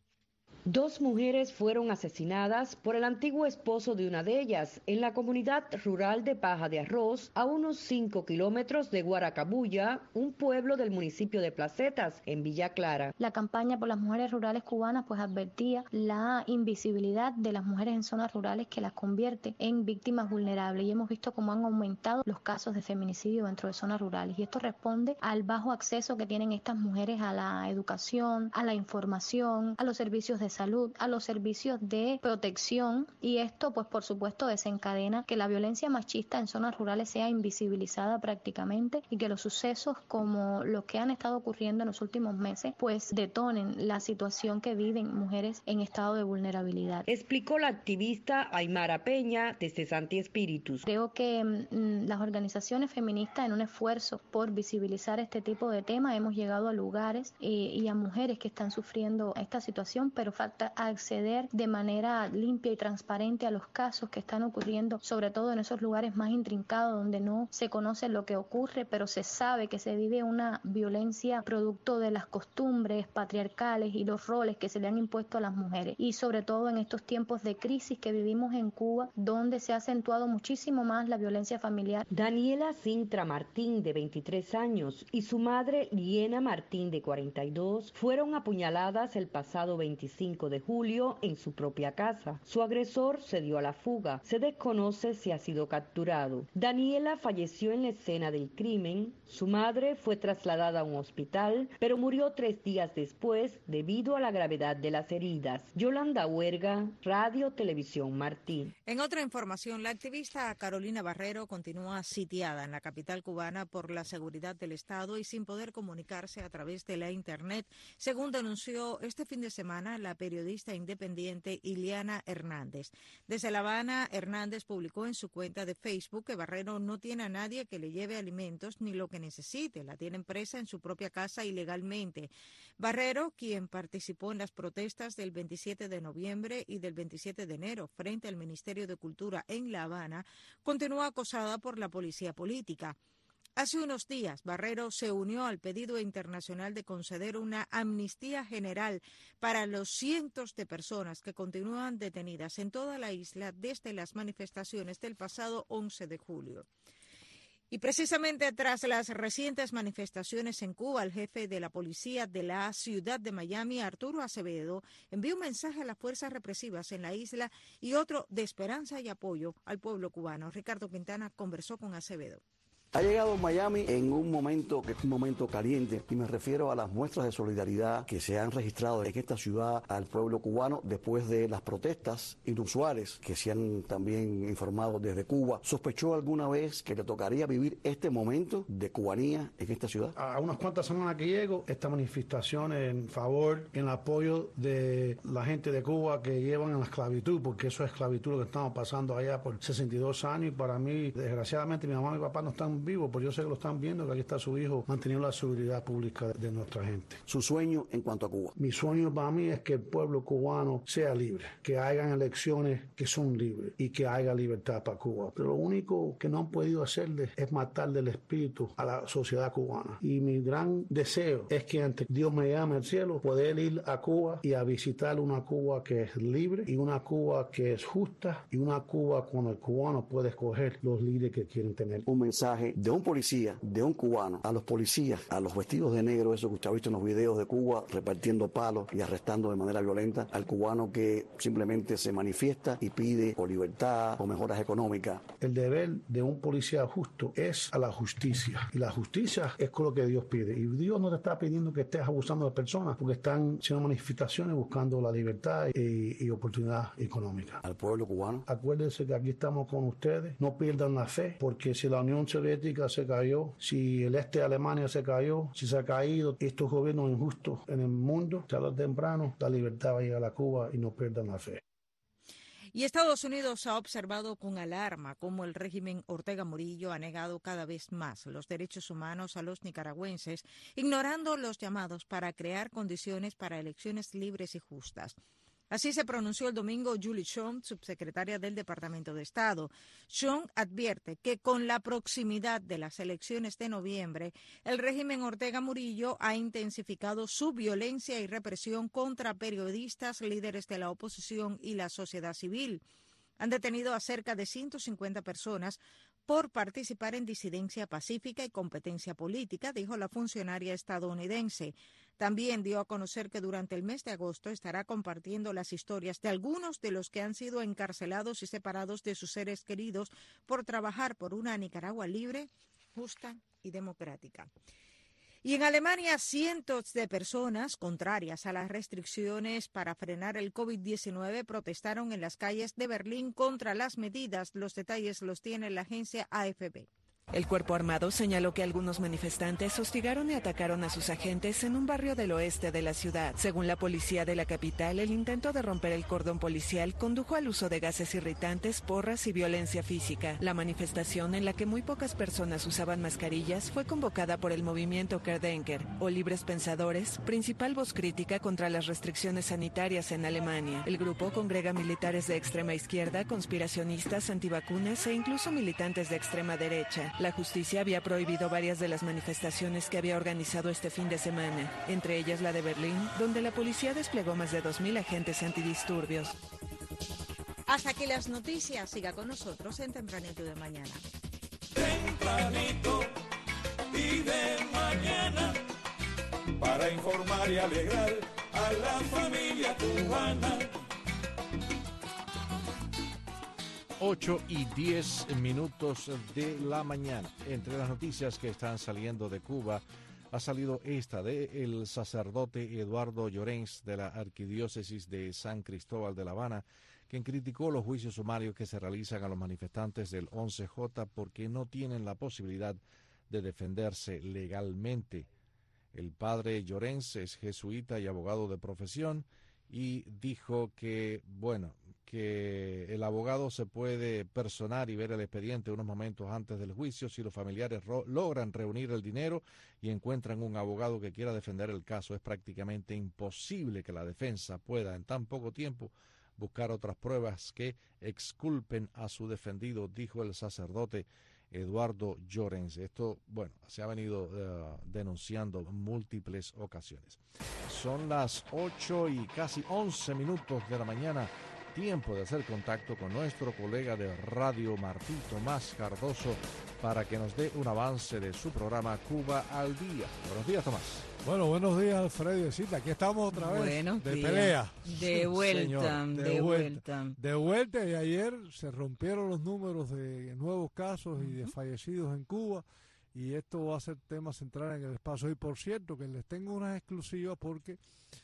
2 mujeres fueron asesinadas por el antiguo esposo de una de ellas en la comunidad rural de Paja de Arroz, a unos 5 kilómetros de Guaracabulla, un pueblo del municipio de Placetas, en Villa Clara. La campaña por las mujeres rurales cubanas pues advertía la invisibilidad de las mujeres en zonas rurales que las convierte en víctimas vulnerables, y hemos visto cómo han aumentado los casos de feminicidio dentro de zonas rurales, y esto responde al bajo acceso que tienen estas mujeres a la educación, a la información, a los servicios de salud, a los servicios de protección, y esto pues por supuesto desencadena que la violencia machista en zonas rurales sea invisibilizada prácticamente, y que los sucesos como los que han estado ocurriendo en los últimos meses pues detonen la situación que viven mujeres en estado de vulnerabilidad. Explicó la activista Aymara Peña desde Santi Espíritus. Creo que las organizaciones feministas, en un esfuerzo por visibilizar este tipo de temas, hemos llegado a lugares y a mujeres que están sufriendo esta situación, pero falta acceder de manera limpia y transparente a los casos que están ocurriendo, sobre todo en esos lugares más intrincados donde no se conoce lo que ocurre, pero se sabe que se vive una violencia producto de las costumbres patriarcales y los roles que se le han impuesto a las mujeres, y sobre todo en estos tiempos de crisis que vivimos en Cuba, donde se ha acentuado muchísimo más la violencia familiar. Daniela Sintra Martín, de 23 años, y su madre Liena Martín, de 42, fueron apuñaladas el pasado 25 de julio en su propia casa. Su agresor se dio a la fuga. Se desconoce si ha sido capturado. Daniela falleció en la escena del crimen. Su madre fue trasladada a un hospital, pero murió 3 días después debido a la gravedad de las heridas. Yolanda Huerga, Radio Televisión Martí. En otra información, la activista Carolina Barrero continúa sitiada en la capital cubana por la seguridad del Estado y sin poder comunicarse a través de la Internet, según denunció este fin de semana la periodista independiente Iliana Hernández. Desde La Habana, Hernández publicó en su cuenta de Facebook que Barrero no tiene a nadie que le lleve alimentos ni lo que necesite. La tienen presa en su propia casa ilegalmente. Barrero, quien participó en las protestas del 27 de noviembre y del 27 de enero frente al Ministerio de Cultura en La Habana, continúa acosada por la policía política. Hace unos días, Barrero se unió al pedido internacional de conceder una amnistía general para los cientos de personas que continúan detenidas en toda la isla desde las manifestaciones del pasado 11 de julio. Y precisamente tras las recientes manifestaciones en Cuba, el jefe de la policía de la ciudad de Miami, Arturo Acevedo, envió un mensaje a las fuerzas represivas en la isla y otro de esperanza y apoyo al pueblo cubano. Ricardo Quintana conversó con Acevedo. Ha llegado Miami en un momento que es un momento caliente, y me refiero a las muestras de solidaridad que se han registrado en esta ciudad al pueblo cubano después de las protestas inusuales que se han también informado desde Cuba. ¿Sospechó alguna vez que le tocaría vivir este momento de cubanía en esta ciudad? A unas cuantas semanas que llego, esta manifestación en favor, en apoyo de la gente de Cuba que llevan en la esclavitud, porque eso es esclavitud lo que estamos pasando allá por 62 años, y para mí, desgraciadamente, mi mamá y mi papá no están vivos, pero yo sé que lo están viendo, que aquí está su hijo manteniendo la seguridad pública de nuestra gente. ¿Su sueño en cuanto a Cuba? Mi sueño para mí es que el pueblo cubano sea libre, que hagan elecciones que son libres y que haya libertad para Cuba. Pero lo único que no han podido hacerle es matarle el espíritu a la sociedad cubana. Y mi gran deseo es que antes Dios me llame al cielo, poder ir a Cuba y a visitar una Cuba que es libre, y una Cuba que es justa, y una Cuba cuando el cubano puede escoger los líderes que quieren tener. Un mensaje de un policía, de un cubano, a los policías, a los vestidos de negro, eso que usted ha visto en los videos de Cuba, repartiendo palos y arrestando de manera violenta, al cubano que simplemente se manifiesta y pide o libertad o mejoras económicas. El deber de un policía justo es a la justicia, y la justicia es con lo que Dios pide, y Dios no te está pidiendo que estés abusando de personas, porque están haciendo manifestaciones buscando la libertad y oportunidad económica. Al pueblo cubano, acuérdense que aquí estamos con ustedes, no pierdan la fe, porque si la Unión Soviética se cayó, si el este de Alemania se cayó, si se ha caído estos gobiernos injustos en el mundo, tarde o temprano la libertad va a llegar a Cuba, y no pierdan la fe. Y Estados Unidos ha observado con alarma cómo el régimen Ortega Murillo ha negado cada vez más los derechos humanos a los nicaragüenses, ignorando los llamados para crear condiciones para elecciones libres y justas. Así se pronunció el domingo Julie Chong, subsecretaria del Departamento de Estado. Chong advierte que con la proximidad de las elecciones de noviembre, el régimen Ortega Murillo ha intensificado su violencia y represión contra periodistas, líderes de la oposición y la sociedad civil. Han detenido a cerca de 150 personas por participar en disidencia pacífica y competencia política, dijo la funcionaria estadounidense. También dio a conocer que durante el mes de agosto estará compartiendo las historias de algunos de los que han sido encarcelados y separados de sus seres queridos por trabajar por una Nicaragua libre, justa y democrática. Y en Alemania, cientos de personas contrarias a las restricciones para frenar el COVID-19 protestaron en las calles de Berlín contra las medidas. Los detalles los tiene la agencia AFP. El cuerpo armado señaló que algunos manifestantes hostigaron y atacaron a sus agentes en un barrio del oeste de la ciudad. Según la policía de la capital, el intento de romper el cordón policial condujo al uso de gases irritantes, porras y violencia física. La manifestación, en la que muy pocas personas usaban mascarillas, fue convocada por el movimiento Querdenker, o Libres Pensadores, principal voz crítica contra las restricciones sanitarias en Alemania. El grupo congrega militares de extrema izquierda, conspiracionistas, antivacunas e incluso militantes de extrema derecha. La justicia había prohibido varias de las manifestaciones que había organizado este fin de semana, entre ellas la de Berlín, donde la policía desplegó más de 2.000 agentes antidisturbios. Hasta aquí las noticias. Siga con nosotros en Tempranito de Mañana. Tempranito y de mañana, para informar y alegrar a la familia cubana. 8:10 de la mañana. Entre las noticias que están saliendo de Cuba, ha salido esta de el sacerdote Eduardo Llorens de la Arquidiócesis de San Cristóbal de La Habana, quien criticó los juicios sumarios que se realizan a los manifestantes del 11J porque no tienen la posibilidad de defenderse legalmente. El padre Llorens es jesuita y abogado de profesión y dijo que, que el abogado se puede personar y ver el expediente unos momentos antes del juicio si los familiares logran reunir el dinero y encuentran un abogado que quiera defender el caso. Es prácticamente imposible que la defensa pueda en tan poco tiempo buscar otras pruebas que exculpen a su defendido, dijo el sacerdote Eduardo Llorens. Esto, se ha venido denunciando en múltiples ocasiones. Son las 8:11 de la mañana. Tiempo de hacer contacto con nuestro colega de Radio Martí, Tomás Cardoso, para que nos dé un avance de su programa Cuba al Día. Buenos días, Tomás. Bueno, buenos días, Alfredo. Aquí estamos otra vez buenos de días. Pelea. De vuelta, Señor, de vuelta, y ayer se rompieron los números de nuevos casos y de fallecidos en Cuba, y esto va a ser tema central en el espacio. Y por cierto, que les tengo unas exclusivas porque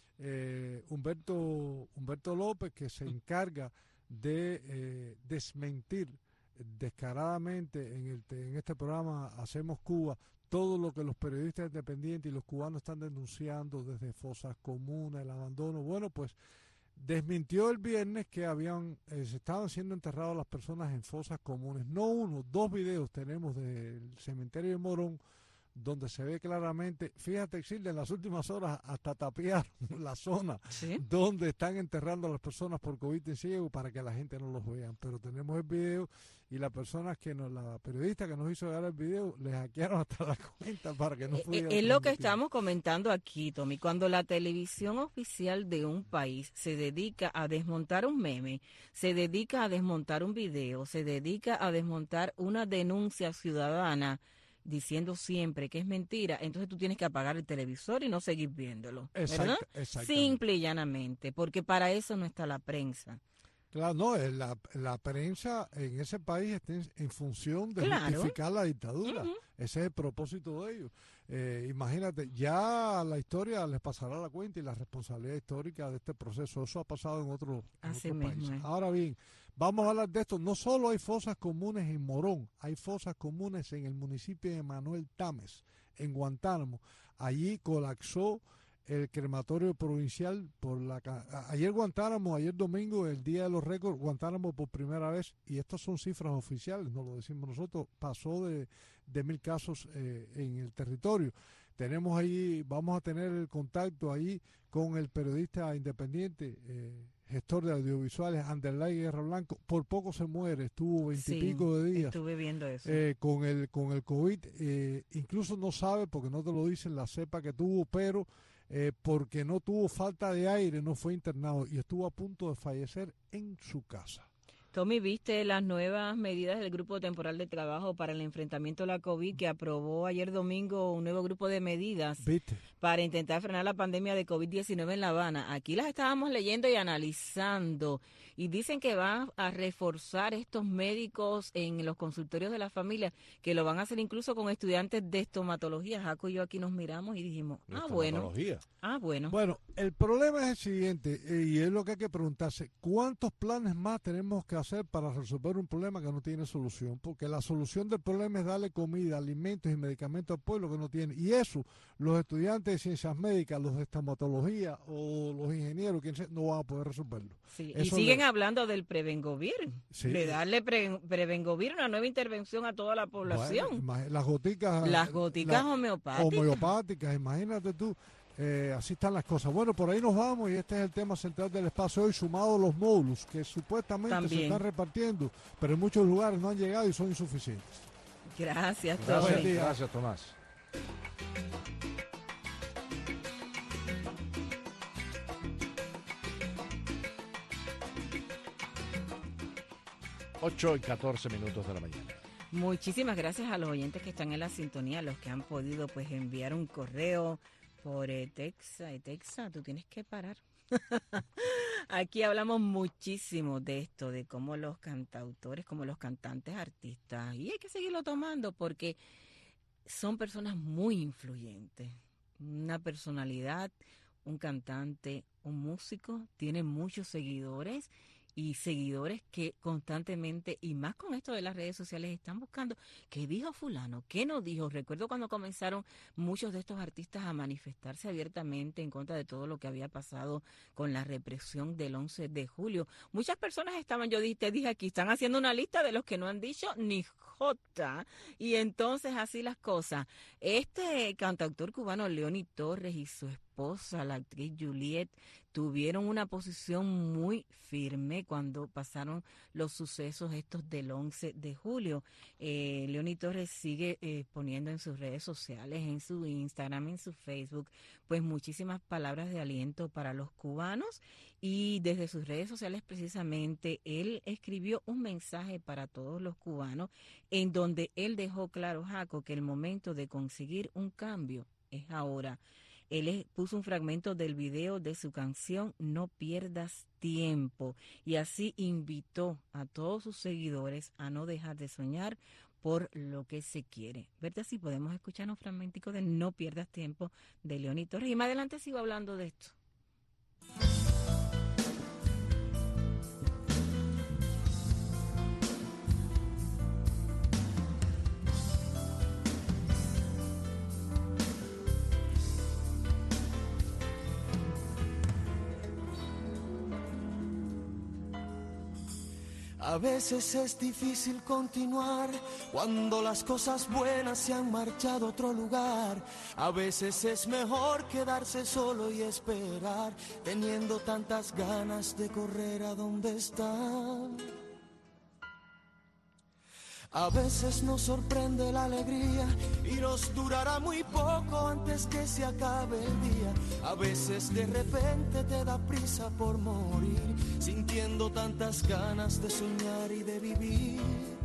Humberto López, que se encarga de desmentir descaradamente en este programa Hacemos Cuba todo lo que los periodistas independientes y los cubanos están denunciando desde fosas comunes, el abandono. Bueno, pues desmintió el viernes que se estaban siendo enterradas las personas en fosas comunes. No uno, 2 videos tenemos del cementerio de Morón, donde se ve claramente, fíjate, Exilde, en las últimas horas hasta tapiaron la zona donde están enterrando a las personas por COVID en ciego para que la gente no los vea. Pero tenemos el video y la periodista que nos hizo llegar el video, le hackearon hasta la cuenta para que no pudiera. Es lo que estamos comentando aquí, Tommy. Cuando la televisión oficial de un país se dedica a desmontar un meme, se dedica a desmontar un video, se dedica a desmontar una denuncia ciudadana, diciendo siempre que es mentira, entonces tú tienes que apagar el televisor y no seguir viéndolo, ¿verdad? Simple y llanamente, porque para eso no está la prensa. Claro, no, la prensa en ese país está en función de justificar la dictadura. Ese es el propósito de ellos. Imagínate, ya la historia les pasará la cuenta y la responsabilidad histórica de este proceso. Eso ha pasado en otros países. Ahora bien, vamos a hablar de esto. No solo hay fosas comunes en Morón, hay fosas comunes en el municipio de Manuel Tames, en Guantánamo. Allí colapsó el crematorio provincial ayer domingo, el día de los récords, Guantánamo por primera vez, y estas son cifras oficiales, no lo decimos nosotros, pasó de 1.000 casos en el territorio. Vamos a tener el contacto ahí con el periodista independiente gestor de audiovisuales, Anderlay Guerra Blanco, por poco se muere, estuvo 20 y pico de días. Estuve viendo eso. Con el COVID, incluso no sabe, porque no te lo dicen, la cepa que tuvo, pero porque no tuvo falta de aire, no fue internado y estuvo a punto de fallecer en su casa. Tommy, ¿viste las nuevas medidas del Grupo Temporal de Trabajo para el enfrentamiento a la COVID que aprobó ayer domingo un nuevo grupo de medidas para intentar frenar la pandemia de COVID-19 en La Habana? Aquí las estábamos leyendo y analizando y dicen que van a reforzar estos médicos en los consultorios de la familia, que lo van a hacer incluso con estudiantes de estomatología. Jaco y yo aquí nos miramos y dijimos, bueno. Bueno, el problema es el siguiente, y es lo que hay que preguntarse, ¿cuántos planes más tenemos que hacer para resolver un problema que no tiene solución? Porque la solución del problema es darle comida, alimentos y medicamentos al pueblo que no tiene, y eso los estudiantes de ciencias médicas, los de estomatología o los ingenieros, quien sea, no van a poder resolverlo. Sí, y siguen hablando del Prevengovir, de darle Prevengovir, una nueva intervención a toda la población. Bueno, las goticas homeopáticas, imagínate tú. Así están las cosas. Bueno, por ahí nos vamos y este es el tema central del espacio hoy, sumado a los módulos que supuestamente se están repartiendo, pero en muchos lugares no han llegado y son insuficientes. Gracias, Tomás. Gracias, Tomás. Ocho y 14 minutos de la mañana. Muchísimas gracias a los oyentes que están en la sintonía, los que han podido pues enviar un correo por Texa, tú tienes que parar. Aquí hablamos muchísimo de esto, de cómo los cantautores, como los cantantes, artistas, y hay que seguirlo tomando porque son personas muy influyentes. Una personalidad, un cantante, un músico, tiene muchos seguidores y seguidores que constantemente, y más con esto de las redes sociales, están buscando qué dijo fulano, qué no dijo. Recuerdo cuando comenzaron muchos de estos artistas a manifestarse abiertamente en contra de todo lo que había pasado con la represión del 11 de julio. Muchas personas estaban, te dije aquí, están haciendo una lista de los que no han dicho ni jota, y entonces así las cosas. Este cantautor cubano, Leoni Torres, y su esposa, la actriz Juliet, tuvieron una posición muy firme cuando pasaron los sucesos estos del 11 de julio. Leoni Torres sigue poniendo en sus redes sociales, en su Instagram, en su Facebook, pues muchísimas palabras de aliento para los cubanos, y desde sus redes sociales precisamente él escribió un mensaje para todos los cubanos en donde él dejó claro, Jaco, que el momento de conseguir un cambio es ahora. Él puso un fragmento del video de su canción No Pierdas Tiempo y así invitó a todos sus seguidores a no dejar de soñar por lo que se quiere. ¿Verdad? Si podemos escuchar un fragmentico de No Pierdas Tiempo de Leoni Torres. Y más adelante sigo hablando de esto. A veces es difícil continuar cuando las cosas buenas se han marchado a otro lugar. A veces es mejor quedarse solo y esperar, teniendo tantas ganas de correr a donde están. A veces nos sorprende la alegría y nos durará muy poco antes que se acabe el día. A veces de repente te da prisa por morir, sintiendo tantas ganas de soñar y de vivir.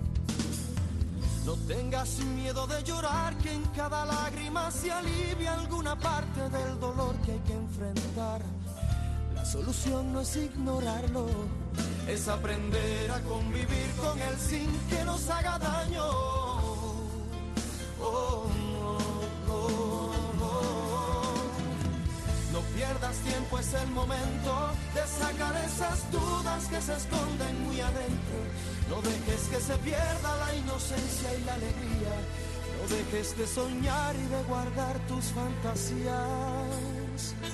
No tengas miedo de llorar, que en cada lágrima se alivia alguna parte del dolor que hay que enfrentar. La solución no es ignorarlo, es aprender a convivir con él sin que nos haga daño. Oh, oh, oh, oh. No pierdas tiempo, es el momento de sacar esas dudas que se esconden muy adentro. No dejes que se pierda la inocencia y la alegría. No dejes de soñar y de guardar tus fantasías.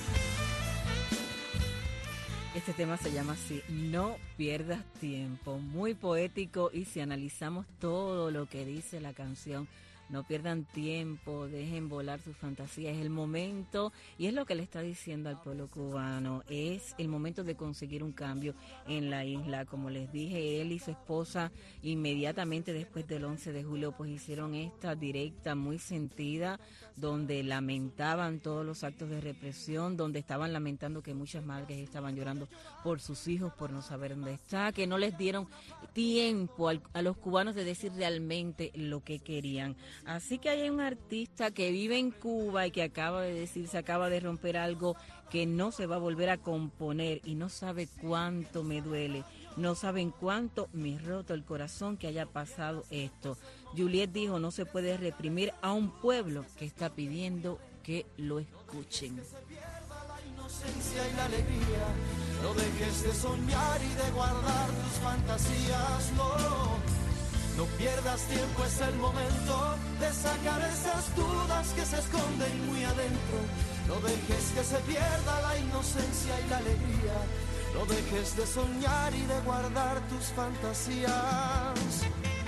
Este tema se llama así, No Pierdas Tiempo, muy poético, y si analizamos todo lo que dice la canción, no pierdan tiempo, dejen volar sus fantasías, es el momento, y es lo que le está diciendo al pueblo cubano, es el momento de conseguir un cambio en la isla. Como les dije, él y su esposa inmediatamente después del 11 de julio pues hicieron esta directa muy sentida, donde lamentaban todos los actos de represión, donde estaban lamentando que muchas madres estaban llorando por sus hijos, por no saber dónde está, que no les dieron tiempo a los cubanos de decir realmente lo que querían. Así que hay un artista que vive en Cuba y que acaba de decir, se acaba de romper algo que no se va a volver a componer, y no sabe cuánto me duele, no saben cuánto me ha roto el corazón que haya pasado esto. Juliet dijo, no se puede reprimir a un pueblo que está pidiendo que lo escuchen. Inocencia y la alegría, no dejes de soñar y de guardar tus fantasías, no pierdas tiempo, es el momento de sacar esas dudas que se esconden muy adentro, no dejes que se pierda la inocencia y la alegría, no dejes de soñar y de guardar tus fantasías.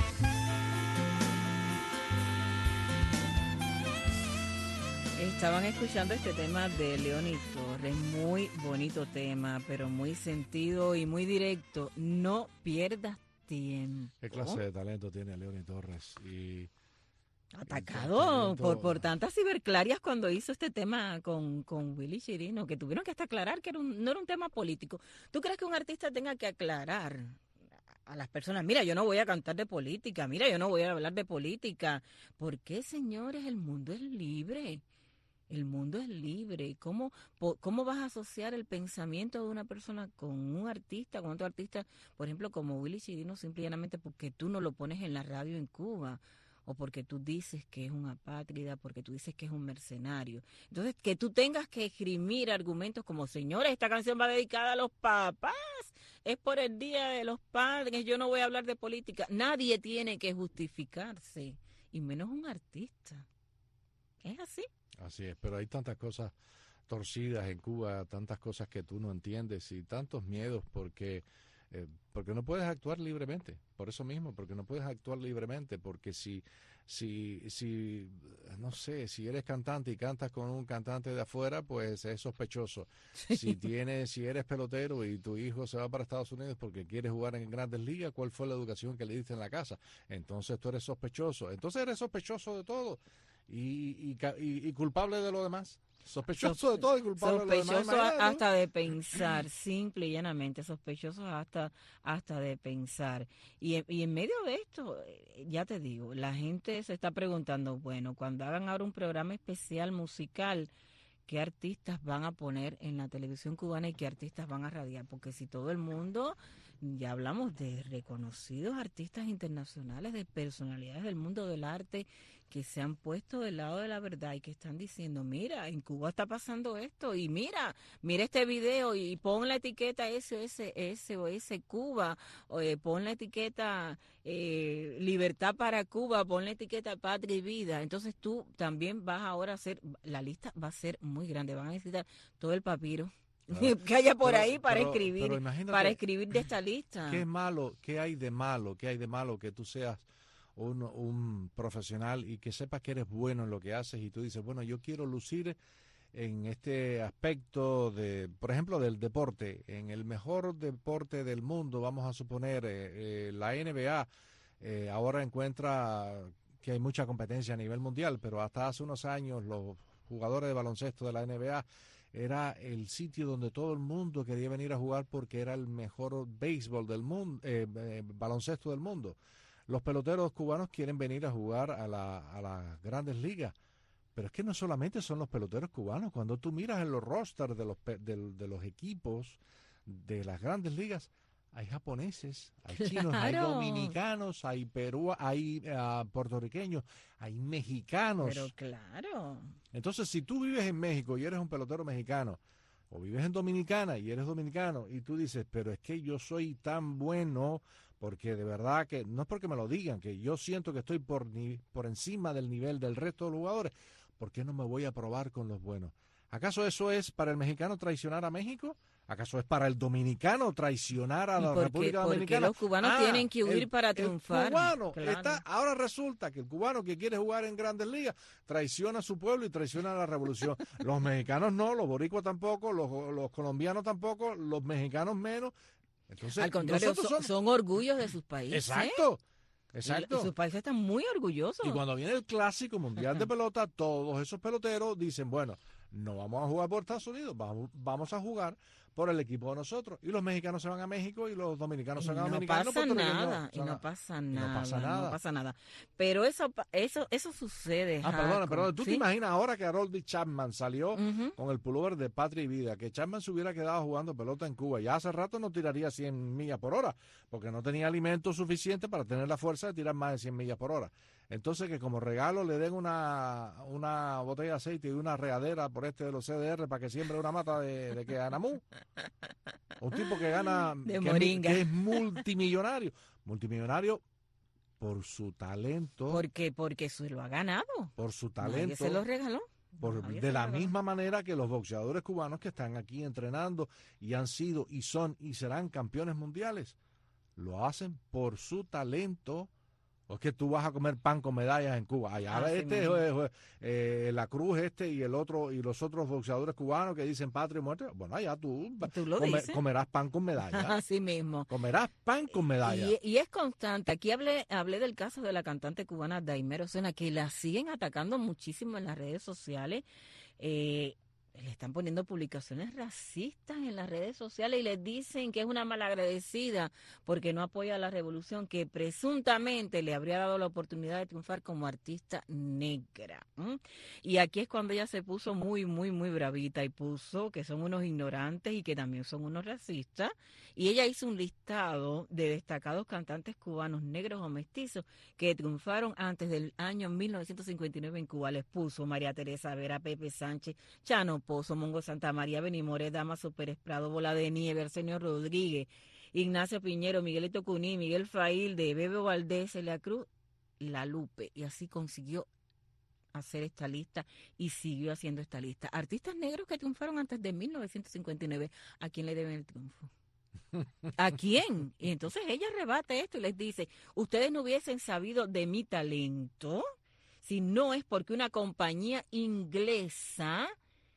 Estaban escuchando este tema de Leoni Torres, muy bonito tema, pero muy sentido y muy directo. No pierdas tiempo. ¿Qué clase de talento tiene Leoni Torres? Y atacado por tantas ciberclarias cuando hizo este tema con Willy Chirino, que tuvieron que hasta aclarar que no era un tema político. ¿Tú crees que un artista tenga que aclarar a las personas, mira, yo no voy a cantar de política, mira, yo no voy a hablar de política? ¿Por qué, señores? El mundo es libre. El mundo es libre. ¿Cómo vas a asociar el pensamiento de una persona con un artista, con otro artista, por ejemplo, como Willy Chirino, simplemente porque tú no lo pones en la radio en Cuba, o porque tú dices que es un apátrida, porque tú dices que es un mercenario? Entonces, que tú tengas que esgrimir argumentos como, señores, esta canción va dedicada a los papás, es por el Día de los Padres, yo no voy a hablar de política. Nadie tiene que justificarse, y menos un artista. ¿Es así? Así es, pero hay tantas cosas torcidas en Cuba, tantas cosas que tú no entiendes y tantos miedos porque no puedes actuar libremente, por eso mismo, porque no puedes actuar libremente, porque si no sé, si eres cantante y cantas con un cantante de afuera, pues es sospechoso. Sí. Si eres pelotero y tu hijo se va para Estados Unidos porque quiere jugar en Grandes Ligas, ¿cuál fue la educación que le diste en la casa? Entonces tú eres sospechoso, eres sospechoso de todo. Y culpable de lo demás. Sospechoso de todo y culpable de lo demás. Sospechoso hasta de pensar, simple y llanamente, sospechoso hasta de pensar. Y en medio de esto, ya te digo, la gente se está preguntando, bueno, cuando hagan ahora un programa especial musical, ¿qué artistas van a poner en la televisión cubana y qué artistas van a radiar? Porque si todo el mundo, ya hablamos de reconocidos artistas internacionales, de personalidades del mundo del arte que se han puesto del lado de la verdad y que están diciendo, mira, en Cuba está pasando esto, y mira este video, y pon la etiqueta SOS Cuba, pon la etiqueta Libertad para Cuba, pon la etiqueta Patria y Vida. Entonces tú también vas ahora a hacer, la lista va a ser muy grande, van a necesitar todo el papiro que haya por ahí para escribir de esta lista. ¿Qué hay de malo que tú seas un profesional y que sepas que eres bueno en lo que haces y tú dices, bueno, yo quiero lucir en este aspecto de, por ejemplo, del deporte, en el mejor deporte del mundo, vamos a suponer, la NBA, ahora encuentra que hay mucha competencia a nivel mundial, pero hasta hace unos años los jugadores de baloncesto de la NBA era el sitio donde todo el mundo quería venir a jugar porque era el mejor béisbol del mundo, baloncesto del mundo. Los peloteros cubanos quieren venir a jugar a las Grandes Ligas, pero es que no solamente son los peloteros cubanos. Cuando tú miras en los rosters de los equipos de las Grandes Ligas, hay japoneses, hay chinos, hay dominicanos, hay puertorriqueños, hay mexicanos. Pero claro. Entonces, si tú vives en México y eres un pelotero mexicano, o vives en Dominicana y eres dominicano, y tú dices, pero es que yo soy tan bueno, porque de verdad que, no es porque me lo digan, que yo siento que estoy por encima del nivel del resto de los jugadores, ¿por qué no me voy a probar con los buenos? ¿Acaso eso es para el mexicano traicionar a México? ¿Acaso es para el dominicano traicionar a la República Dominicana? Porque los cubanos tienen que huir para triunfar. Ahora resulta que el cubano que quiere jugar en Grandes Ligas traiciona a su pueblo y traiciona a la revolución. Los mexicanos no, los boricuas tampoco, los colombianos tampoco, los mexicanos menos. Entonces, al contrario, son orgullos de sus países. Exacto. Y sus países están muy orgullosos. Y cuando viene el Clásico Mundial de Pelota, todos esos peloteros dicen, bueno, no vamos a jugar por Estados Unidos, vamos a jugar por el equipo de nosotros. Y los mexicanos se van a México y los dominicanos se van a Dominicana. No pasa nada. Pero eso sucede. Perdón. ¿Tú te imaginas ahora que Harold Chapman salió con el pullover de Patria y Vida, que Chapman se hubiera quedado jugando pelota en Cuba? Ya hace rato no tiraría 100 millas por hora, porque no tenía alimento suficiente para tener la fuerza de tirar más de 100 millas por hora. Entonces, que como regalo le den una botella de aceite y una regadera por de los CDR para que siembre una mata de que Anamú. Un tipo que gana, que es multimillonario por su talento. Porque se lo ha ganado. Por su talento. Nadie se lo regaló. De la misma manera que los boxeadores cubanos que están aquí entrenando y han sido y son y serán campeones mundiales, lo hacen por su talento. O es que tú vas a comer pan con medallas en Cuba. Allá la Cruz y el otro y los otros boxeadores cubanos que dicen patria y muerte. Bueno, allá tú comerás pan con medallas. Así mismo. Comerás pan con medallas. Y es constante. Aquí hablé del caso de la cantante cubana Daimero Sena, que la siguen atacando muchísimo en las redes sociales. Le están poniendo publicaciones racistas en las redes sociales y les dicen que es una malagradecida porque no apoya a la revolución, que presuntamente le habría dado la oportunidad de triunfar como artista negra. Y aquí es cuando ella se puso muy, muy, muy bravita y puso que son unos ignorantes y que también son unos racistas. Y ella hizo un listado de destacados cantantes cubanos negros o mestizos que triunfaron antes del año 1959 en Cuba. Les puso María Teresa Vera, Pepe Sánchez, Chano Pozo, Mongo Santa María, Benimoré, Damaso Pérez Prado, Bola de Nieve, Arsenio Rodríguez, Ignacio Piñero, Miguelito Cuní, Miguel Failde, Bebe Valdés, Celia Cruz, La Lupe. Y así consiguió hacer esta lista y siguió haciendo esta lista. Artistas negros que triunfaron antes de 1959. ¿A quién le deben el triunfo? ¿A quién? Y entonces ella rebate esto y les dice, ustedes no hubiesen sabido de mi talento si no es porque una compañía inglesa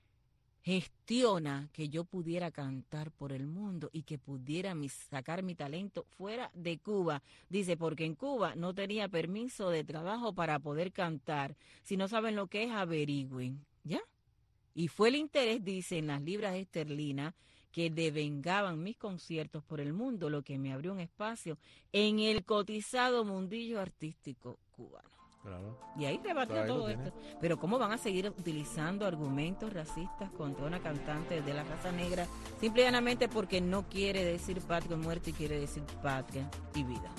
gestiona que yo pudiera cantar por el mundo y que pudiera sacar mi talento fuera de Cuba. Dice, porque en Cuba no tenía permiso de trabajo para poder cantar. Si no saben lo que es, averigüen, ¿ya? Y fue el interés, dice, en las libras esterlinas que devengaban mis conciertos por el mundo, lo que me abrió un espacio en el cotizado mundillo artístico cubano. Claro. Y ahí rebatió todo esto. Pero ¿cómo van a seguir utilizando argumentos racistas contra una cantante de la raza negra simple y llanamente porque no quiere decir patria y muerte y quiere decir patria y vida?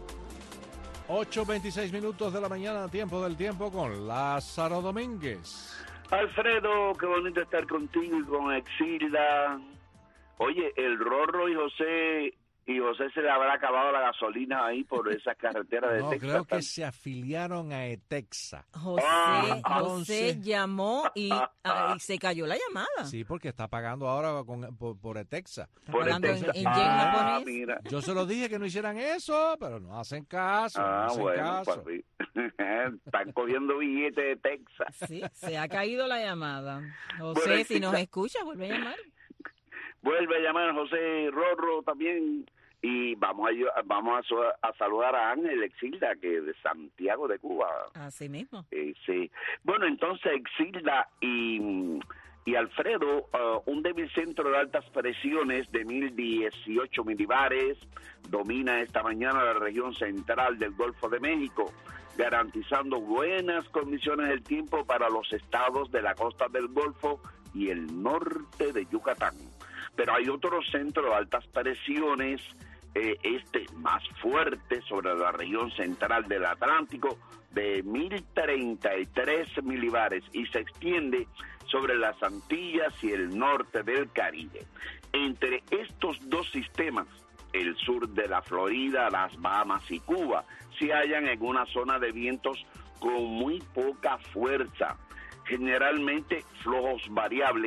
8:26 minutos de la mañana, tiempo del tiempo con Lázaro Domínguez. Alfredo, qué bonito estar contigo y con Exilda. Oye, el Rorro y José se le habrá acabado la gasolina ahí por esas carreteras de Texas. No, creo que se afiliaron a Etexa. José llamó y se cayó la llamada. Sí, porque está pagando ahora por Etexa. Está pagando en yen japonés. Mira. Yo se lo dije que no hicieran eso, pero no hacen caso. Papi. Están cogiendo billetes de Texas. Sí, se ha caído la llamada. José, si nos escucha, vuelve a llamar. Vuelve a llamar José Rorro también. Y vamos a saludar a Ángel Exilda, que de Santiago de Cuba. Así mismo. Sí. Bueno, entonces Exilda y Alfredo, un débil centro de altas presiones de 1018 milibares domina esta mañana la región central del Golfo de México, garantizando buenas condiciones del tiempo para los estados de la costa del Golfo y el norte de Yucatán. Pero hay otro centro de altas presiones, más fuerte, sobre la región central del Atlántico, de 1033 milibares y se extiende sobre las Antillas y el norte del Caribe. Entre estos dos sistemas, el sur de la Florida, las Bahamas y Cuba, se hallan en una zona de vientos con muy poca fuerza, generalmente flojos variables,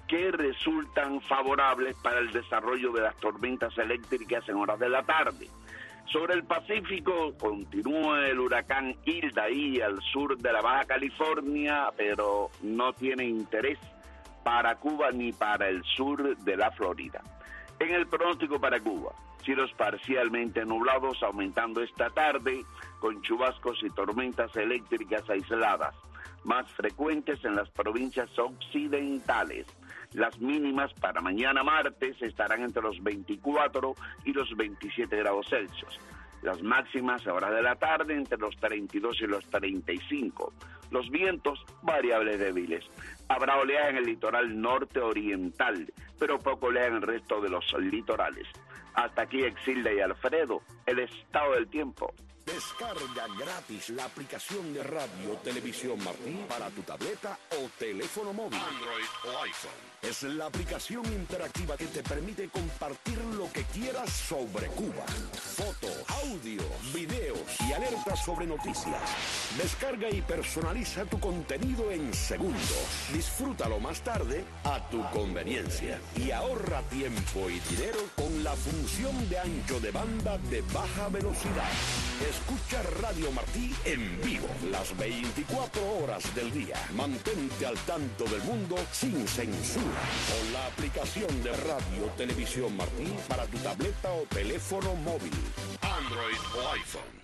que resultan favorables para el desarrollo de las tormentas eléctricas en horas de la tarde. Sobre el Pacífico continúa el huracán Hilda ahí al sur de la Baja California, pero no tiene interés para Cuba ni para el sur de la Florida. En el pronóstico para Cuba, cielos parcialmente nublados aumentando esta tarde con chubascos y tormentas eléctricas aisladas, más frecuentes en las provincias occidentales. Las mínimas para mañana martes estarán entre los 24 y los 27 grados Celsius. Las máximas a horas de la tarde entre los 32 y los 35. Los vientos variables débiles. Habrá oleaje en el litoral norte oriental, pero poco oleaje en el resto de los litorales. Hasta aquí Exilda y Alfredo, el estado del tiempo. Descarga gratis la aplicación de Radio Televisión Martí para tu tableta o teléfono móvil, Android o iPhone. Es la aplicación interactiva que te permite compartir lo que quieras sobre Cuba. Fotos, audios, videos y alertas sobre noticias. Descarga y personaliza tu contenido en segundos. Disfrútalo más tarde a tu conveniencia. Y ahorra tiempo y dinero con la función de ancho de banda de baja velocidad. Escucha Radio Martí en vivo las 24 horas del día. Mantente al tanto del mundo sin censura con la aplicación de Radio Televisión Martí para tu tableta o teléfono móvil, Android o iPhone.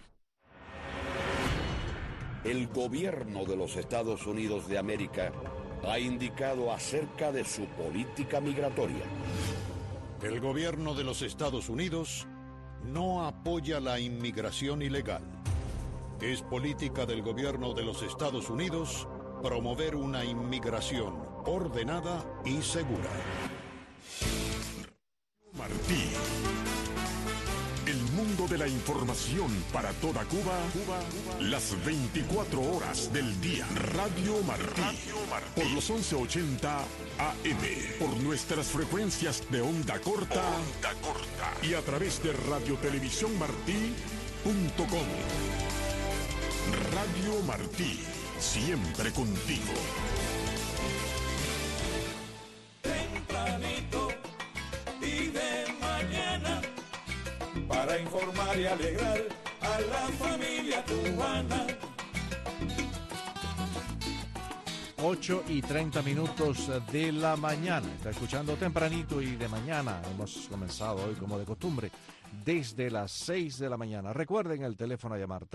El gobierno de los Estados Unidos de América ha indicado acerca de su política migratoria. El gobierno de los Estados Unidos no apoya la inmigración ilegal. Es política del gobierno de los Estados Unidos promover una inmigración ordenada y segura. Martí. El mundo de la información para toda Cuba, las 24 horas del día. Radio Martí. Por los 1180 AM. Por nuestras frecuencias de onda corta. Y a través de radiotelevisiónmartí.com. Radio Martí. Siempre contigo. Tempranito y de mañana, para informar y alegrar a la familia cubana. 8:30 de la mañana. Está escuchando Tempranito y de mañana. Hemos comenzado hoy como de costumbre desde las 6 de la mañana. Recuerden el teléfono a llamar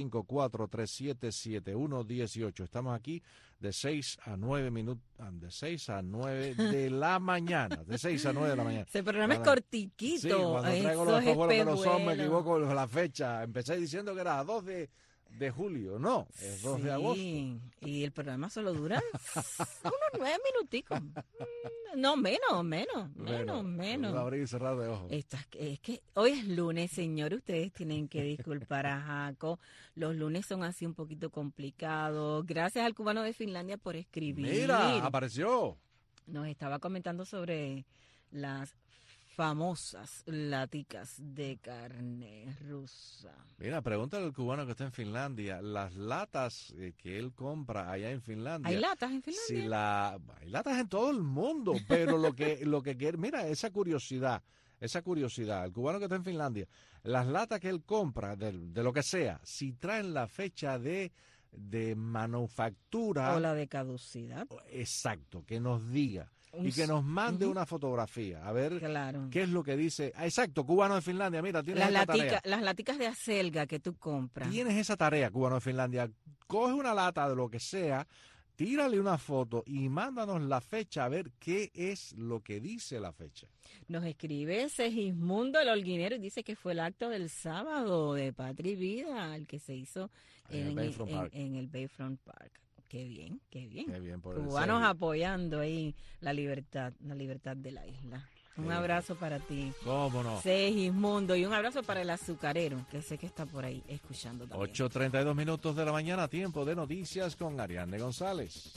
305-437-7118. Estamos aquí de 6 a 9 minutos, de 6 a 9 de la mañana. De 6 a 9 de la mañana. Ese programa es cortiquito. Sí, cuando traigo los espejuelos de los ojos me equivoco con la fecha. Empecé diciendo que era 2 de julio, no, es 2 de agosto. Y el programa solo dura unos 9 minuticos. No, menos. Abrir y cerrar de ojos. Es que hoy es lunes, señores. Ustedes tienen que disculpar a Jaco. Los lunes son así un poquito complicados. Gracias al cubano de Finlandia por escribir. Mira, apareció. Nos estaba comentando sobre las famosas laticas de carne rusa. Mira, pregúntale al cubano que está en Finlandia, las latas que él compra allá en Finlandia. ¿Hay latas en Finlandia? Hay latas en todo el mundo, pero lo que quiere, mira, esa curiosidad, el cubano que está en Finlandia, las latas que él compra de lo que sea, si traen la fecha de manufactura o la de caducidad. Exacto, que nos diga. Y que nos mande una fotografía, a ver qué es lo que dice. Exacto, cubano de Finlandia, mira, tienes esa tarea. Las laticas de acelga que tú compras. Tienes esa tarea, cubano de Finlandia. Coge una lata de lo que sea, tírale una foto y mándanos la fecha a ver qué es lo que dice la fecha. Nos escribe Segismundo el Holguinero y dice que fue el acto del sábado de Patria y Vida, el que se hizo en el Bayfront Park. Qué bien. Qué bien por cubanos apoyando ahí la libertad de la isla. Un abrazo para ti. ¿Cómo no? Segismundo, y un abrazo para el azucarero, que sé que está por ahí escuchando también. 8:32 de la mañana, tiempo de noticias con Ariadne González.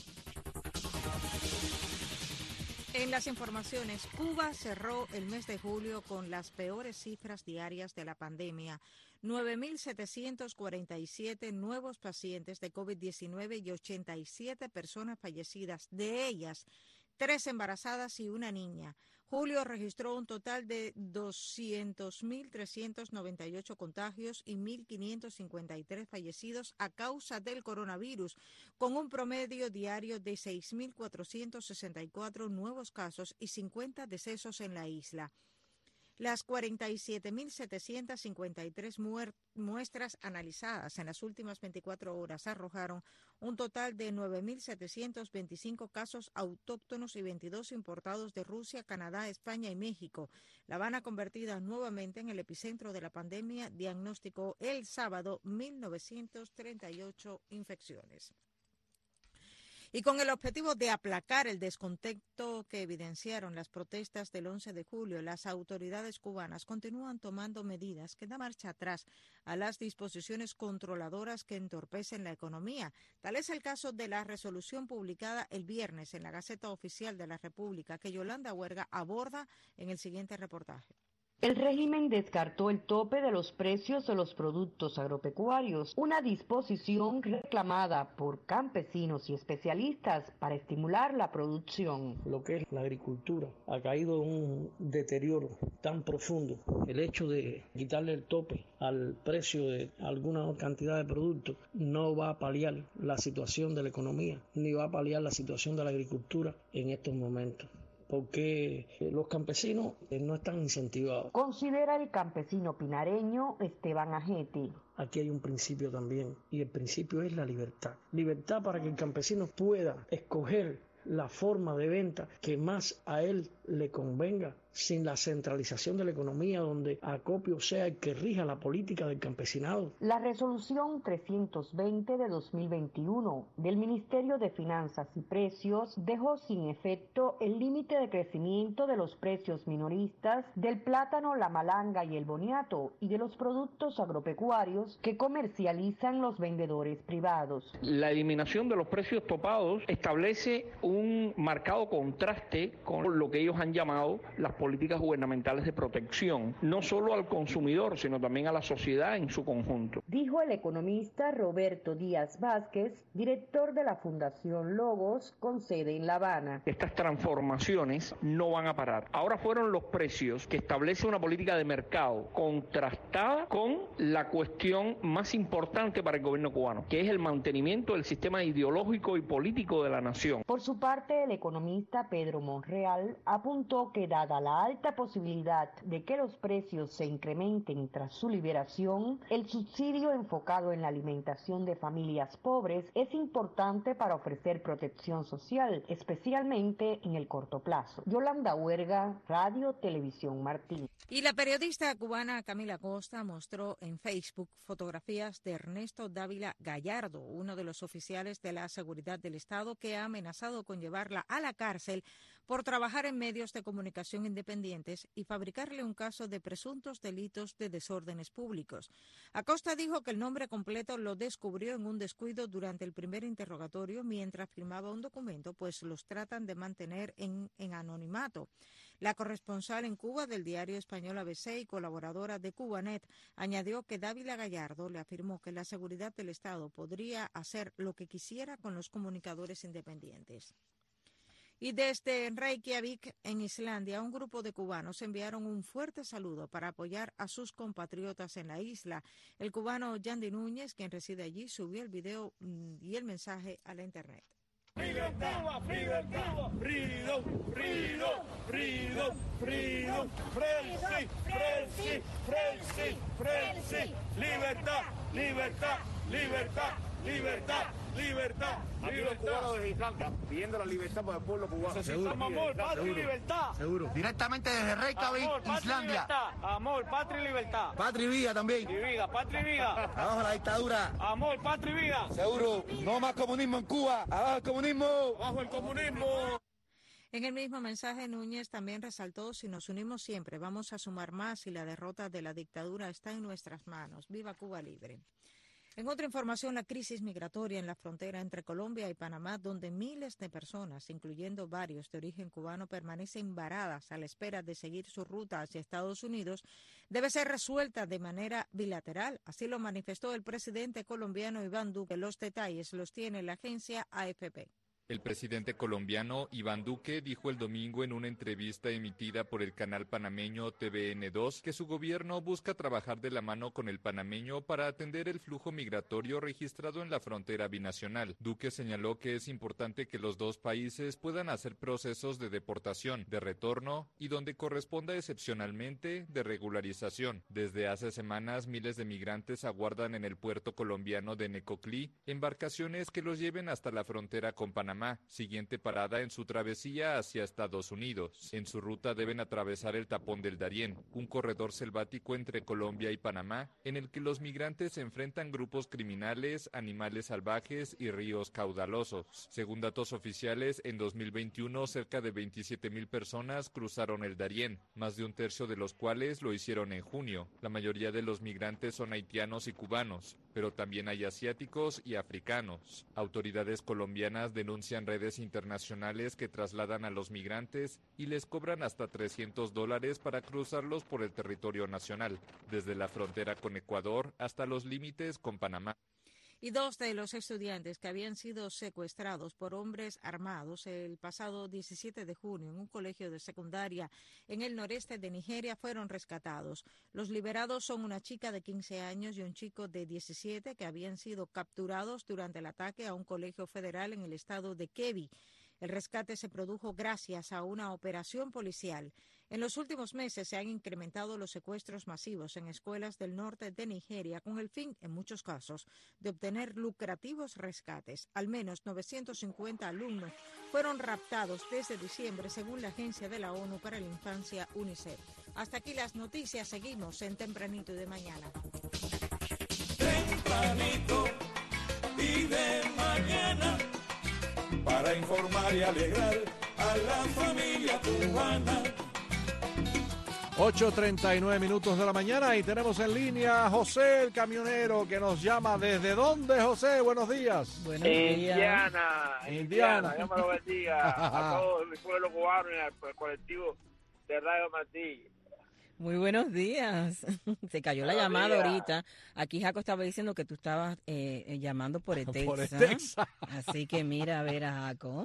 En las informaciones, Cuba cerró el mes de julio con las peores cifras diarias de la pandemia. 9.747 nuevos pacientes de COVID-19 y 87 personas fallecidas. De ellas, 3 embarazadas y una niña. Julio registró un total de 200.398 contagios y 1.553 fallecidos a causa del coronavirus, con un promedio diario de 6.464 nuevos casos y 50 decesos en la isla. Las 47.753 muestras analizadas en las últimas 24 horas arrojaron un total de 9.725 casos autóctonos y 22 importados de Rusia, Canadá, España y México. La Habana, convertida nuevamente en el epicentro de la pandemia, diagnosticó el sábado 1.938 infecciones. Y con el objetivo de aplacar el descontento que evidenciaron las protestas del 11 de julio, las autoridades cubanas continúan tomando medidas que dan marcha atrás a las disposiciones controladoras que entorpecen la economía. Tal es el caso de la resolución publicada el viernes en la Gaceta Oficial de la República, que Yolanda Huerga aborda en el siguiente reportaje. El régimen descartó el tope de los precios de los productos agropecuarios, una disposición reclamada por campesinos y especialistas para estimular la producción. Lo que es la agricultura ha caído en un deterioro tan profundo. El hecho de quitarle el tope al precio de alguna cantidad de productos no va a paliar la situación de la economía, ni va a paliar la situación de la agricultura en estos momentos, porque los campesinos no están incentivados. Considera el campesino pinareño Esteban Ajete. Aquí hay un principio también, y el principio es la libertad. Libertad para que el campesino pueda escoger la forma de venta que más a él le convenga, sin la centralización de la economía, donde acopio sea el que rija la política del campesinado. La resolución 320 de 2021 del Ministerio de Finanzas y Precios dejó sin efecto el límite de crecimiento de los precios minoristas del plátano, la malanga y el boniato, y de los productos agropecuarios que comercializan los vendedores privados. La eliminación de los precios topados establece un marcado contraste con lo que ellos han llamado las políticas gubernamentales de protección, no solo al consumidor, sino también a la sociedad en su conjunto. Dijo el economista Roberto Díaz Vázquez, director de la Fundación Logos, con sede en La Habana. Estas transformaciones no van a parar. Ahora fueron los precios que establece una política de mercado contrastada con la cuestión más importante para el gobierno cubano, que es el mantenimiento del sistema ideológico y político de la nación. Por su parte, el economista Pedro Monreal apuntó que, dada la alta posibilidad de que los precios se incrementen tras su liberación, el subsidio enfocado en la alimentación de familias pobres es importante para ofrecer protección social, especialmente en el corto plazo. Yolanda Huerga, Radio Televisión Martín. Y la periodista cubana Camila Costa mostró en Facebook fotografías de Ernesto Dávila Gallardo, uno de los oficiales de la seguridad del Estado que ha amenazado con llevarla a la cárcel por trabajar en medios de comunicación independientes y fabricarle un caso de presuntos delitos de desórdenes públicos. Acosta dijo que el nombre completo lo descubrió en un descuido durante el primer interrogatorio mientras firmaba un documento, pues los tratan de mantener en anonimato. La corresponsal en Cuba del diario español ABC y colaboradora de Cubanet añadió que Dávila Gallardo le afirmó que la seguridad del Estado podría hacer lo que quisiera con los comunicadores independientes. Y desde Reykjavik, en Islandia, un grupo de cubanos enviaron un fuerte saludo para apoyar a sus compatriotas en la isla. El cubano Yandy Núñez, quien reside allí, subió el video y el mensaje a la internet. Freedom, freedom, freedom, freedom, freedom, freedom, frelsi, frelsi, frelsi, frelsi, libertad, libertad, libertad, libertad, libertad. Aquí los cubanos de Islandia pidiendo la libertad para el pueblo cubano. Necesitamos amor, patria y libertad. Seguro. Directamente desde Reykjavik, Islandia. Amor, patria y libertad. Patria y vida también. Y vida, patria y vida. Abajo la dictadura. Amor, patria y vida. Seguro. No más comunismo en Cuba. Abajo el comunismo. Abajo el comunismo. En el mismo mensaje, Núñez también resaltó: si nos unimos siempre, vamos a sumar más y la derrota de la dictadura está en nuestras manos. ¡Viva Cuba libre! En otra información, la crisis migratoria en la frontera entre Colombia y Panamá, donde miles de personas, incluyendo varios de origen cubano, permanecen varadas a la espera de seguir su ruta hacia Estados Unidos, debe ser resuelta de manera bilateral. Así lo manifestó el presidente colombiano Iván Duque. Los detalles los tiene la agencia AFP. El presidente colombiano Iván Duque dijo el domingo en una entrevista emitida por el canal panameño TVN2 que su gobierno busca trabajar de la mano con el panameño para atender el flujo migratorio registrado en la frontera binacional. Duque señaló que es importante que los dos países puedan hacer procesos de deportación, de retorno y donde corresponda excepcionalmente de regularización. Desde hace semanas miles de migrantes aguardan en el puerto colombiano de Necoclí embarcaciones que los lleven hasta la frontera con Panamá, siguiente parada en su travesía hacia Estados Unidos. En su ruta deben atravesar el tapón del Darién, un corredor selvático entre Colombia y Panamá, en el que los migrantes se enfrentan grupos criminales, animales salvajes y ríos caudalosos. Según datos oficiales, en 2021 cerca de 27,000 personas cruzaron el Darién, más de un tercio de los cuales lo hicieron en junio. La mayoría de los migrantes son haitianos y cubanos, pero también hay asiáticos y africanos. Autoridades colombianas denuncian redes internacionales que trasladan a los migrantes y les cobran hasta $300 para cruzarlos por el territorio nacional, desde la frontera con Ecuador hasta los límites con Panamá. Y 2 de los estudiantes que habían sido secuestrados por hombres armados el pasado 17 de junio en un colegio de secundaria en el noreste de Nigeria fueron rescatados. Los liberados son una chica de 15 años y un chico de 17 que habían sido capturados durante el ataque a un colegio federal en el estado de Kebbi. El rescate se produjo gracias a una operación policial. En los últimos meses se han incrementado los secuestros masivos en escuelas del norte de Nigeria con el fin, en muchos casos, de obtener lucrativos rescates. Al menos 950 alumnos fueron raptados desde diciembre, según la Agencia de la ONU para la Infancia, UNICEF. Hasta aquí las noticias. Seguimos en Tempranito y de Mañana. Tempranito y de mañana, para informar y alegrar a la familia cubana. 8:39 minutos de la mañana y tenemos en línea a José, el camionero, que nos llama. ¿Desde dónde, José? Buenos días. Buenos días. Indiana. Dios me lo bendiga a todo el pueblo cubano y al colectivo de Radio Martí. Muy buenos días. Se cayó la llamada ahorita. Aquí Jaco estaba diciendo que tú estabas llamando por Etexa. Por Etexa. Así que mira, a ver a Jaco.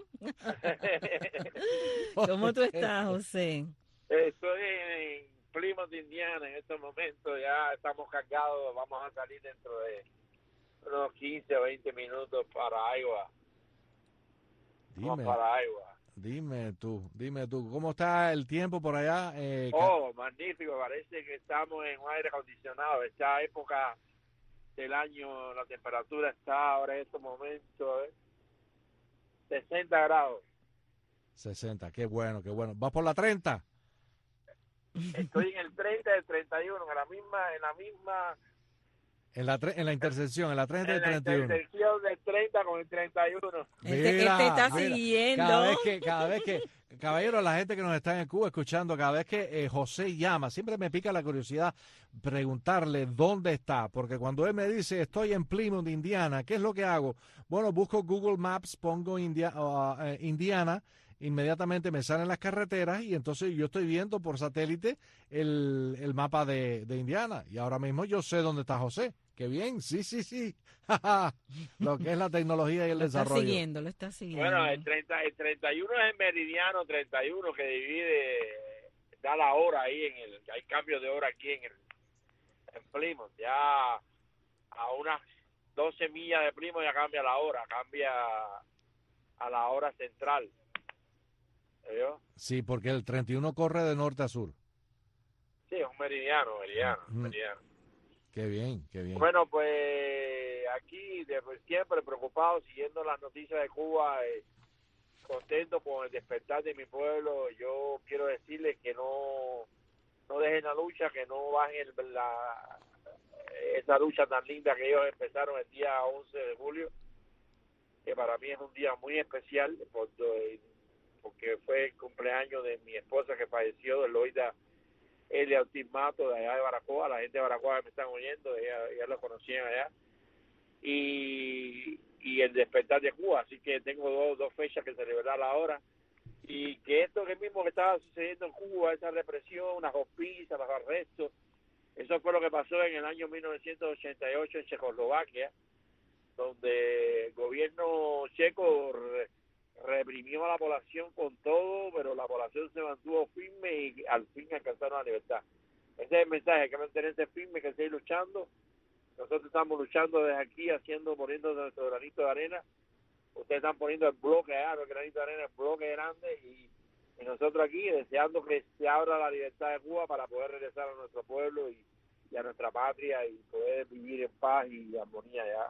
¿Cómo tú estás, José? Estoy en Plymouth, Indiana, en estos momentos. Ya estamos cargados. Vamos a salir dentro de unos 15 o 20 minutos para Iowa. Dime tú, ¿cómo está el tiempo por allá? Magnífico, parece que estamos en un aire acondicionado. Esta época del año, la temperatura está ahora en estos momentos 60 grados. 60, qué bueno. ¿Vas por la 30? Estoy en el 30 del 31, en la misma... En la intersección, en la 30 y el 31. En la intersección del 30 con el 31. Este está siguiendo. Cada vez que, caballero, la gente que nos está en Cuba escuchando, cada vez que José llama, siempre me pica la curiosidad preguntarle dónde está, porque cuando él me dice estoy en Plymouth, Indiana, ¿qué es lo que hago? Bueno, busco Google Maps, pongo Indiana, inmediatamente me salen las carreteras y entonces yo estoy viendo por satélite el mapa de Indiana y ahora mismo yo sé dónde está José. ¡Qué bien! Sí. Lo que es la tecnología y el desarrollo. Lo está siguiendo. Bueno, el 31 es el meridiano 31 que divide, da la hora ahí hay cambio de hora aquí en Plymouth. Ya a unas 12 millas de Plymouth ya cambia la hora, cambia a la hora central. ¿Vio? Sí, porque el 31 corre de norte a sur. Sí, es un meridiano. Qué bien. Bueno, pues aquí desde siempre preocupado, siguiendo las noticias de Cuba, contento con el despertar de mi pueblo. Yo quiero decirles que no dejen la lucha, que no bajen esa lucha tan linda que ellos empezaron el día 11 de julio, que para mí es un día muy especial, porque fue el cumpleaños de mi esposa que falleció, de Loida Elia Ortiz Mato, de allá de Baracoa. La gente de Baracoa me están oyendo, ya lo conocían allá. Y el despertar de Cuba, así que tengo dos fechas que celebrar ahora. Y que esto que mismo que estaba sucediendo en Cuba, esa represión, las hospicias, los arrestos, eso fue lo que pasó en el año 1988 en Checoslovaquia, donde el gobierno checo reprimió a la población con todo, pero la población se mantuvo firme y al fin alcanzaron la libertad. Ese es el mensaje, hay que mantenerse firme, que seguir luchando. Nosotros estamos luchando desde aquí, poniendo nuestro granito de arena. Ustedes están poniendo el bloque allá, el granito de arena, el bloque grande, y nosotros aquí deseando que se abra la libertad de Cuba para poder regresar a nuestro pueblo y a nuestra patria y poder vivir en paz y armonía allá.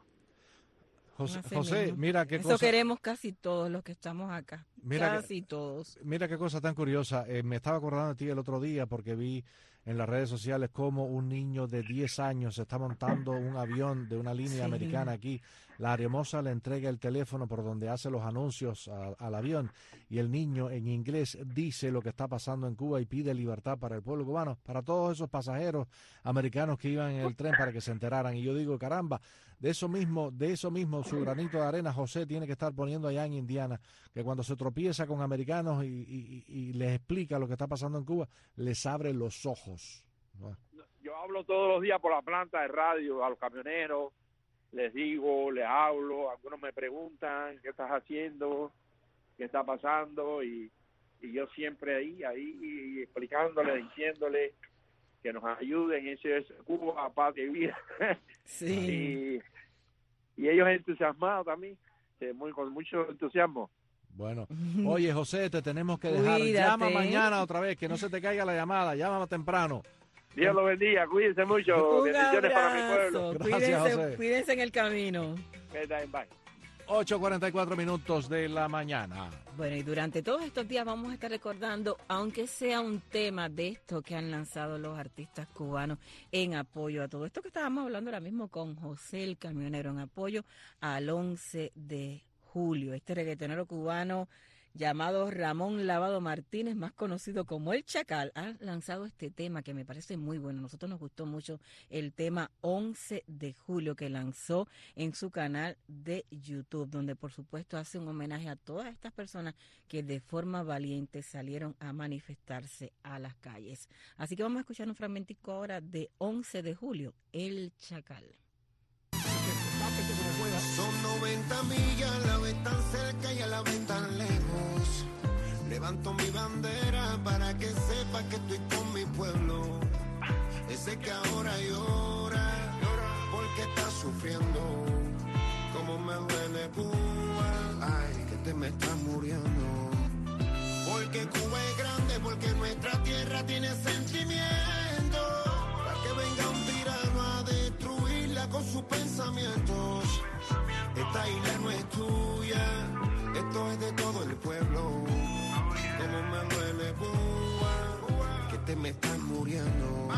José, mira qué Eso cosa. queremos casi todos los que estamos acá. Casi todos. Mira qué cosa tan curiosa. Me estaba acordando de ti el otro día porque vi en las redes sociales cómo un niño de 10 años se está montando un avión de una línea americana aquí. La aeromoza le entrega el teléfono por donde hace los anuncios al avión y el niño en inglés dice lo que está pasando en Cuba y pide libertad para el pueblo cubano, para todos esos pasajeros americanos que iban en el tren para que se enteraran. Y yo digo, caramba, de eso mismo su granito de arena José tiene que estar poniendo allá en Indiana, que cuando se tropieza con americanos y les explica lo que está pasando en Cuba, les abre los ojos. Yo hablo todos los días por la planta de radio a los camioneros, les digo, les hablo, algunos me preguntan qué estás haciendo, qué está pasando, y yo siempre ahí explicándoles, diciéndole que nos ayuden, eso es Cuba, patria y vida. Sí. y ellos entusiasmados también, con mucho entusiasmo. Bueno, oye José, te tenemos que dejar. Cuídate. Llama mañana otra vez, que no se te caiga la llamada, llama temprano. Dios lo bendiga, cuídense mucho, bendiciones para mi pueblo. Gracias, José. Cuídense en el camino. Bye. 8:44 minutos de la mañana. Bueno, y durante todos estos días vamos a estar recordando, aunque sea un tema de esto que han lanzado los artistas cubanos en apoyo a todo esto que estábamos hablando ahora mismo con José el camionero, en apoyo al 11 de julio. Este reggaetonero cubano llamado Ramón Lavado Martínez, más conocido como El Chacal, ha lanzado este tema que me parece muy bueno. A nosotros nos gustó mucho el tema 11 de julio que lanzó en su canal de YouTube, donde por supuesto hace un homenaje a todas estas personas que de forma valiente salieron a manifestarse a las calles. Así que vamos a escuchar un fragmentico ahora de 11 de julio, El Chacal. Son 90 millas, la ves tan cerca y a la ves tan lejos. Levanto mi bandera para que sepa que estoy con mi pueblo. Ese que ahora llora porque está sufriendo. Como me duele Cuba, ay, que te me estás muriendo. Porque Cuba es grande, porque nuestra tierra tiene sentimiento. Para que venga un tirano a destruirla con sus pensamientos. Esta isla no es tuya, esto es de todo el pueblo. Como me duele Cuba, que te me estás muriendo.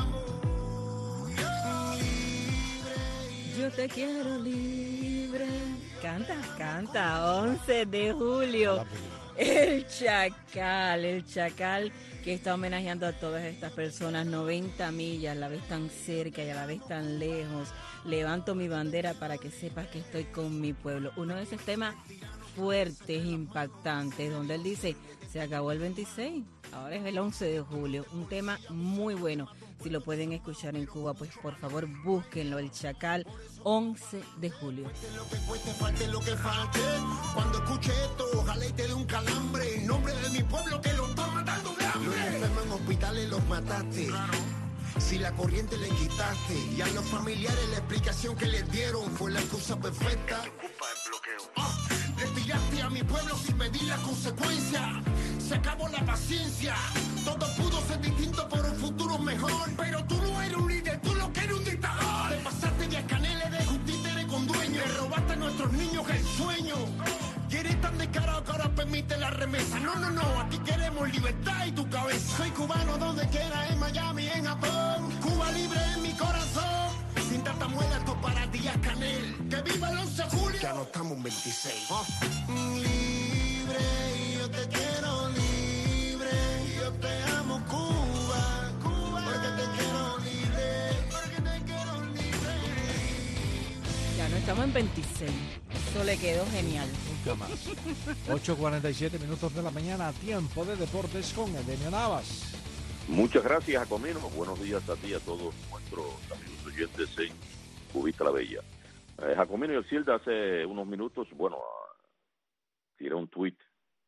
Yo te quiero libre. Canta, 11 de julio. El Chacal que está homenajeando a todas estas personas. 90 millas, la ves tan cerca y a la vez tan lejos. Levanto mi bandera para que sepas que estoy con mi pueblo. Uno de esos temas fuertes, impactantes, donde él dice, se acabó el 26, ahora es el 11 de julio. Un tema muy bueno. Si lo pueden escuchar en Cuba, pues por favor búsquenlo, El Chacal, 11 de julio. Lo que cueste, falte lo que falte. Cuando escuche esto, ojalá y te dé un calambre. En nombre de mi pueblo que lo está matando de hambre. Los enfermos en hospitales los mataste. Claro. Si la corriente le quitaste. Y a los familiares la explicación que les dieron fue la excusa perfecta. Le tiraste a mi pueblo sin medir las consecuencias. Se acabó la paciencia. Todo pudo ser distinto por un futuro mejor. Pero tú no eres un líder, tú lo que eres un dictador. Te pasaste de escaneles de justicia con dueño. Le robaste a nuestros niños el sueño. Y eres tan descarado que ahora permite la remesa. No, aquí queremos libertad y tu cabeza. Soy cubano donde quiera, en Miami, en Japón. Cuba libre en mi corazón. Sin tartamuela, esto para ti, Canel. Que viva el 11 de julio. Ya no estamos en 26. Libre, yo te quiero libre. Yo te amo, Cuba. Porque te quiero libre. Porque te quiero libre. Ya no estamos en 26. Eso le quedó genial. Nunca más. 8:47 minutos de la mañana, tiempo de deportes con Edenio Navas. Muchas gracias, Jacomino. Buenos días a ti y a todos nuestros amigos oyentes en Cubita la Bella. Jacomino y el Cielda hace unos minutos, tiré un tuit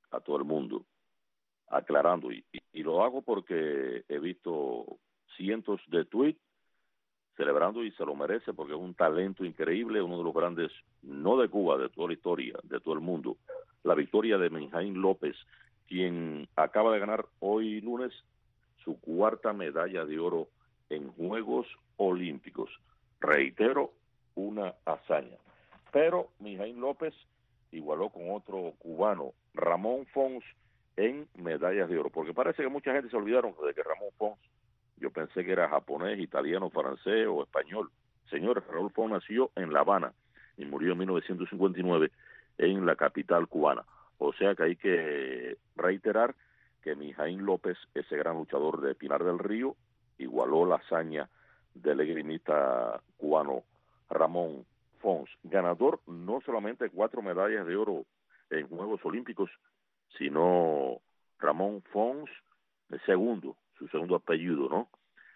a todo el mundo, aclarando, y lo hago porque he visto cientos de tweets celebrando, y se lo merece porque es un talento increíble, uno de los grandes, no de Cuba, de toda la historia, de todo el mundo. La victoria de Mijaín López, quien acaba de ganar hoy lunes su 4ª medalla de oro en Juegos Olímpicos. Reitero, una hazaña. Pero Mijaín López igualó con otro cubano, Ramón Fons, en medallas de oro, porque parece que mucha gente se olvidaron de que Ramón Fons, yo pensé que era japonés, italiano, francés o español. Señor, Raúl Fons nació en La Habana y murió en 1959 en la capital cubana. O sea que hay que reiterar que Mijaín López, ese gran luchador de Pinar del Río, igualó la hazaña del esgrimista cubano Ramón Fons, ganador no solamente de 4 medallas de oro en Juegos Olímpicos, sino Ramón Fons, su segundo apellido, ¿no?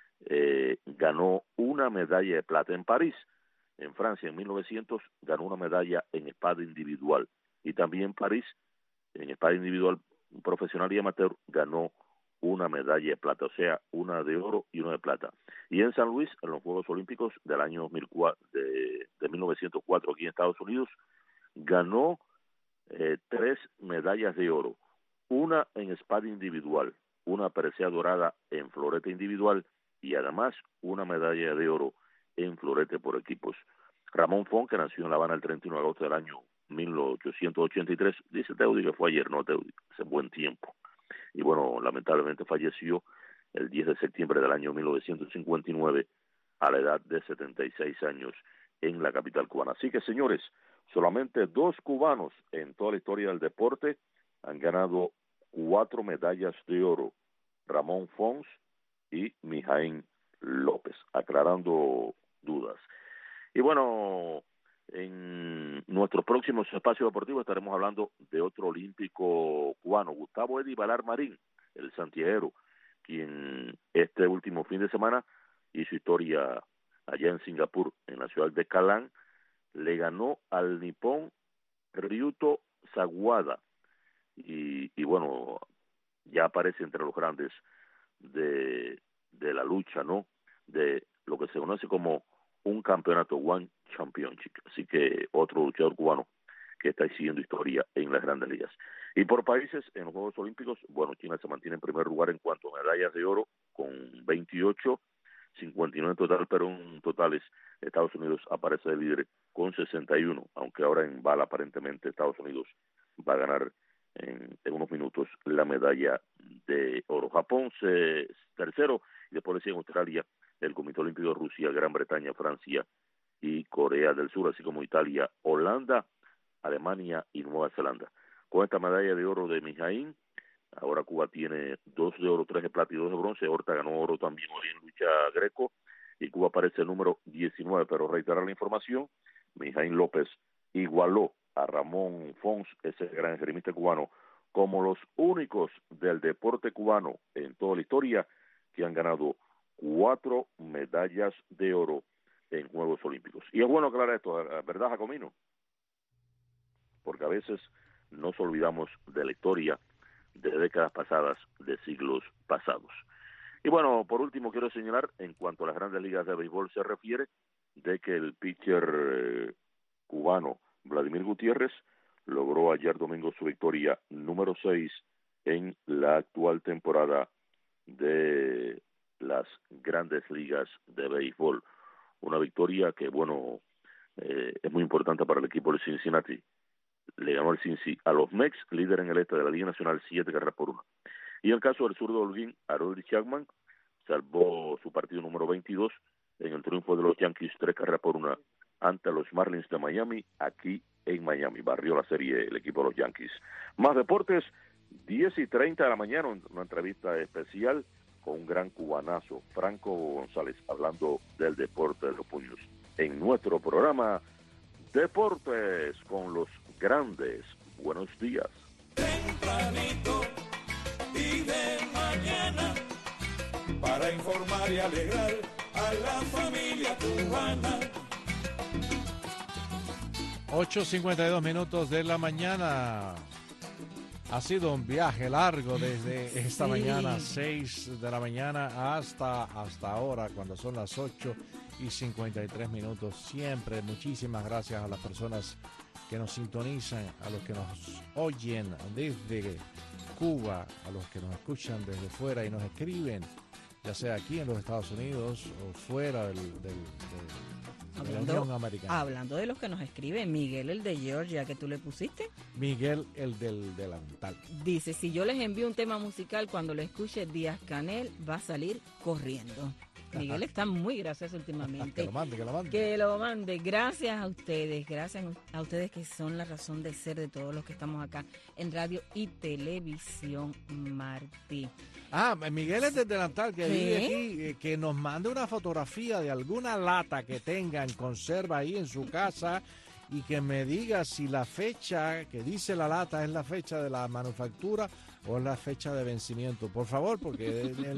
Ganó una medalla de plata en París. En Francia, en 1900, ganó una medalla en espada individual. Y también en París, en espada individual profesional y amateur, ganó una medalla de plata, o sea, una de oro y una de plata. Y en San Luis, en los Juegos Olímpicos del año 2004, de 1904, aquí en Estados Unidos, ganó 3 medallas de oro, una en espada individual, una presea dorada en florete individual y además una medalla de oro en florete por equipos. Ramón Fons, que nació en La Habana el 31 de agosto del año 1883, dice Teudi que fue ayer, no Teudi, hace buen tiempo. Y bueno, lamentablemente falleció el 10 de septiembre del año 1959 a la edad de 76 años en la capital cubana. Así que, señores, solamente 2 cubanos en toda la historia del deporte han ganado 4 medallas de oro, Ramón Fons y Mijaín López, aclarando dudas. Y bueno, en nuestros próximos espacios deportivos estaremos hablando de otro olímpico cubano, Gustavo Eddie Valar Marín, el santiaguero, quien este último fin de semana hizo historia allá en Singapur, en la ciudad de Kallang, le ganó al nipón Ryuto Sawada, y bueno, ya aparece entre los grandes de la lucha, ¿no? De lo que se conoce como un campeonato One Championship. Así que otro luchador cubano que está siguiendo historia en las grandes ligas. Y por países, en los Juegos Olímpicos, bueno, China se mantiene en primer lugar en cuanto a medallas de oro, con 28, 59 en total, pero en totales Estados Unidos aparece de líder con 61, aunque ahora en bala aparentemente Estados Unidos va a ganar en unos minutos la medalla de oro. Japón tercero, y después le sigue Australia, el Comité Olímpico de Rusia, Gran Bretaña, Francia y Corea del Sur, así como Italia, Holanda, Alemania y Nueva Zelanda. Con esta medalla de oro de Mijaín, ahora Cuba tiene 2 de oro, 3 de plata y 2 de bronce. Horta ganó oro también hoy en lucha greco y Cuba aparece el número 19, pero reiterar la información, Mijaín López igualó a Ramón Fons, ese gran esgrimista cubano, como los únicos del deporte cubano en toda la historia que han ganado 4 medallas de oro en Juegos Olímpicos. Y es bueno aclarar esto, ¿verdad, Jacomino? Porque a veces nos olvidamos de la historia de décadas pasadas, de siglos pasados. Y bueno, por último quiero señalar, en cuanto a las grandes ligas de béisbol se refiere, de que el pitcher cubano Vladimir Gutiérrez logró ayer domingo su victoria número 6 en la actual temporada de las grandes ligas de béisbol. Una victoria que, bueno, es muy importante para el equipo de Cincinnati. Le ganó el Cincy a los Mets, líder en el este de la Liga Nacional, 7 carreras por 1. Y en el caso del zurdo Holguín, Harold Chapman salvó su partido número 22 en el triunfo de los Yankees, 3 carreras por 1 ante los Marlins de Miami, aquí en Miami. Barrió la serie el equipo de los Yankees. Más deportes, 10:30 de la mañana, una entrevista especial con un gran cubanazo, Franco González, hablando del deporte de los puños. En nuestro programa Deportes con los grandes. Buenos días. Tempranito y de mañana, para informar y alegrar a la familia cubana. 8:52 minutos de la mañana. Ha sido un viaje largo desde esta mañana, 6 de la mañana, hasta ahora, cuando son las 8:53. Siempre muchísimas gracias a las personas que nos sintonizan, a los que nos oyen desde Cuba, a los que nos escuchan desde fuera y nos escriben, ya sea aquí en los Estados Unidos o fuera de la Unión Americana. Hablando de los que nos escriben, Miguel, el de Georgia, que tú le pusiste. Miguel, el del delantal. Dice, si yo les envío un tema musical, cuando lo escuche Díaz Canel, va a salir corriendo. Miguel está muy gracioso últimamente. Que lo mande. Que lo mande. Gracias a ustedes que son la razón de ser de todos los que estamos acá en Radio y Televisión Martí. Miguel es del delantal, que vive aquí, que nos mande una fotografía de alguna lata que tenga en conserva ahí en su casa y que me diga si la fecha que dice la lata es la fecha de la manufactura o es la fecha de vencimiento, por favor, porque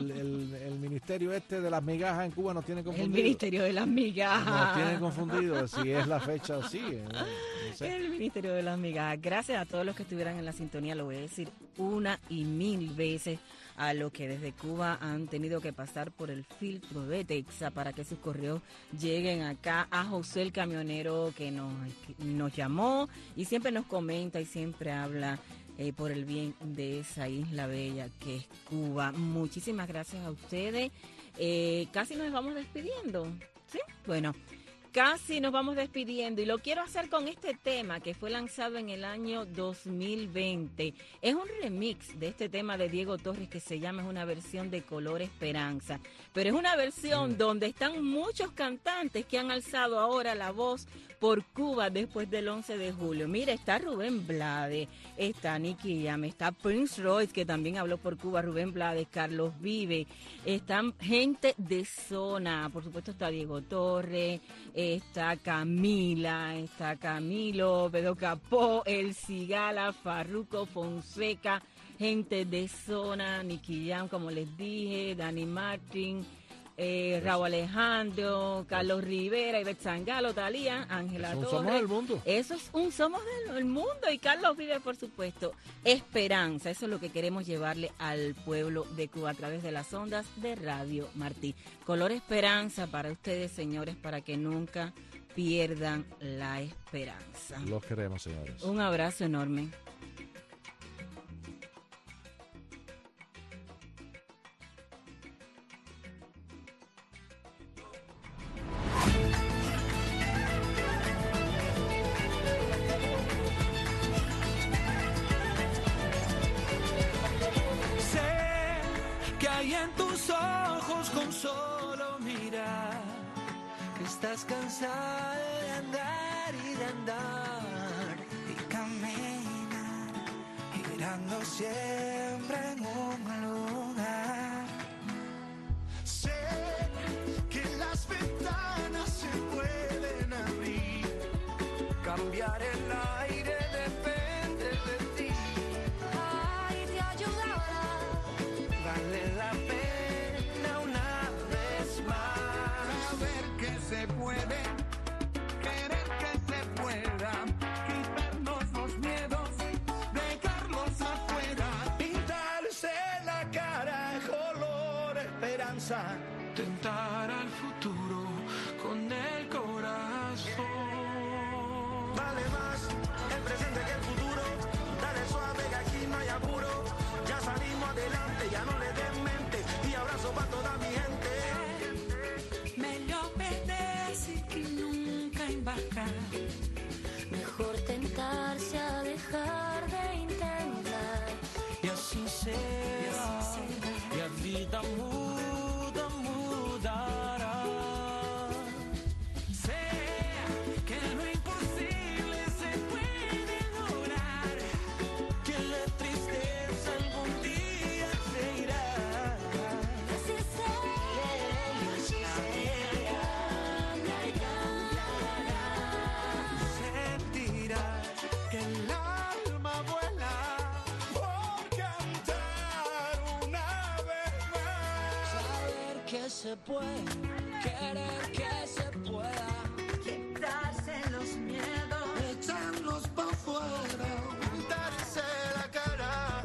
el ministerio de las migajas en Cuba nos tiene confundido. El ministerio de las migajas. Nos tiene confundido si es la fecha o sí. No sé. El ministerio de las migajas. Gracias a todos los que estuvieran en la sintonía, lo voy a decir 1,000 veces, a los que desde Cuba han tenido que pasar por el filtro de Texas para que sus correos lleguen acá, a José el camionero que nos llamó y siempre nos comenta y siempre habla por el bien de esa isla bella que es Cuba. Muchísimas gracias a ustedes. Casi nos vamos despidiendo, ¿sí? Bueno, casi nos vamos despidiendo y lo quiero hacer con este tema que fue lanzado en el año 2020. Es un remix de este tema de Diego Torres que se llama, es una versión de Color Esperanza, pero es una versión donde están muchos cantantes que han alzado ahora la voz por Cuba después del 11 de julio. Mira, está Rubén Blades, está Nicky Jam, está Prince Royce, que también habló por Cuba, Rubén Blades, Carlos Vive, están gente de zona, por supuesto está Diego Torres, está Camila, está Camilo, Pedro Capó, El Cigala, Farruko, Fonseca, gente de zona, Nicky Jam, como les dije, Dani Martin, Raúl Alejandro, Carlos Rivera, Ivette Sangalo, Talía, Ángela Torres. Somos del mundo. Eso es un Somos del mundo. Y Carlos Vive, por supuesto. Esperanza, eso es lo que queremos llevarle al pueblo de Cuba a través de las ondas de Radio Martí. Color Esperanza para ustedes, señores, para que nunca pierdan la esperanza. Los queremos, señores. Un abrazo enorme. En tus ojos con solo mirar, que estás cansada de andar y de andar y caminar, girando siempre en un lugar. Sé que las ventanas se pueden abrir, cambiar el aire depende de ti. Ay, te ayudará, vale la pena una vez más. Saber que se puede, querer que se pueda, quitarnos los miedos, dejarlos afuera, pintarse la cara color esperanza, tentar al futuro con el corazón. Vale más el presente que el futuro, dale suave que aquí no hay apuro, ya salimos adelante, ya no le den mente, y abrazo para toda mi gente. Melhor perder-se que nunca embarcar. Mejor tentarse a dejar de intentar. Y así será, y a vida muda, mudará. Sé que lo imposible se puede lograr, que la tristeza algún día se irá. Así será, Sentirás que el alma vuela por cantar una vez más. Saber que se puede, querer que se pueda, quitarse los miedos, echarlos pa' fuera, pintarse la cara.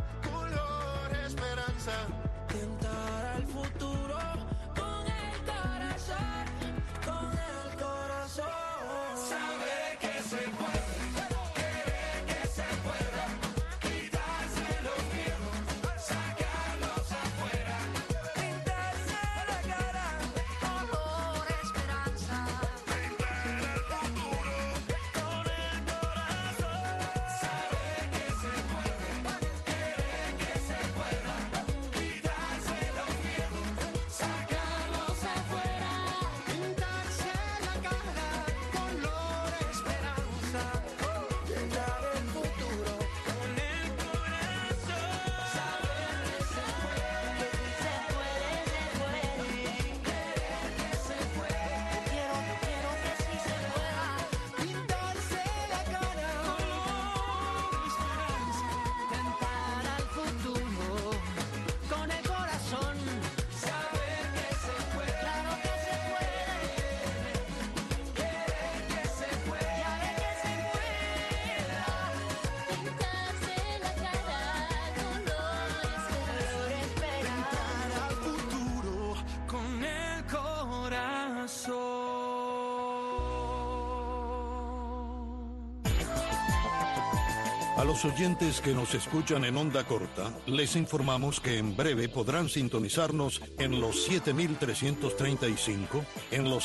A los oyentes que nos escuchan en onda corta, les informamos que en breve podrán sintonizarnos en los 7.335, en los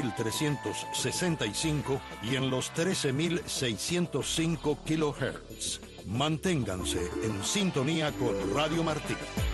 7.365 y en los 13.605 kHz. Manténganse en sintonía con Radio Martí.